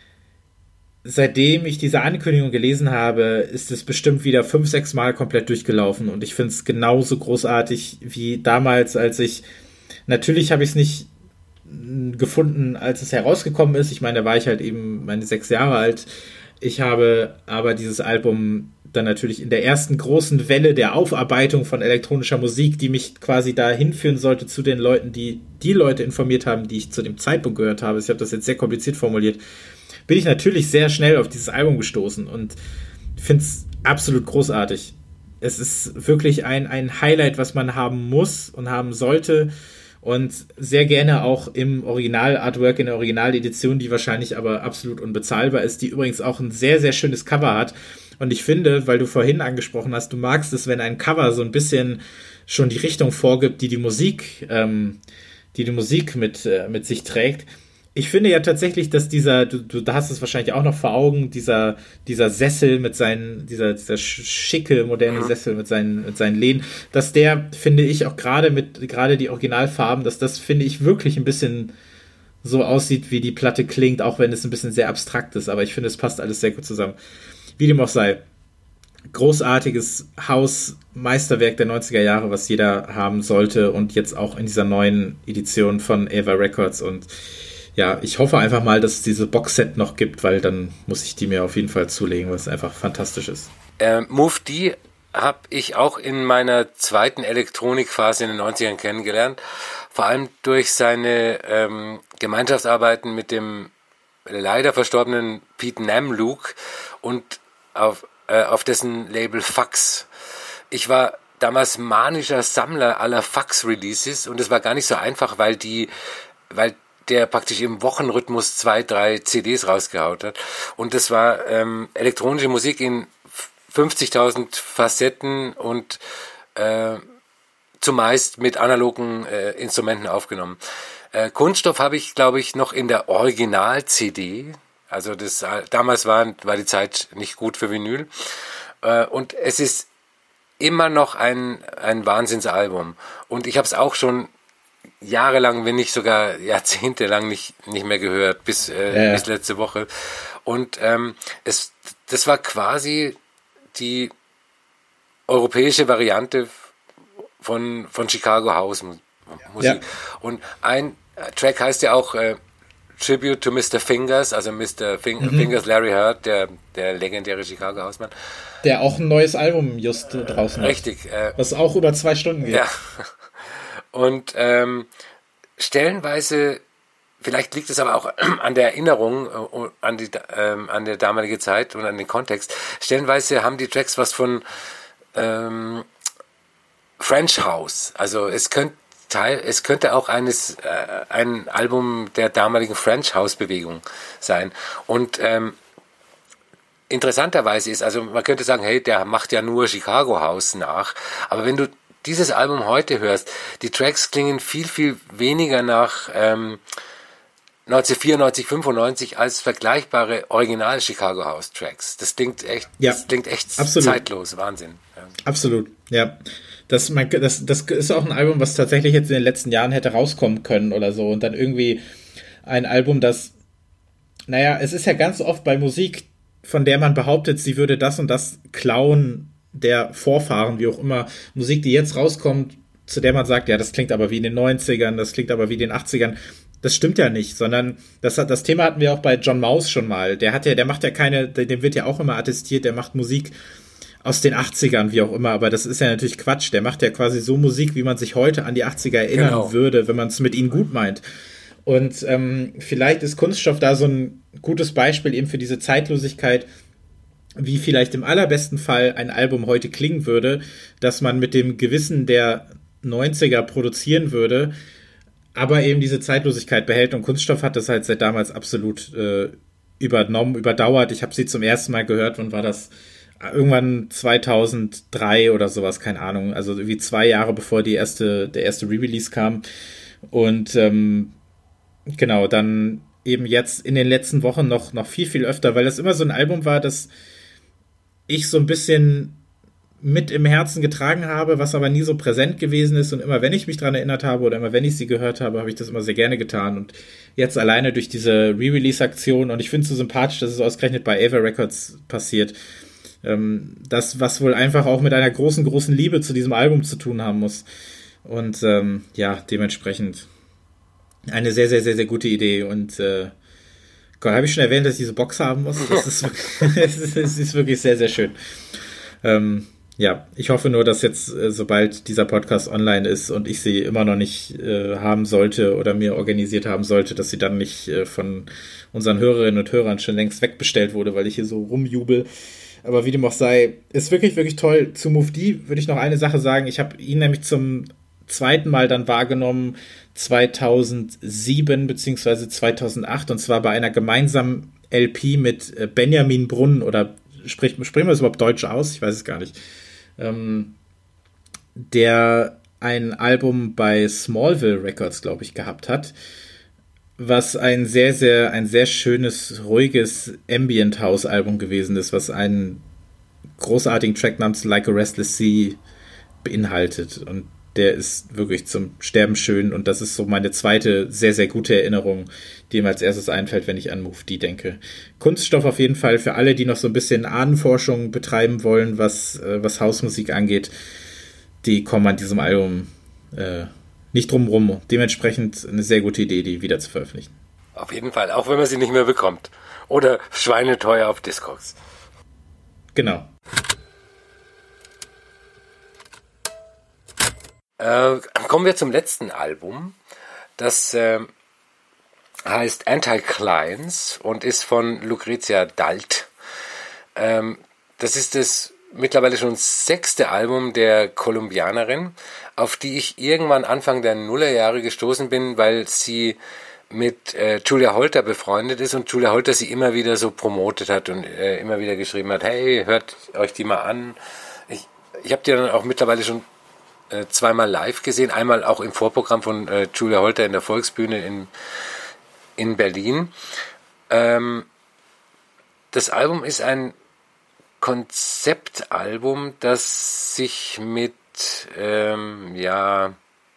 seitdem ich diese Ankündigung gelesen habe, ist es bestimmt wieder fünf, sechs Mal komplett durchgelaufen und ich finde es genauso großartig wie damals, als ich, natürlich habe ich es nicht gefunden, als es herausgekommen ist, ich meine, da war ich halt eben meine sechs Jahre alt. Ich habe aber dieses Album dann natürlich in der ersten großen Welle der Aufarbeitung von elektronischer Musik, die mich quasi da hinführen sollte zu den Leuten, die die Leute informiert haben, die ich zu dem Zeitpunkt gehört habe. Ich habe das jetzt sehr kompliziert formuliert. Bin ich natürlich sehr schnell auf dieses Album gestoßen und finde es absolut großartig. Es ist wirklich ein, ein Highlight, was man haben muss und haben sollte. Und sehr gerne auch im Original-Artwork, in der Originaledition, die wahrscheinlich aber absolut unbezahlbar ist, die übrigens auch ein sehr, sehr schönes Cover hat. Und ich finde, weil du vorhin angesprochen hast, du magst es, wenn ein Cover so ein bisschen schon die Richtung vorgibt, die die Musik, ähm, die die Musik mit, äh, mit sich trägt. Ich finde ja tatsächlich, dass dieser, du, du hast es wahrscheinlich auch noch vor Augen, dieser, dieser Sessel mit seinen, dieser, dieser schicke, moderne Sessel mit seinen, mit seinen Lehnen, dass der, finde ich, auch gerade mit, gerade die Originalfarben, dass das, finde ich, wirklich ein bisschen so aussieht, wie die Platte klingt, auch wenn es ein bisschen sehr abstrakt ist, aber ich finde, es passt alles sehr gut zusammen. Wie dem auch sei. Großartiges Haus-Meisterwerk der neunziger Jahre, was jeder haben sollte und jetzt auch in dieser neuen Edition von Ava Records und ja, ich hoffe einfach mal, dass es diese Boxset noch gibt, weil dann muss ich die mir auf jeden Fall zulegen, weil es einfach fantastisch ist. Äh, Move D habe ich auch in meiner zweiten Elektronikphase in den neunzigern kennengelernt. Vor allem durch seine ähm, Gemeinschaftsarbeiten mit dem leider verstorbenen Pete Namlook und auf, äh, auf dessen Label Fax. Ich war damals manischer Sammler aller Fax-Releases und es war gar nicht so einfach, weil die, weil der praktisch im Wochenrhythmus zwei, drei C Ds rausgehaut hat. Und das war ähm, elektronische Musik in fünfzigtausend Facetten und äh, zumeist mit analogen äh, Instrumenten aufgenommen. Äh, Kunststoff habe ich, glaube ich, noch in der Original-C D. Also das damals war, war die Zeit nicht gut für Vinyl. Äh, und es ist immer noch ein, ein Wahnsinnsalbum. Und ich habe es auch schon jahrelang, wenn nicht sogar jahrzehntelang nicht, nicht mehr gehört, bis, äh, ja. bis letzte Woche. Und ähm, es, das war quasi die europäische Variante von, von Chicago House Musik. Ja. Und ein Track heißt ja auch äh, Tribute to Mister Fingers, also Mister Fing- mhm. Fingers Larry Heard, der, der legendäre Chicago Hausmann. Der auch ein neues Album just äh, draußen hat. Richtig. Äh, was auch über zwei Stunden geht. Ja. Und ähm, stellenweise, vielleicht liegt es aber auch an der Erinnerung, äh, an die ähm, an der damalige Zeit und an den Kontext, stellenweise haben die Tracks was von ähm, French House. Also es könnte Teil, es könnte auch eines äh, ein Album der damaligen French House Bewegung sein. Und ähm, interessanterweise ist, also man könnte sagen, hey, der macht ja nur Chicago House nach, aber wenn du dieses Album heute hörst, die Tracks klingen viel, viel weniger nach ähm, neunzehnhundertvierundneunzig, fünfundneunzig als vergleichbare Original Chicago House Tracks. Das klingt echt, ja, das klingt echt absolut zeitlos, Wahnsinn. Ja. Absolut, ja. Das, man, das, das ist auch ein Album, was tatsächlich jetzt in den letzten Jahren hätte rauskommen können oder so und dann irgendwie ein Album, das, naja, es ist ja ganz oft bei Musik, von der man behauptet, sie würde das und das klauen, der Vorfahren, wie auch immer, Musik, die jetzt rauskommt, zu der man sagt, ja, das klingt aber wie in den neunzigern, das klingt aber wie in den achtzigern. Das stimmt ja nicht, sondern das, hat, das Thema hatten wir auch bei John Maus schon mal. Der hat ja, der macht ja keine, dem wird ja auch immer attestiert, der macht Musik aus den achtzigern, wie auch immer, aber das ist ja natürlich Quatsch. Der macht ja quasi so Musik, wie man sich heute an die achtziger erinnern genau. würde, wenn man es mit ihnen gut meint. Und ähm, vielleicht ist Kunststoff da so ein gutes Beispiel eben für diese Zeitlosigkeit, wie vielleicht im allerbesten Fall ein Album heute klingen würde, dass man mit dem Gewissen der neunziger produzieren würde, aber eben diese Zeitlosigkeit behält, und Kunststoff hat das halt seit damals absolut äh, übernommen, überdauert. Ich habe sie zum ersten Mal gehört, wann war das? Irgendwann zweitausenddrei oder sowas, keine Ahnung. Also irgendwie zwei Jahre bevor die erste, der erste Re-Release kam. Und ähm, genau, dann eben jetzt in den letzten Wochen noch, noch viel, viel öfter, weil das immer so ein Album war, das ich so ein bisschen mit im Herzen getragen habe, was aber nie so präsent gewesen ist. Und immer wenn ich mich dran erinnert habe oder immer wenn ich sie gehört habe, habe ich das immer sehr gerne getan. Und jetzt alleine durch diese Re-Release-Aktion, und ich finde es so sympathisch, dass es ausgerechnet bei Ava Records passiert, ähm, das, was wohl einfach auch mit einer großen, großen Liebe zu diesem Album zu tun haben muss. Und ähm, ja, dementsprechend eine sehr, sehr, sehr, sehr gute Idee. Und äh, Gott, habe ich schon erwähnt, dass ich diese Box haben muss? Das ist, das ist wirklich sehr, sehr schön. Ähm, ja, ich hoffe nur, dass jetzt, äh, sobald dieser Podcast online ist und ich sie immer noch nicht äh, haben sollte oder mir organisiert haben sollte, dass sie dann nicht äh, von unseren Hörerinnen und Hörern schon längst wegbestellt wurde, weil ich hier so rumjubel. Aber wie dem auch sei, ist wirklich, wirklich toll. Zu Move D würde ich noch eine Sache sagen. Ich habe ihn nämlich zum zweiten Mal dann wahrgenommen, zweitausendsieben beziehungsweise zweitausendacht, und zwar bei einer gemeinsamen L P mit Benjamin Brunn, oder spricht, sprechen wir das überhaupt Deutsch aus? Ich weiß es gar nicht. Ähm, der ein Album bei Smallville Records, glaube ich, gehabt hat, was ein sehr, sehr, ein sehr schönes, ruhiges Ambient House Album gewesen ist, was einen großartigen Track namens Like a Restless Sea beinhaltet. Und der ist wirklich zum Sterben schön, und das ist so meine zweite sehr, sehr gute Erinnerung, die mir als erstes einfällt, wenn ich an Move D denke. Kunststoff auf jeden Fall für alle, die noch so ein bisschen Ahnenforschung betreiben wollen, was, äh, was Hausmusik angeht, die kommen an diesem Album äh, nicht drum rum. Dementsprechend eine sehr gute Idee, die wieder zu veröffentlichen. Auf jeden Fall, auch wenn man sie nicht mehr bekommt. Oder schweineteuer auf Discogs. Genau. Äh, kommen wir zum letzten Album. Das äh, heißt Anti-Clients und ist von Lucrezia Dalt. Ähm, das ist das mittlerweile schon sechste Album der Kolumbianerin, auf die ich irgendwann Anfang der Nullerjahre gestoßen bin, weil sie mit äh, Julia Holter befreundet ist und Julia Holter sie immer wieder so promotet hat und äh, immer wieder geschrieben hat, hey, hört euch die mal an. Ich, ich habe die dann auch mittlerweile schon äh, zweimal live gesehen, einmal auch im Vorprogramm von äh, Julia Holter in der Volksbühne in, in Berlin. Ähm, das Album ist ein Konzeptalbum, das sich mit ähm, ja,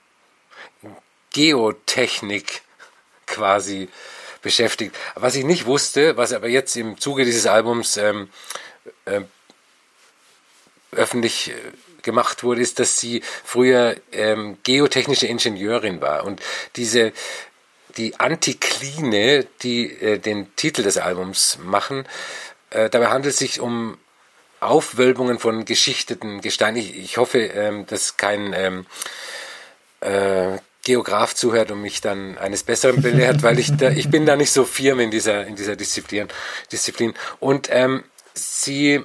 Geotechnik quasi beschäftigt. Was ich nicht wusste, was aber jetzt im Zuge dieses Albums ähm, äh, öffentlich äh, gemacht wurde, ist, dass sie früher ähm, geotechnische Ingenieurin war. Und diese die Antikline, die äh, den Titel des Albums machen, äh, dabei handelt es sich um Aufwölbungen von geschichteten Gesteinen. Ich, ich hoffe, ähm, dass kein ähm, äh, Geograf zuhört und mich dann eines Besseren belehrt, weil ich da, ich bin da nicht so firm in dieser in dieser Disziplin. Disziplin. Und ähm, sie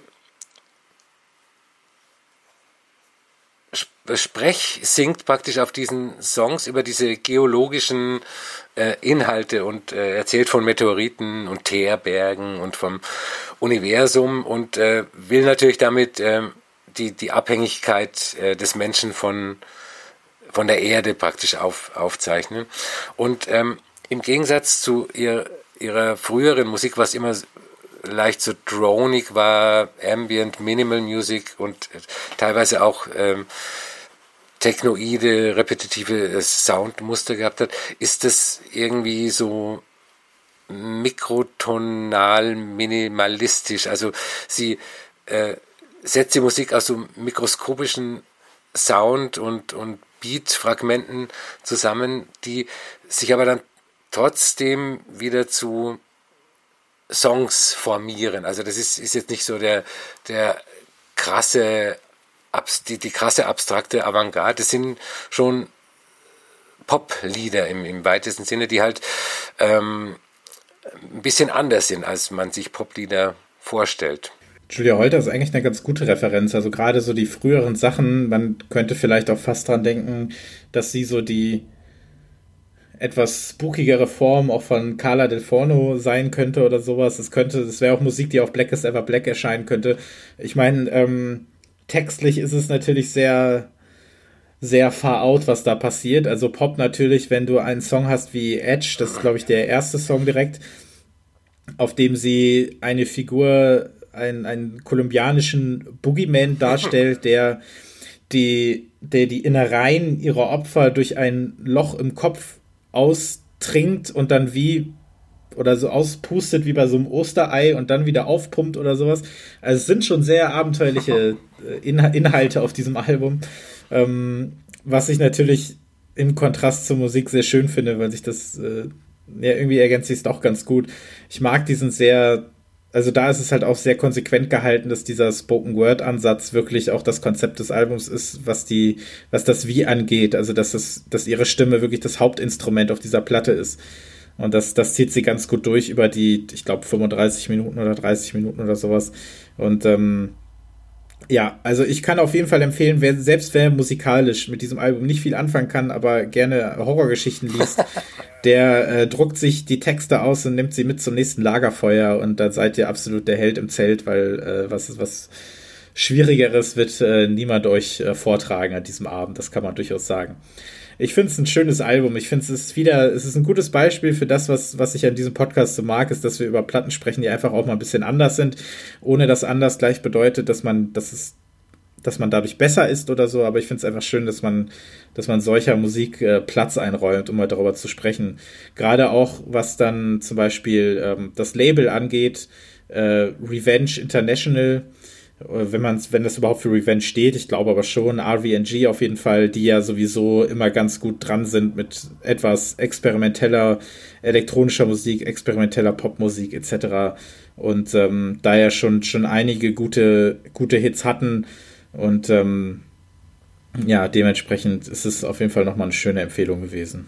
Sprech singt praktisch auf diesen Songs über diese geologischen äh, Inhalte und äh, erzählt von Meteoriten und Teerbergen und vom Universum und äh, will natürlich damit äh, die die Abhängigkeit äh, des Menschen von von der Erde praktisch auf, aufzeichnen. Und ähm, im Gegensatz zu ihr, ihrer früheren Musik, was immer leicht so dronig war, Ambient, Minimal Music und äh, teilweise auch ähm, technoide, repetitive Soundmuster gehabt hat, ist das irgendwie so mikrotonal minimalistisch. Also sie äh, setzt die Musik aus so mikroskopischen Sound und, und Beat-Fragmenten zusammen, die sich aber dann trotzdem wieder zu Songs formieren. Also das ist, ist jetzt nicht so der, der krasse Die, die krasse abstrakte Avantgarde, das sind schon Pop-Lieder im, im weitesten Sinne, die halt ähm, ein bisschen anders sind, als man sich Pop-Lieder vorstellt. Julia Holter ist eigentlich eine ganz gute Referenz, also gerade so die früheren Sachen, man könnte vielleicht auch fast dran denken, dass sie so die etwas spookigere Form auch von Carla Del Forno sein könnte oder sowas. Es könnte, es wäre auch Musik, die auf Black is Ever Black erscheinen könnte. Ich meine, ähm, textlich ist es natürlich sehr, sehr far out, was da passiert. Also Pop natürlich, wenn du einen Song hast wie Edge, das ist, glaube ich, der erste Song direkt, auf dem sie eine Figur, einen, einen kolumbianischen Boogeyman darstellt, der die, der die Innereien ihrer Opfer durch ein Loch im Kopf austrinkt und dann wie oder so auspustet wie bei so einem Osterei und dann wieder aufpumpt oder sowas. Also es sind schon sehr abenteuerliche In- Inhalte auf diesem Album, ähm, was ich natürlich im Kontrast zur Musik sehr schön finde, weil sich das äh, ja, irgendwie ergänzt sich es doch ganz gut. Ich mag diesen sehr, also da ist es halt auch sehr konsequent gehalten, dass dieser Spoken-Word-Ansatz wirklich auch das Konzept des Albums ist, was die, was das Wie angeht, also dass es, dass ihre Stimme wirklich das Hauptinstrument auf dieser Platte ist. Und das, das zieht sie ganz gut durch über die, ich glaube, fünfunddreißig Minuten oder dreißig Minuten oder sowas. Und ähm, ja, also ich kann auf jeden Fall empfehlen, wer, selbst wer musikalisch mit diesem Album nicht viel anfangen kann, aber gerne Horrorgeschichten liest, der äh, druckt sich die Texte aus und nimmt sie mit zum nächsten Lagerfeuer und da seid ihr absolut der Held im Zelt, weil äh, was, was Schwierigeres wird äh, niemand euch äh, vortragen an diesem Abend, das kann man durchaus sagen. Ich finde es ein schönes Album. Ich finde es ist wieder, es ist ein gutes Beispiel für das, was, was ich an diesem Podcast so mag, ist, dass wir über Platten sprechen, die einfach auch mal ein bisschen anders sind, ohne dass anders gleich bedeutet, dass man, dass es, dass man dadurch besser ist oder so. Aber ich finde es einfach schön, dass man, dass man solcher Musik äh, Platz einräumt, um mal darüber zu sprechen. Gerade auch, was dann zum Beispiel ähm, das Label angeht, äh, Revenge International. Wenn man, wenn das überhaupt für Revenge steht, ich glaube aber schon, R V N G auf jeden Fall, die ja sowieso immer ganz gut dran sind mit etwas experimenteller elektronischer Musik, experimenteller Popmusik et cetera. Und ähm, da ja schon, schon einige gute, gute Hits hatten und ähm, ja, dementsprechend ist es auf jeden Fall nochmal eine schöne Empfehlung gewesen.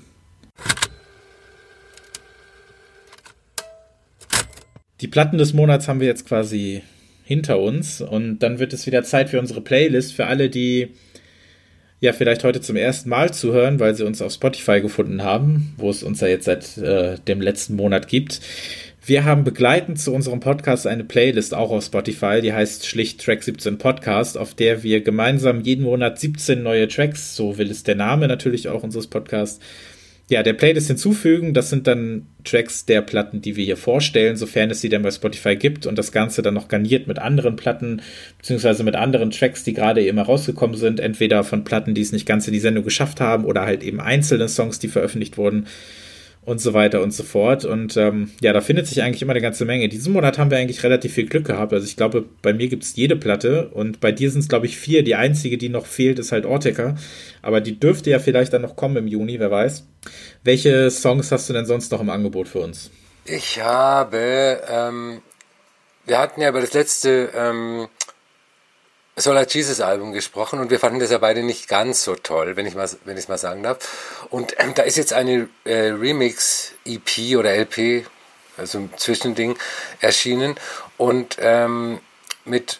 Die Platten des Monats haben wir jetzt quasi hinter uns und dann wird es wieder Zeit für unsere Playlist, für alle, die ja vielleicht heute zum ersten Mal zuhören, weil sie uns auf Spotify gefunden haben, wo es uns ja jetzt seit äh, dem letzten Monat gibt. Wir haben begleitend zu unserem Podcast eine Playlist auch auf Spotify, die heißt schlicht Track siebzehn Podcast, auf der wir gemeinsam jeden Monat siebzehn neue Tracks, so will es der Name natürlich auch unseres Podcasts, ja, der Playlist hinzufügen. Das sind dann Tracks der Platten, die wir hier vorstellen, sofern es sie denn bei Spotify gibt und das Ganze dann noch garniert mit anderen Platten, beziehungsweise mit anderen Tracks, die gerade eben herausgekommen sind, entweder von Platten, die es nicht ganz in die Sendung geschafft haben oder halt eben einzelne Songs, die veröffentlicht wurden und so weiter und so fort. Und ähm, ja, da findet sich eigentlich immer eine ganze Menge. Diesen Monat haben wir eigentlich relativ viel Glück gehabt. Also ich glaube, bei mir gibt es jede Platte und bei dir sind es, glaube ich, vier. Die einzige, die noch fehlt, ist halt Ortega. Aber die dürfte ja vielleicht dann noch kommen im Juni, wer weiß. Welche Songs hast du denn sonst noch im Angebot für uns? Ich habe, ähm, wir hatten ja über das letzte ähm, Solar Jesus Album gesprochen und wir fanden das ja beide nicht ganz so toll, wenn ich mal, wenn ich es mal sagen darf. Und ähm, da ist jetzt eine äh, Remix-E P oder L P, also ein Zwischending, erschienen und ähm, mit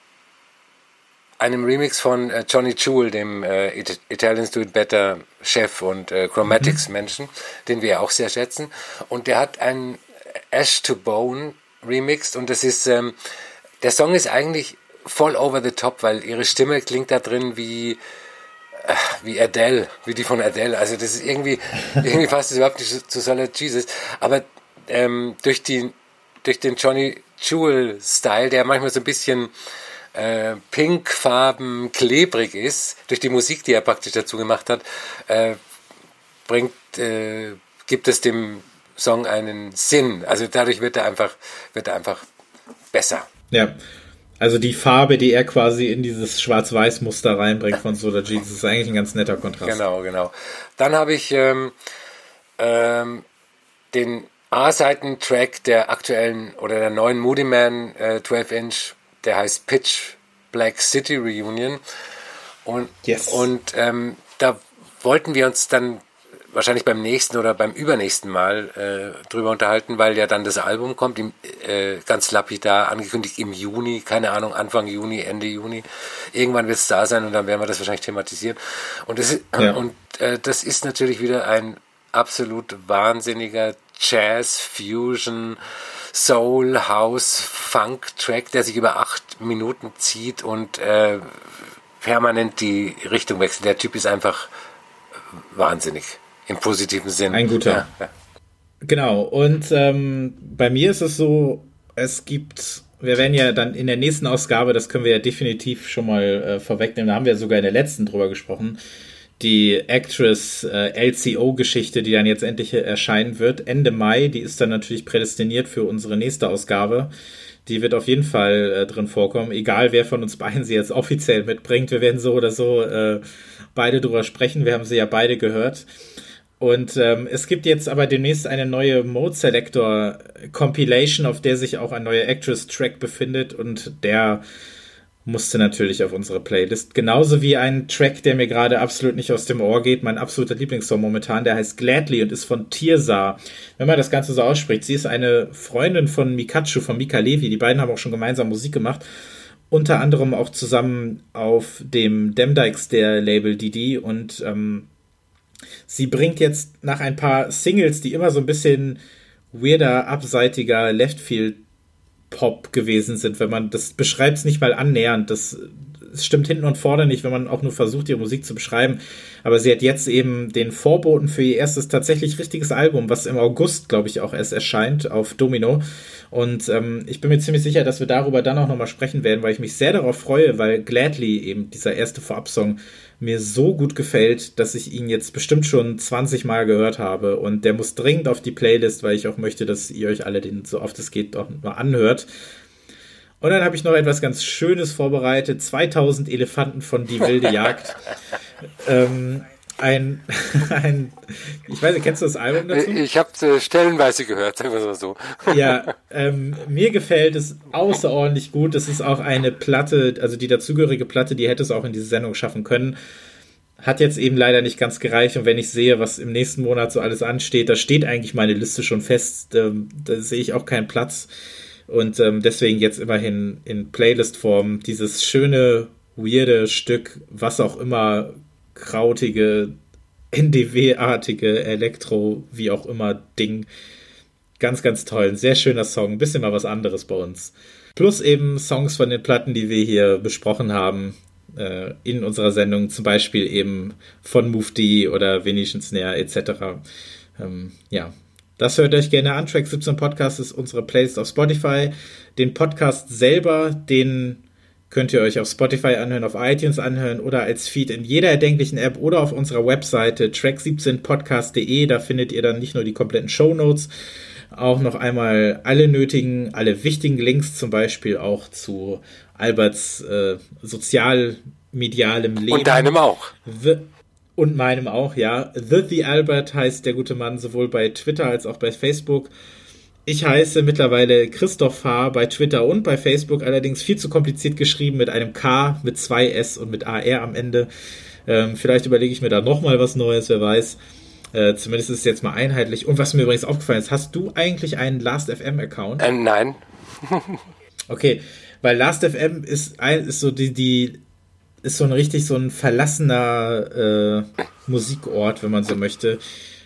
einem Remix von äh, Johnny Jewel, dem äh, It- Italians Do It Better Chef und äh, Chromatics Menschen, den wir ja auch sehr schätzen. Und der hat einen Ash to Bone remixed und das ist, ähm, der Song ist eigentlich voll over the top, weil ihre Stimme klingt da drin wie äh, wie Adele, wie die von Adele. Also das ist irgendwie, irgendwie passt das überhaupt nicht zu Solar Jesus. Aber ähm, durch die durch den Johnny Jewel Style, der manchmal so ein bisschen äh, pinkfarben klebrig ist, durch die Musik, die er praktisch dazu gemacht hat, äh, bringt äh, gibt es dem Song einen Sinn. Also dadurch wird er einfach wird er einfach besser. Ja. Also die Farbe, die er quasi in dieses Schwarz-Weiß-Muster reinbringt von Solar Jesus, ist eigentlich ein ganz netter Kontrast. Genau, genau. Dann habe ich ähm, ähm, den A-Seiten-Track der aktuellen oder der neuen Moody Man äh, zwölf Inch, der heißt Pitch Black City Reunion. Und, yes. und ähm, da wollten wir uns dann wahrscheinlich beim nächsten oder beim übernächsten Mal äh, drüber unterhalten, weil ja dann das Album kommt, im, äh, ganz lapidar angekündigt im Juni, keine Ahnung, Anfang Juni, Ende Juni. Irgendwann wird es da sein und dann werden wir das wahrscheinlich thematisieren. Und das ist, ja. und, äh, das ist natürlich wieder ein absolut wahnsinniger Jazz, Fusion, Soul, House, Funk-Track, der sich über acht Minuten zieht und äh, permanent die Richtung wechselt. Der Typ ist einfach wahnsinnig, im positiven Sinn. Ein guter. Ja, ja. Genau, und ähm, bei mir ist es so, es gibt, wir werden ja dann in der nächsten Ausgabe, das können wir ja definitiv schon mal äh, vorwegnehmen, da haben wir sogar in der letzten drüber gesprochen, die Actress äh, L C O-Geschichte, die dann jetzt endlich erscheinen wird, Ende Mai, die ist dann natürlich prädestiniert für unsere nächste Ausgabe. Die wird auf jeden Fall äh, drin vorkommen, egal wer von uns beiden sie jetzt offiziell mitbringt. Wir werden so oder so äh, beide drüber sprechen, wir haben sie ja beide gehört. Und ähm, es gibt jetzt aber demnächst eine neue Mode Selector Compilation, auf der sich auch ein neuer Actress-Track befindet und der musste natürlich auf unsere Playlist. Genauso wie ein Track, der mir gerade absolut nicht aus dem Ohr geht, mein absoluter Lieblingssong momentan, der heißt Gladly und ist von Tirza. Wenn man das Ganze so ausspricht, sie ist eine Freundin von Mikachu, von Mika Levi, die beiden haben auch schon gemeinsam Musik gemacht, unter anderem auch zusammen auf dem Demdikes der Label Didi und ähm, sie bringt jetzt nach ein paar Singles, die immer so ein bisschen weirder, abseitiger Leftfield-Pop gewesen sind, wenn man, das beschreibt es nicht mal annähernd, das, das stimmt hinten und vorne nicht, wenn man auch nur versucht, ihre Musik zu beschreiben, aber sie hat jetzt eben den Vorboten für ihr erstes tatsächlich richtiges Album, was im August, glaube ich, auch erst erscheint, auf Domino, und ähm, ich bin mir ziemlich sicher, dass wir darüber dann auch nochmal sprechen werden, weil ich mich sehr darauf freue, weil Gladly, eben dieser erste Vorabsong, mir so gut gefällt, dass ich ihn jetzt bestimmt schon zwanzig Mal gehört habe und der muss dringend auf die Playlist, weil ich auch möchte, dass ihr euch alle den so oft es geht auch mal anhört. Und dann habe ich noch etwas ganz Schönes vorbereitet, zweitausend Elefanten von Die wilde Jagd. ähm, ein, ein, ich weiß nicht, kennst du das Album dazu? Ich habe äh, stellenweise gehört, sagen wir es mal so. Ja, ähm, mir gefällt es außerordentlich gut. Das ist auch eine Platte, also die dazugehörige Platte, die hätte es auch in diese Sendung schaffen können. Hat jetzt eben leider nicht ganz gereicht. Und wenn ich sehe, was im nächsten Monat so alles ansteht, da steht eigentlich meine Liste schon fest. Ähm, da sehe ich auch keinen Platz. Und ähm, deswegen jetzt immerhin in Playlist-Form dieses schöne, weirde Stück, was auch immer, krautige, N D W-artige Elektro, wie auch immer, Ding. Ganz, ganz toll. Ein sehr schöner Song. Ein bisschen mal was anderes bei uns. Plus eben Songs von den Platten, die wir hier besprochen haben äh, in unserer Sendung. Zum Beispiel eben von Move D oder Venetian Snare et cetera. Ähm, ja, das hört euch gerne an. Track siebzehn Podcast ist unsere Playlist auf Spotify. Den Podcast selber, den könnt ihr euch auf Spotify anhören, auf iTunes anhören oder als Feed in jeder erdenklichen App oder auf unserer Webseite track siebzehn podcast punkt de. Da findet ihr dann nicht nur die kompletten Shownotes, auch noch einmal alle nötigen, alle wichtigen Links, zum Beispiel auch zu Alberts äh, sozialmedialem Leben. Und deinem auch. The, und meinem auch, ja. The The Albert heißt der gute Mann sowohl bei Twitter als auch bei Facebook. Ich heiße mittlerweile Christoph H. bei Twitter und bei Facebook, allerdings viel zu kompliziert geschrieben mit einem K, mit zwei S und mit A R am Ende. Ähm, vielleicht überlege ich mir da nochmal was Neues, wer weiß. Äh, zumindest ist es jetzt mal einheitlich. Und was mir übrigens aufgefallen ist, hast du eigentlich einen Last F M-Account? Äh, nein. Okay, weil Last F M ist, ein, ist so die, die ist so ein richtig so ein verlassener äh, Musikort, wenn man so möchte.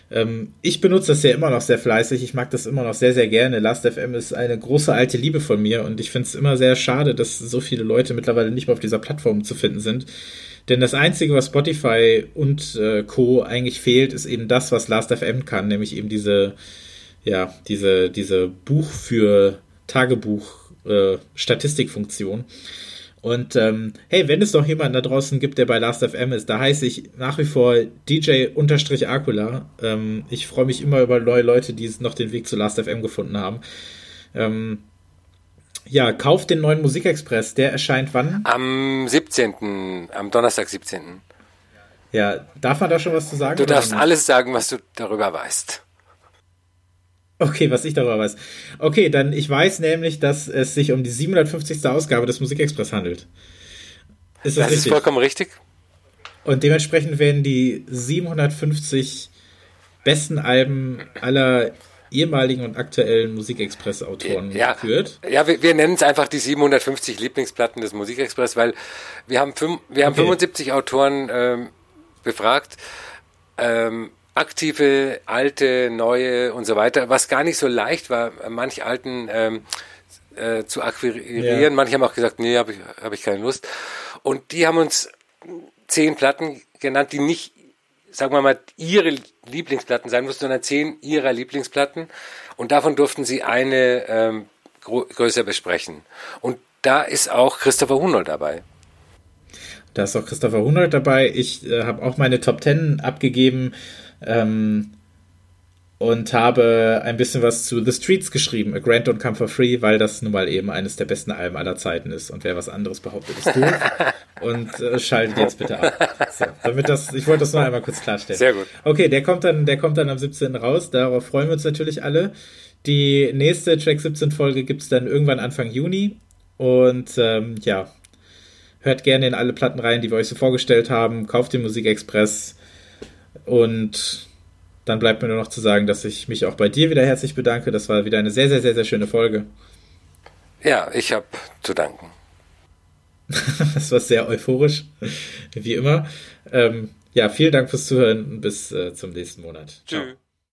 Ich benutze das ja immer noch sehr fleißig. Ich mag das immer noch sehr, sehr gerne. Last F M ist eine große alte Liebe von mir und ich finde es immer sehr schade, dass so viele Leute mittlerweile nicht mehr auf dieser Plattform zu finden sind. Denn das Einzige, was Spotify und äh, Co. eigentlich fehlt, ist eben das, was Last F M kann, nämlich eben diese, ja, diese, diese Buch für Tagebuch äh, Statistikfunktion. Und ähm, hey, wenn es doch jemanden da draußen gibt, der bei Last F M ist, da heiße ich nach wie vor D J-Akula. Ähm, ich freue mich immer über neue Leute, die noch den Weg zu Last F M gefunden haben. Ähm, ja, kauft den neuen Musikexpress. Der erscheint wann? Am siebzehnten Am Donnerstag, siebzehnten Ja, darf man da schon was zu sagen? Du darfst alles sagen, was du darüber weißt. Okay, was ich darüber weiß. Okay, dann ich weiß nämlich, dass es sich um die siebenhundertfünfzigste Ausgabe des Musikexpress handelt. Ist das, das richtig? Ist vollkommen richtig. Und dementsprechend werden die siebenhundertfünfzig besten Alben aller ehemaligen und aktuellen Musikexpress-Autoren ja, geführt. Ja, wir, wir nennen es einfach die siebenhundertfünfzig Lieblingsplatten des Musikexpress, weil wir haben, fünf, wir haben okay. fünfundsiebzig Autoren ähm, befragt. Ähm, aktive, alte, neue und so weiter, was gar nicht so leicht war, manch alten ähm, äh, zu akquirieren. Ja. Manche haben auch gesagt, nee, habe ich, hab ich keine Lust. Und die haben uns zehn Platten genannt, die nicht, sagen wir mal, ihre Lieblingsplatten sein mussten, sondern zehn ihrer Lieblingsplatten. Und davon durften sie eine ähm, gro- größer besprechen. Und da ist auch Christopher Hunold dabei. Da ist auch Christopher Hunold dabei. Ich äh, habe auch meine Top Ten abgegeben ähm, und habe ein bisschen was zu The Streets geschrieben, A Grant Don't Come For Free, weil das nun mal eben eines der besten Alben aller Zeiten ist. Und wer was anderes behauptet, ist doof. Und äh, schaltet jetzt bitte ab. So, damit das, ich wollte das noch einmal kurz klarstellen. Sehr gut. Okay, der kommt dann, der kommt dann am siebzehnten raus. Darauf freuen wir uns natürlich alle. Die nächste Track siebzehn Folge gibt es dann irgendwann Anfang Juni. Und ähm, ja, hört gerne in alle Platten rein, die wir euch so vorgestellt haben. Kauft den Musikexpress. Und dann bleibt mir nur noch zu sagen, dass ich mich auch bei dir wieder herzlich bedanke. Das war wieder eine sehr, sehr, sehr, sehr schöne Folge. Ja, ich habe zu danken. Das war sehr euphorisch, wie immer. Ähm, ja, vielen Dank fürs Zuhören und bis äh, zum nächsten Monat. Tschüss.